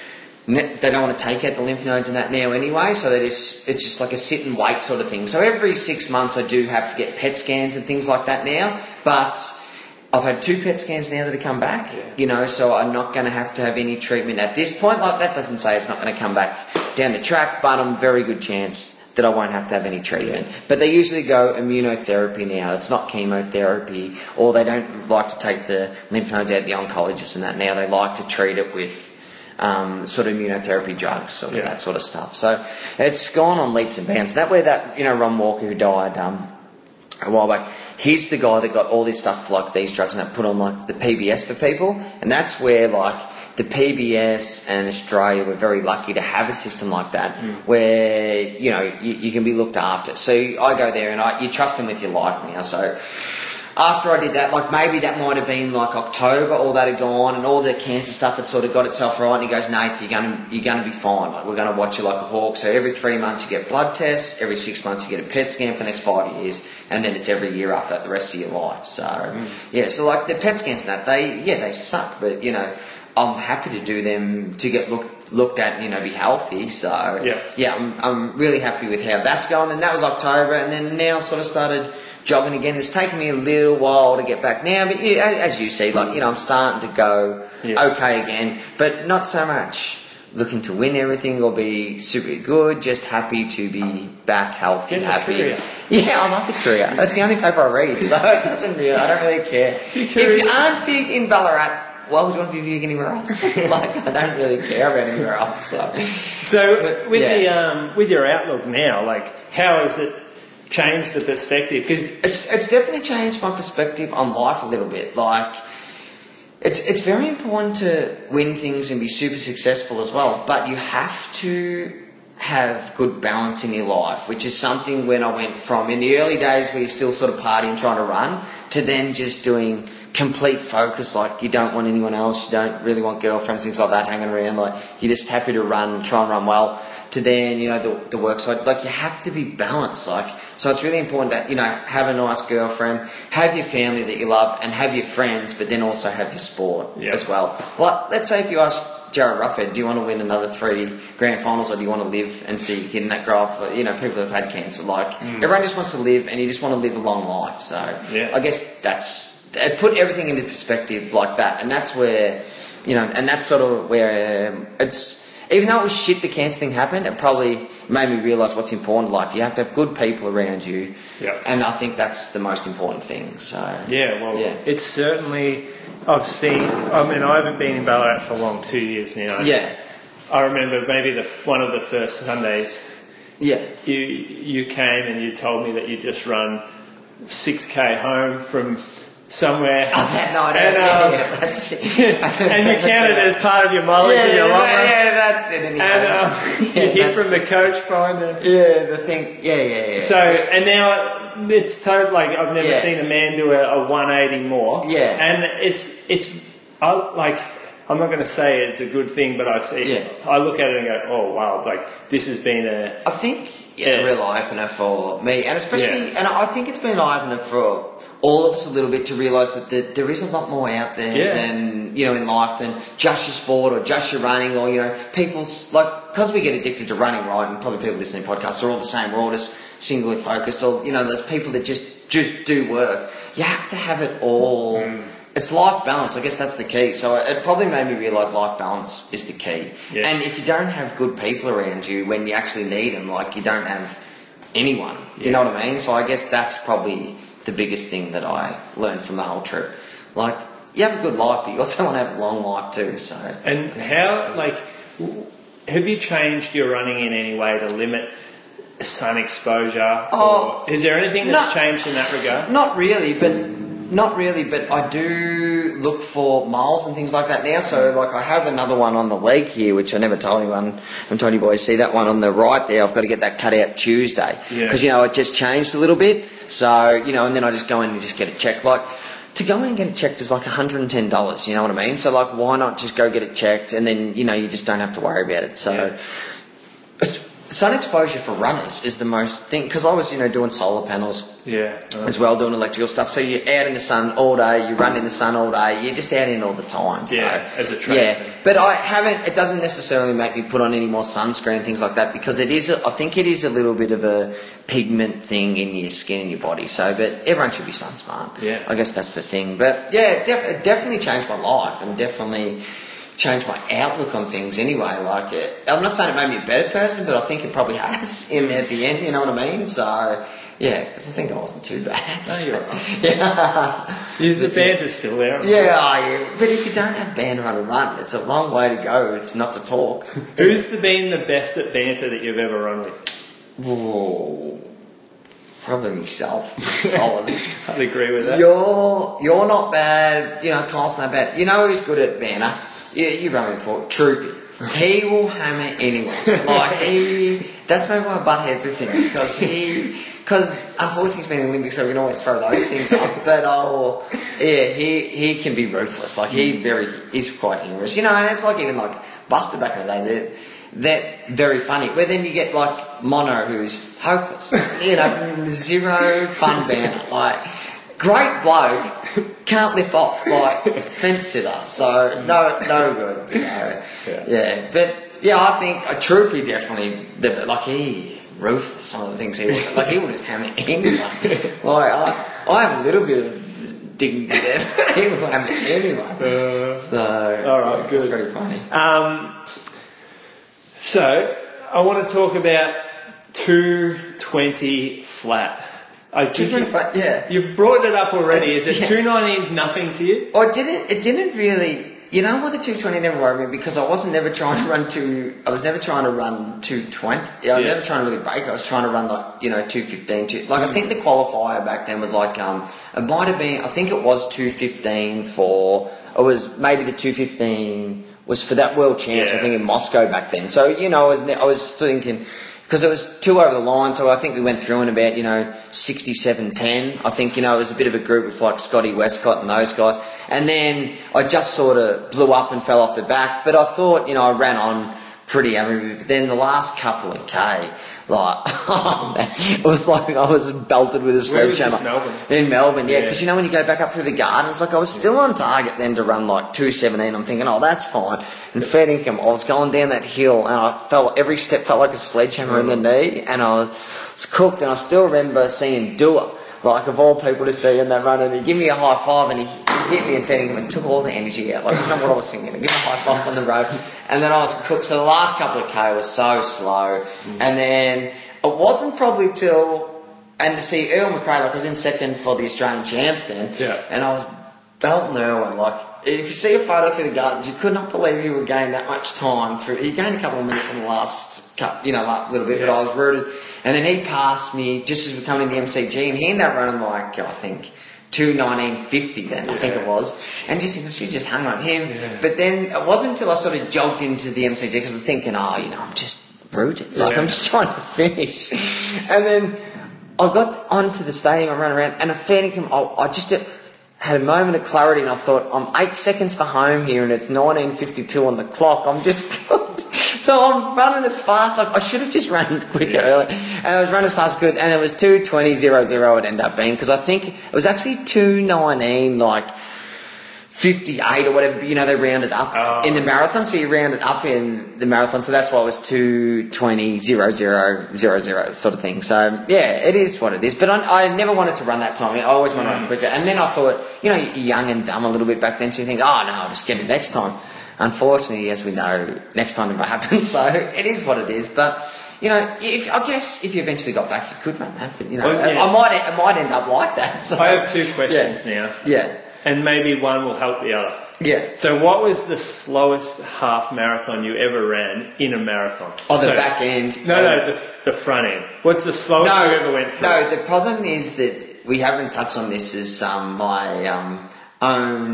E: they don't want to take out the lymph nodes and that now anyway, so they just, it's just like a sit and wait sort of thing. So every six months I do have to get P E T scans and things like that now, but I've had two P E T scans now that have come back, yeah. you know, so I'm not going to have to have any treatment at this point. Like, that doesn't say it's not going to come back down the track, but I'm very good chance that I won't have to have any treatment. Yeah. But they usually go immunotherapy now. It's not chemotherapy, or they don't like to take the lymph nodes out, the oncologists and that now. They like to treat it with um, sort of immunotherapy drugs, sort of yeah. that sort of stuff. So it's gone on leaps and bounds. That way that, you know, Ron Walker, who died um, a while back, he's the guy that got all this stuff like these drugs and that put on like the P B S for people. And that's where like the P B S and Australia were very lucky to have a system like that mm. where, you know, you, you can be looked after. So I go there and I, you trust them with your life now. So after I did that, like maybe that might have been like October, all that had gone and all the cancer stuff had sort of got itself right, and he goes, Nath, you're going to, you're going to be fine. Like, we're going to watch you like a hawk. So every three months you get blood tests, every six months you get a P E T scan for the next five years, and then it's every year after that the rest of your life. So, mm. yeah, so like the P E T scans and that, they, yeah, they suck, but, you know, I'm happy to do them to get looked looked at and, you know, be healthy. So yeah, yeah, I'm I'm really happy with how that's going. And that was October, and then now I've sort of started jogging again. It's taken me a little while to get back now, but yeah, as you see, like, you know, I'm starting to go yeah. okay again, but not so much looking to win everything or be super good. Just happy to be back, healthy, Get happy. Yeah, I love the Courier. That's the only paper I read, so it doesn't really. I don't really care. If you aren't big in Ballarat, why would you want to be big anywhere else? Like, I don't really care about anywhere else. So,
A: so but, with yeah. the um, with your outlook now, like, how has it changed the perspective? Because
E: it's it's definitely changed my perspective on life a little bit. Like, it's it's very important to win things and be super successful as well, but you have to have good balance in your life, which is something when I went from in the early days where you're still sort of partying, trying to run, to then just doing complete focus, like you don't want anyone else, you don't really want girlfriends, things like that hanging around, like you're just happy to run, try and run well, to then, you know, the, the work side, like you have to be balanced, like, so it's really important to, you know, have a nice girlfriend, have your family that you love, and have your friends, but then also have your sport yep. as well. Like, let's say if you ask Jared Ruffhead, do you want to win another three grand finals, or do you want to live and see your kid in that grow up? You know, people have had cancer, like, mm. everyone just wants to live, and you just want to live a long life, so yeah. I guess that's, it put everything into perspective like that, and that's where, you know, and that's sort of where um, it's, even though it was shit the cancer thing happened, it probably made me realise what's important in life. You have to have good people around you, yeah. and I think that's the most important thing. So
A: yeah, well, yeah. it's certainly, I've seen, I mean, I haven't been in Ballarat for long, two years now.
E: Yeah.
A: I remember maybe the one of the first Sundays,
E: yeah,
A: you you came and you told me that you just run six K home from somewhere.
E: Oh, that night.
A: And, um, yeah, that's it. And you counted it as part of your mileage
E: yeah,
A: in your long run.
E: Yeah, that's it. Anyway.
A: And um, yeah, you hit from the coach finder.
E: Yeah, the thing. Yeah, yeah, yeah.
A: So, and now it's totally, like, I've never yeah. seen a man do a, a one eighty more.
E: Yeah.
A: And it's, it's, I, like, I'm not going to say it's a good thing, but I see,
E: yeah.
A: I look at it and go, oh wow, like, this has been a...
E: I think, yeah, yeah. a real eye-opener for me, and especially, yeah. and I think it's been an eye-opener for all of us a little bit to realise that the, there is a lot more out there yeah. than, you know, in life than just your sport or just your running, or, you know, people's, like, because we get addicted to running, right, and probably people listening to podcasts are all the same, we're all just singly focused, or, you know, there's people that just, just do work. You have to have it all. Mm. It's life balance, I guess that's the key. So it probably made me realise life balance is the key. Yeah. And if you don't have good people around you when you actually need them, like, you don't have anyone, yeah. you know what I mean? So I guess that's probably the biggest thing that I learned from the whole trip. Like, you have a good life, but you also want to have a long life too. So.
A: And how, like, have you changed your running in any way to limit sun exposure?
E: Oh,
A: or is there anything that's not, changed in that regard?
E: Not really, but not really. But I do look for miles and things like that now. So, like, I have another one on the leg here, which I never told anyone. I haven't told you boys. See that one on the right there? I've got to get that cut out Tuesday. Because,
A: Yeah.
E: you know, it just changed a little bit. So, you know, and then I just go in and just get it checked. Like, to go in and get it checked is like one hundred ten dollars, you know what I mean? So, like, why not just go get it checked and then, you know, you just don't have to worry about it. So,
A: Yeah.
E: it's- sun exposure for runners is the most thing. Because I was, you know, doing solar panels
A: Yeah.
E: as well, doing electrical stuff. So you're out in the sun all day, you run in the sun all day, you're just out in all the time. So,
A: Yeah, as a
E: yeah,
A: tradesman.
E: but I haven't. It doesn't necessarily make me put on any more sunscreen and things like that because it is. A, I think it is a little bit of a pigment thing in your skin and your body. So, but everyone should be sun smart.
A: Yeah.
E: I guess that's the thing. But yeah, it, def- it definitely changed my life and definitely changed my outlook on things anyway. Like, it, I'm not saying it made me a better person, but I think it probably has in at the end, you know what I mean? So, yeah, because I think I wasn't too bad.
A: No, you're right.
E: Yeah.
A: Is the banter's still there?
E: Yeah, oh, yeah, but if you don't have banter on a run, it's a long way to go. It's not to talk.
A: Who's the, been the best at banter that you've ever run with?
E: Whoa. Probably myself. Solid.
A: I'd agree with that.
E: You're you're not bad. You know, Kyle's not bad. You know who's good at banter? Yeah, you've run before. Troopy. He will hammer anyone. Like he. That's maybe why I butt heads with him because he. Because unfortunately he's been in the Olympics, so we can always throw those things up. But oh, yeah, he he can be ruthless. Like he very is quite humorous. You know, and it's like even like Buster back in the day. They're, they're very funny. But then you get like Mono, who's hopeless. You know, zero fun banter. Like great bloke, can't lift off. Like fence sitter. So no no good. So
A: Yeah.
E: yeah, but yeah, I think a Troopy definitely. The, like he. Ruthless, some of the things he was like, he would just hammer anyone. Like, I, I have a little bit of dignity there. He will hammer anyone.
A: Uh,
E: So,
A: all right, good.
E: It's very funny.
A: Um, so, I want to talk about two twenty flat. I think
E: two twenty
A: you-
E: flat, yeah.
A: You've brought it up already. Is it
E: Yeah.
A: two nineteen nothing to you?
E: Oh, it didn't, it didn't really, you know why the two twenty never worried me? Because I wasn't never trying to run two, I was never trying to run two twenty. Yeah, I was
A: Yeah.
E: never trying to really break. I was trying to run like, you know, two fifteen. Two, like, I think the qualifier back then was like, um, it might have been, I think it was two fifteen for, it was maybe the two fifteen was for that world champs,
A: Yeah.
E: I think in Moscow back then. So, you know, I was, I was thinking, because there was two over the line, so I think we went through in about, you know, sixty-seven ten. I think, you know, it was a bit of a group with like Scotty Westcott and those guys. And then I just sort of blew up and fell off the back. But I thought, you know, I ran on pretty average. But then the last couple of K, like, oh man, it was like I was belted with a
A: Where was
E: sledgehammer.
A: this, Melbourne?
E: In Melbourne, yeah.
A: Yeah.
E: Because, you know, when you go back up through the gardens, like I was still on target then to run like two seventeen. I'm thinking, oh, that's fine. And fair income, I was going down that hill and I felt, every step felt like a sledgehammer in the knee and I was cooked. And I still remember seeing Dua, like of all people to see in that run, and he gave me a high five and he, he hit me and fair income and took all the energy out. Like, I don't know what I was thinking. He gave me a high five on the road and then I was cooked. So the last couple of K was so slow. And then it wasn't probably till, and to see Earl McRae, like I was in second for the Australian champs then,
A: Yeah.
E: and I was belting Irwin, like, if you see a photo through the gardens, you could not believe he would gain that much time through. He gained a couple of minutes in the last, couple, you know, like, little bit,
A: Yeah.
E: but I was rooted. And then he passed me just as we were coming into the M C G, and he ended up running like, I think, two nineteen fifty then, I think
A: Yeah.
E: it was. And just, I should just hung on him.
A: Yeah.
E: But then it wasn't until I sort of jogged into the M C G, because I was thinking, oh, you know, I'm just rooted. Like,
A: Yeah.
E: I'm just trying to finish. And then I got onto the stadium, I ran around, and a fair income, I, I just had a moment of clarity, and I thought, I'm eight seconds for home here, and it's nineteen fifty-two on the clock. I'm just, so I'm running as fast. I, I should have just run quicker earlier, and I was running as fast as good, and it was two twenty zero zero. It ended up being, because I think it was actually two nineteen, like fifty-eight or whatever, but you know, they rounded up
A: Oh.
E: in the marathon, so you rounded up in the marathon, so that's why it was two twenty zero zero zero zero sort of thing. So yeah, it is what it is, but I, I never wanted to run that time. I always wanted to run quicker, and then I thought, you know, you're young and dumb a little bit back then, so you think, oh no, I'll just get it next time. Unfortunately, as we know, next time never happens, so it is what it is. But you know, if, I guess if you eventually got back, you could run that, but you know,
A: Well, yeah.
E: I might it might end up like that. So.
A: I have two questions
E: Yeah.
A: now,
E: Yeah,
A: and maybe one will help the other.
E: yeah.
A: So, what was the slowest half marathon you ever ran in a marathon?
E: On the
A: So-
E: back end.
A: No, no, the, the front end. What's the slowest
E: No,
A: you ever went through?
E: no. The problem is that we haven't touched on this as um, my um, own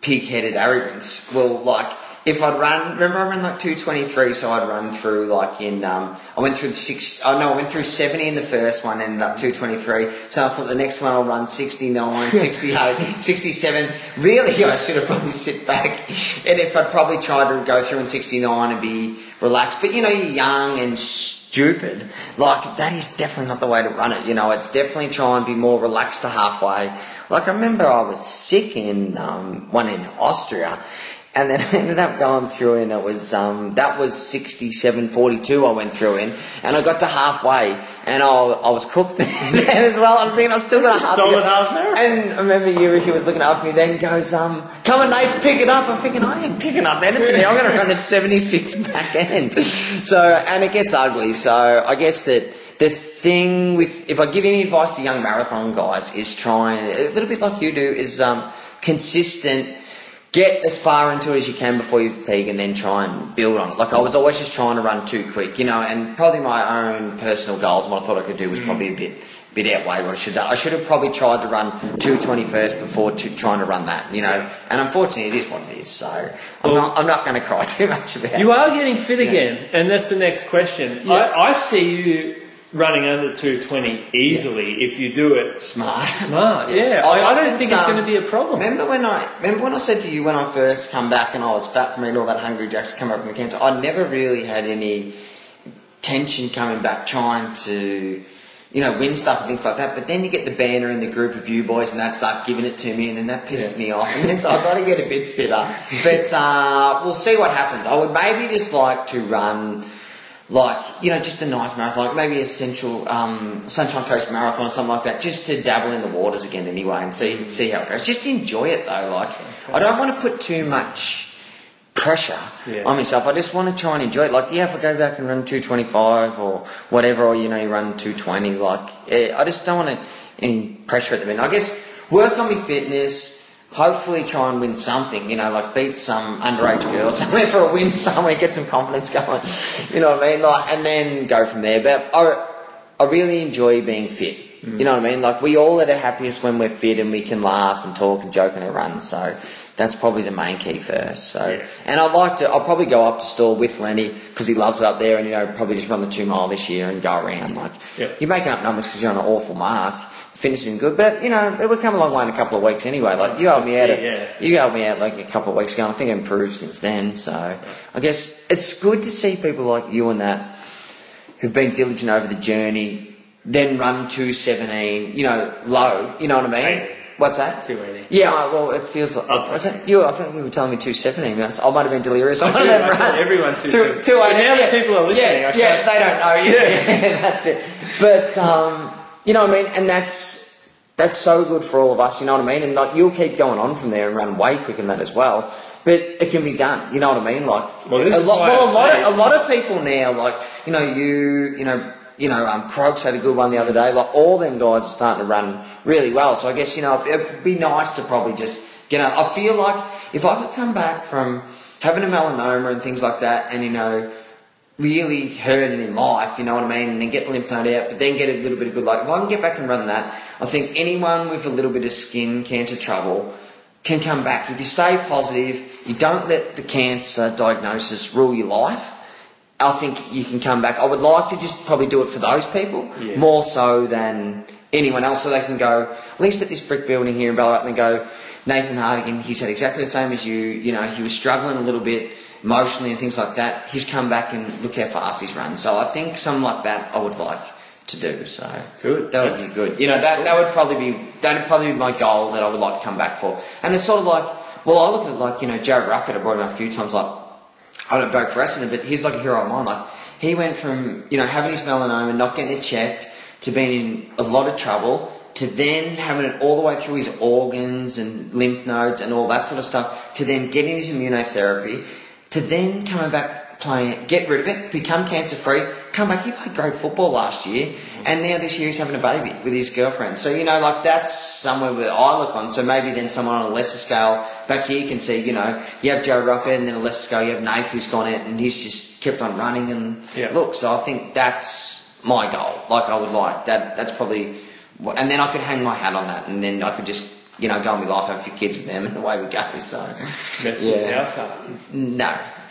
E: pig-headed arrogance will, like, if I'd run, remember I ran like two twenty-three, so I'd run through like in, um, I went through the six, oh no, I went through seventy in the first one, ended up two twenty-three, so I thought the next one I'll run sixty-nine, sixty-eight, sixty-seven. Really, I should have probably sit back, and if I'd probably tried to go through in sixty-nine and be relaxed, but you know, you're young and stupid, like that is definitely not the way to run it, you know, it's definitely try and be more relaxed to halfway. Like I remember I was sick in, um, one in Austria, and then I ended up going through and it was, um, that was sixty-seven forty-two I went through in, and I got to halfway and I, I was cooked then as well. I'm thinking I still got a half.
A: Solid half an hour.
E: And I remember you, he was looking after me then, goes, um, come on Nate, pick it up. I'm thinking, I ain't picking up anything. I'm going to run a seventy-six back end. So, and it gets ugly. So I guess that the thing with, if I give any advice to young marathon guys is try and, a little bit like you do, is, um, consistent. Get as far into it as you can before you fatigue and then try and build on it. Like I was always just trying to run too quick, you know, and probably my own personal goals and what I thought I could do was probably a bit bit outweighed what I should have done. I should have probably tried to run two twenty first before to, trying to run that, you know, and unfortunately it is what it is, so I'm
A: well,
E: not I'm not going to cry too much about it.
A: You are getting fit again, yeah. And that's the next question.
E: Yeah.
A: I, I see you running under two twenty easily if you do it
E: smart.
A: Smart, yeah.
E: yeah.
A: I, I, I don't
E: said,
A: think it's
E: um,
A: going to be a problem.
E: Remember when I remember when I said to you when I first come back and I was fat from eating all that Hungry Jacks come up from the cancer, I never really had any tension coming back trying to, you know, win stuff and things like that. But then you get the banner and the group of you boys and that start giving it to me and then that pisses yeah. me off. And then so I've got to get a bit fitter. But uh, we'll see what happens. I would maybe just like to run like, you know, just a nice marathon, like maybe a central um, Sunshine Coast Marathon or something like that, just to dabble in the waters again anyway and see see how it goes. Just enjoy it though. Like, okay. I don't want to put too much pressure yeah. on myself. I just want to try and enjoy it. Like, yeah, if I go back and run two twenty-five or whatever, or, you know, you run two twenty, like, yeah, I just don't want to, any pressure at the minute. I guess work on my fitness, hopefully try and win something, you know, like beat some underage girl somewhere for a win somewhere, get some confidence going, you know what I mean? Like, and then go from there. But I, I really enjoy being fit, mm. you know what I mean? Like, we all are the happiest when we're fit and we can laugh and talk and joke on our runs, so that's probably the main key first. So, yeah. And I'd like to, I'll probably go up to Stawell with Lenny because he loves it up there and, you know, probably just run the two mile this year and go around. Like, yep. You're making up numbers because you're on an awful mark. Fitness isn't good, but you know it will come a long way in a couple of weeks anyway. Like you helped me out, yeah. you helped me out like a couple of weeks ago. And I think it improved since then. So yeah. I guess it's good to see people like you and that who've been diligent over the journey, then run two seventeen, you know, low. You know what I mean?
A: eighty.
E: What's that?
A: two eighty.
E: Yeah, well, it feels like.
A: Oh,
E: was it? You, I think you were telling me two seventeen. I might have been delirious. I might have run.
A: Everyone two seventeen.
E: Two eighty.
A: Now
E: yeah.
A: that people are listening,
E: yeah,
A: I
E: yeah, they don't know. Yeah, yeah, that's it. But um, you know what I mean, and that's. That's so good for all of us, you know what I mean? And like you'll keep going on from there and run way quicker than that as well. But it can be done, you know what I mean? Like
A: well, this
E: a
A: is
E: lot,
A: why
E: well, a lot
A: say,
E: of a lot of people now, like you know, you you know, you know, um, Croaks had a good one the other day. Like all them guys are starting to run really well. So I guess you know it'd be nice to probably just get out. I feel like if I could come back from having a melanoma and things like that, and you know. Really hurting in life, you know what I mean, and then get the lymph node out, but then get a little bit of good luck. If I can get back and run that, I think anyone with a little bit of skin cancer trouble can come back. If you stay positive, you don't let the cancer diagnosis rule your life, I think you can come back. I would like to just probably do it for those people, yeah. more so than anyone else, so they can go, at least at this brick building here in Ballarat, and go, Nathan Hardigan, he said exactly the same as you, you know, he was struggling a little bit, emotionally and things like that, he's come back and look how fast he's run. So I think something like that I would like to do. So
A: good.
E: That would
A: That's,
E: be good. You know, that that would probably be that would probably be my goal that I would like to come back for. And it's sort of like, well, I look at like, you know, Jared Ruffett, I brought him up a few times, like, I don't vote for wrestling, but he's like a hero of mine. Like, he went from, you know, having his melanoma, not getting it checked, to being in a lot of trouble, to then having it all the way through his organs and lymph nodes and all that sort of stuff, to then getting his immunotherapy, to then coming back playing, get rid of it, become cancer free, come back. He played great football last year, and now this year he's having a baby with his girlfriend. So, you know, like that's somewhere where I look on. So maybe then someone on a lesser scale back here can see, you know, you have Jared Ruffett, and then a lesser scale you have Nate who's gone out and he's just kept on running and
A: yeah.
E: look. So I think that's my goal. Like I would like that. That's probably, and then I could hang my hat on that, and then I could just you know, go on with life, have a few kids with them, and away we go. So,
A: That's
E: yeah.
A: his house up.
E: No.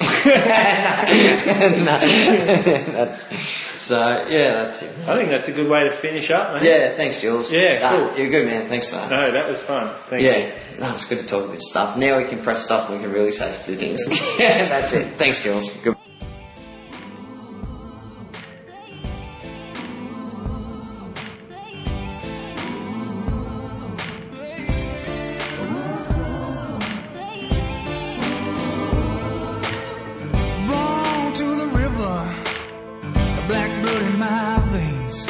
E: no. That's, so, yeah, that's it.
A: I think that's a good way to finish up, mate.
E: Yeah, thanks, Jules.
A: Yeah,
E: no,
A: cool.
E: You're good, man. Thanks for that.
A: No, that was fun. Thank
E: yeah.
A: you.
E: No, it's good to talk about this stuff. Now we can press stop and we can really say a few things. Yeah, that's it. Thanks, Jules. Good.
D: Born to the river, the black blood in my veins.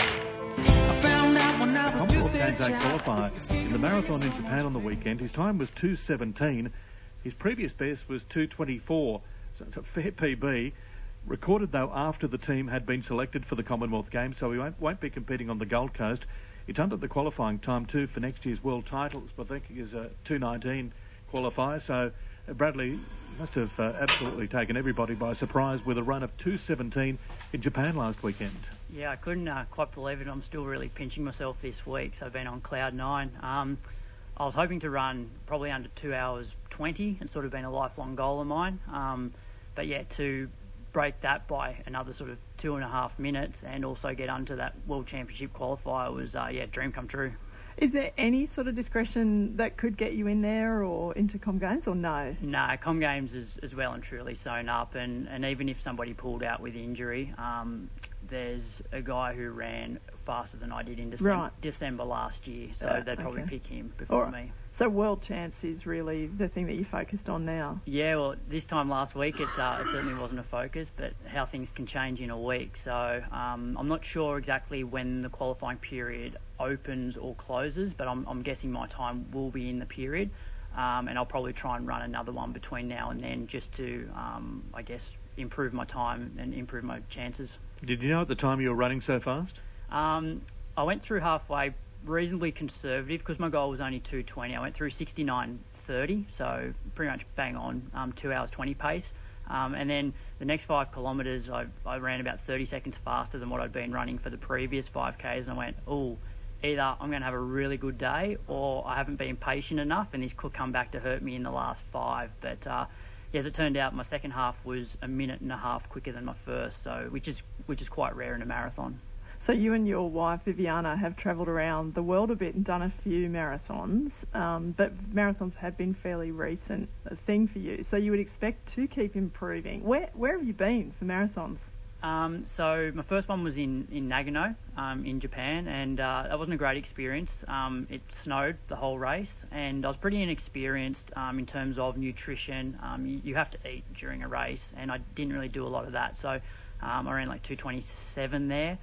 D: I found out when I was just
F: Commonwealth
D: a
F: Games eight
D: child.
F: qualifier in the marathon in Japan on the weekend. His time was two seventeen. His previous best was two twenty-four. So it's a fair P B. Recorded, though, after the team had been selected for the Commonwealth Games, so he won't, won't be competing on the Gold Coast. It's under the qualifying time, too, for next year's World Titles, but I think he is a two nineteen qualifier. So uh, Bradley must have uh, absolutely taken everybody by surprise with a run of two seventeen in Japan last weekend.
G: Yeah, I couldn't uh, quite believe it. I'm still really pinching myself this week, so I've been on cloud nine. Um, I was hoping to run probably under two hours twenty. It's sort of been a lifelong goal of mine. Um, but yeah, to break that by another sort of two and a half minutes and also get onto that World Championship qualifier was, uh, yeah, dream come true.
H: Is there any sort of discretion that could get you in there or into Com Games, or no?
G: No, Com Games is, is well and truly sewn up, and, and even if somebody pulled out with injury, um, there's a guy who ran faster than I did in December,
H: Right.
G: December last year, so
H: Uh,
G: they'd probably
H: okay.
G: pick him before
H: All right.
G: me.
H: So World Champs is really the thing that you're focused on now?
G: Yeah, well, this time last week it, uh, it certainly wasn't a focus, but how things can change in a week. So um, I'm not sure exactly when the qualifying period opens or closes, but I'm, I'm guessing my time will be in the period, um, and I'll probably try and run another one between now and then just to, um, I guess, improve my time and improve my chances.
F: Did you know at the time you were running so fast?
G: Um, I went through halfway reasonably conservative because my goal was only two twenty. I went through sixty-nine thirty, so pretty much bang on, um, two hours twenty pace. Um, and then the next five kilometres, I, I ran about thirty seconds faster than what I'd been running for the previous five Ks. And I went, oh, either I'm going to have a really good day or I haven't been patient enough and this could come back to hurt me in the last five. But uh, yeah, as it turned out, my second half was a minute and a half quicker than my first, so which is which is quite rare in a marathon.
H: So you and your wife, Viviana, have travelled around the world a bit and done a few marathons, um, but marathons have been fairly recent a thing for you. So you would expect to keep improving. Where where have you been for marathons?
G: Um, so my first one was in, in Nagano um, in Japan, and uh, that wasn't a great experience. Um, it snowed the whole race, and I was pretty inexperienced um, in terms of nutrition. Um, you, you have to eat during a race, and I didn't really do a lot of that. So um, I ran like two twenty-seven there.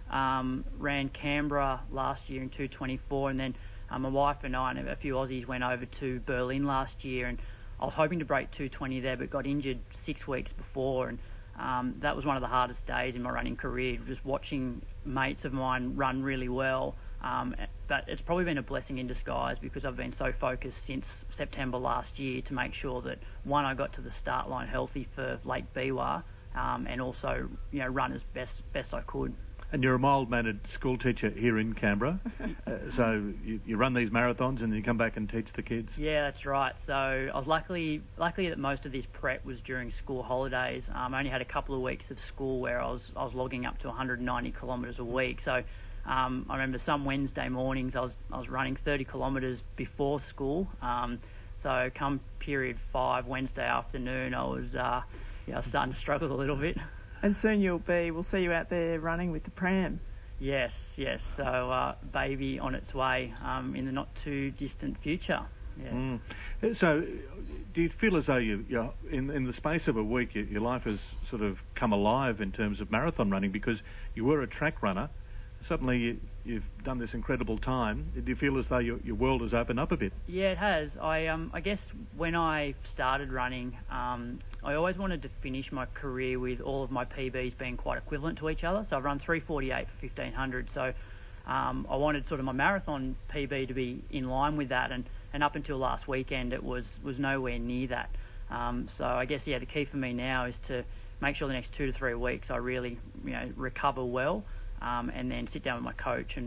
G: Um, ran Canberra last year in two twenty-four, and then um, my wife and I and a few Aussies went over to Berlin last year, and I was hoping to break two twenty there, but got injured six weeks before, and um, that was one of the hardest days in my running career, just watching mates of mine run really well. Um, but it's probably been a blessing in disguise because I've been so focused since September last year to make sure that, one, I got to the start line healthy for Lake Biwa, um, and also, you know, run as best best I could.
F: And you're a mild-mannered school teacher here in Canberra, uh, so you, you run these marathons and you come back and teach the kids.
G: Yeah, that's right. So I was luckily luckily that most of this prep was during school holidays. Um, I only had a couple of weeks of school where I was I was logging up to one hundred ninety kilometres a week. So um, I remember some Wednesday mornings I was I was running thirty kilometres before school. Um, so come period five Wednesday afternoon, I was uh, yeah I was starting to struggle a little bit.
H: And soon you'll be, we'll see you out there running with the pram.
G: Yes, yes. So uh, baby on its way um, in the not too distant future. Yeah.
F: Mm. So do you feel as though you, you're, in, in the space of a week, your, your life has sort of come alive in terms of marathon running because you were a track runner? Suddenly you, you've done this incredible time. Do you feel as though your, your world has opened up a bit?
G: Yeah, it has. I um I guess when I started running, um I always wanted to finish my career with all of my P Bs being quite equivalent to each other. So I've run three forty-eight for fifteen hundred. So um I wanted sort of my marathon P B to be in line with that, and, and up until last weekend it was was nowhere near that. Um so I guess yeah the key for me now is to make sure the next two to three weeks I really you know recover well. Um, and then sit down with my coach and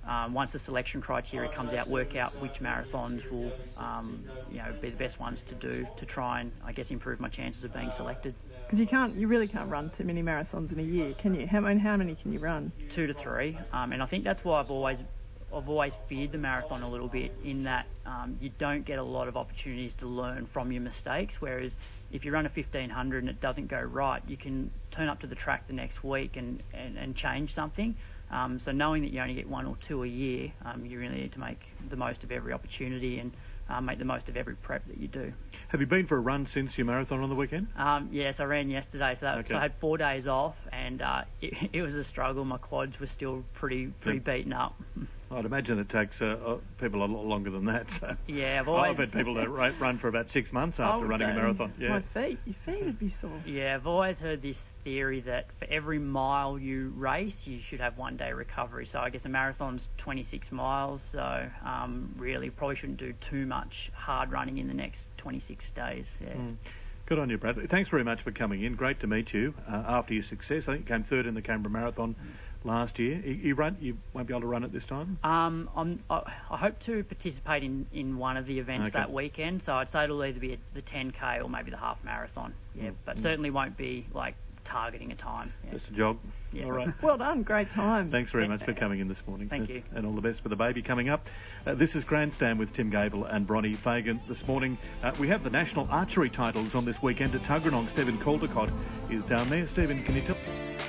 G: um, once the selection criteria comes out, work out which marathons will, um, you know, be the best ones to do to try and, I guess, improve my chances of being selected.
H: Because you can't, you really can't run too many marathons in a year, can you? How, I mean, how many can you run?
G: Two to three, um, and I think that's why I've always, I've always feared the marathon a little bit. In that um, you don't get a lot of opportunities to learn from your mistakes. Whereas if you run a fifteen hundred and it doesn't go right, you can turn up to the track the next week and, and, and change something. Um, so knowing that you only get one or two a year, um, you really need to make the most of every opportunity and uh, make the most of every prep that you do.
F: Have you been for a run since your marathon on the weekend?
G: Um, yes, I ran yesterday, so, that,
F: Okay.
G: so I had four days off, and uh, it, it was a struggle. My quads were still pretty pretty
F: Yep.
G: beaten up.
F: I'd imagine it takes uh, uh, people a lot longer than that. So.
G: Yeah, I've always
F: I've had people that ra- run for about six months after
H: Oh,
F: running a
H: okay.
F: marathon.
H: My
F: Yeah.
H: feet, your feet would be sore.
G: Yeah, I've always heard this theory that for every mile you race, you should have one day recovery. So I guess a marathon's twenty-six miles, so um, really probably shouldn't do too much hard running in the next twenty-six days. Yeah.
F: Mm. Good on you, Brad. Thanks very much for coming in. Great to meet you uh, after your success. I think you came third in the Canberra Marathon last year. You, you run. You won't be able to run it this time?
G: Um, I'm, I, I hope to participate in, in one of the events
F: Okay.
G: that weekend, so I'd say it'll either be the ten K or maybe the half marathon. Yeah,
F: Mm.
G: but
F: Mm.
G: certainly won't be like targeting a time. Yeah.
F: Just a jog.
G: Yeah.
F: All right.
H: Well done, great time.
F: Thanks very much for coming in this morning.
G: Thank you.
F: And all the best for the baby coming up. Uh, this is Grandstand with Tim Gable and Bronnie Fagan. This morning, uh, we have the national archery titles on this weekend at Tuggeranong. Stephen Caldecott is down there. Stephen, can you tell...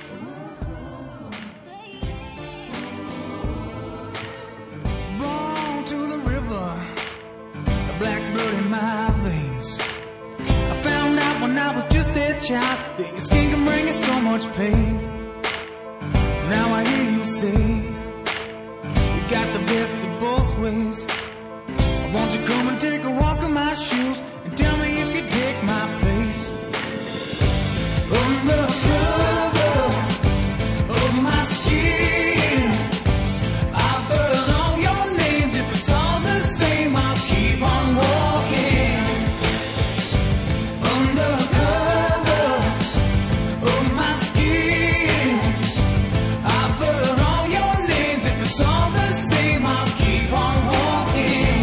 D: Born to the river, the black blood in my veins. I found out when I was just a child that your skin can bring you so much pain. Now I hear you say you got the best of both ways. I want you to come and take a walk in my shoes and tell me if you take my place. Under cover of my skin, I've heard all your names. If it's all the same, I'll keep on walking. Under cover of my skin, I've heard all your names. If it's all the same, I'll keep on walking.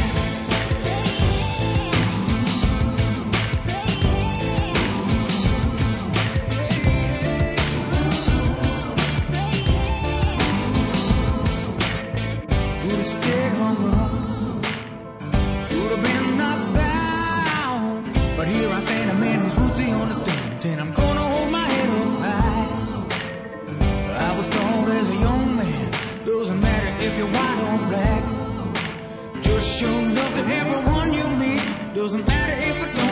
D: Could have stayed hung up, could have been knocked down, but here I stand, a man whose roots he understands, and I'm gonna hold my head up high. I was taught as a young man, doesn't matter if you're white or black, just show love to everyone you meet, doesn't matter if it don't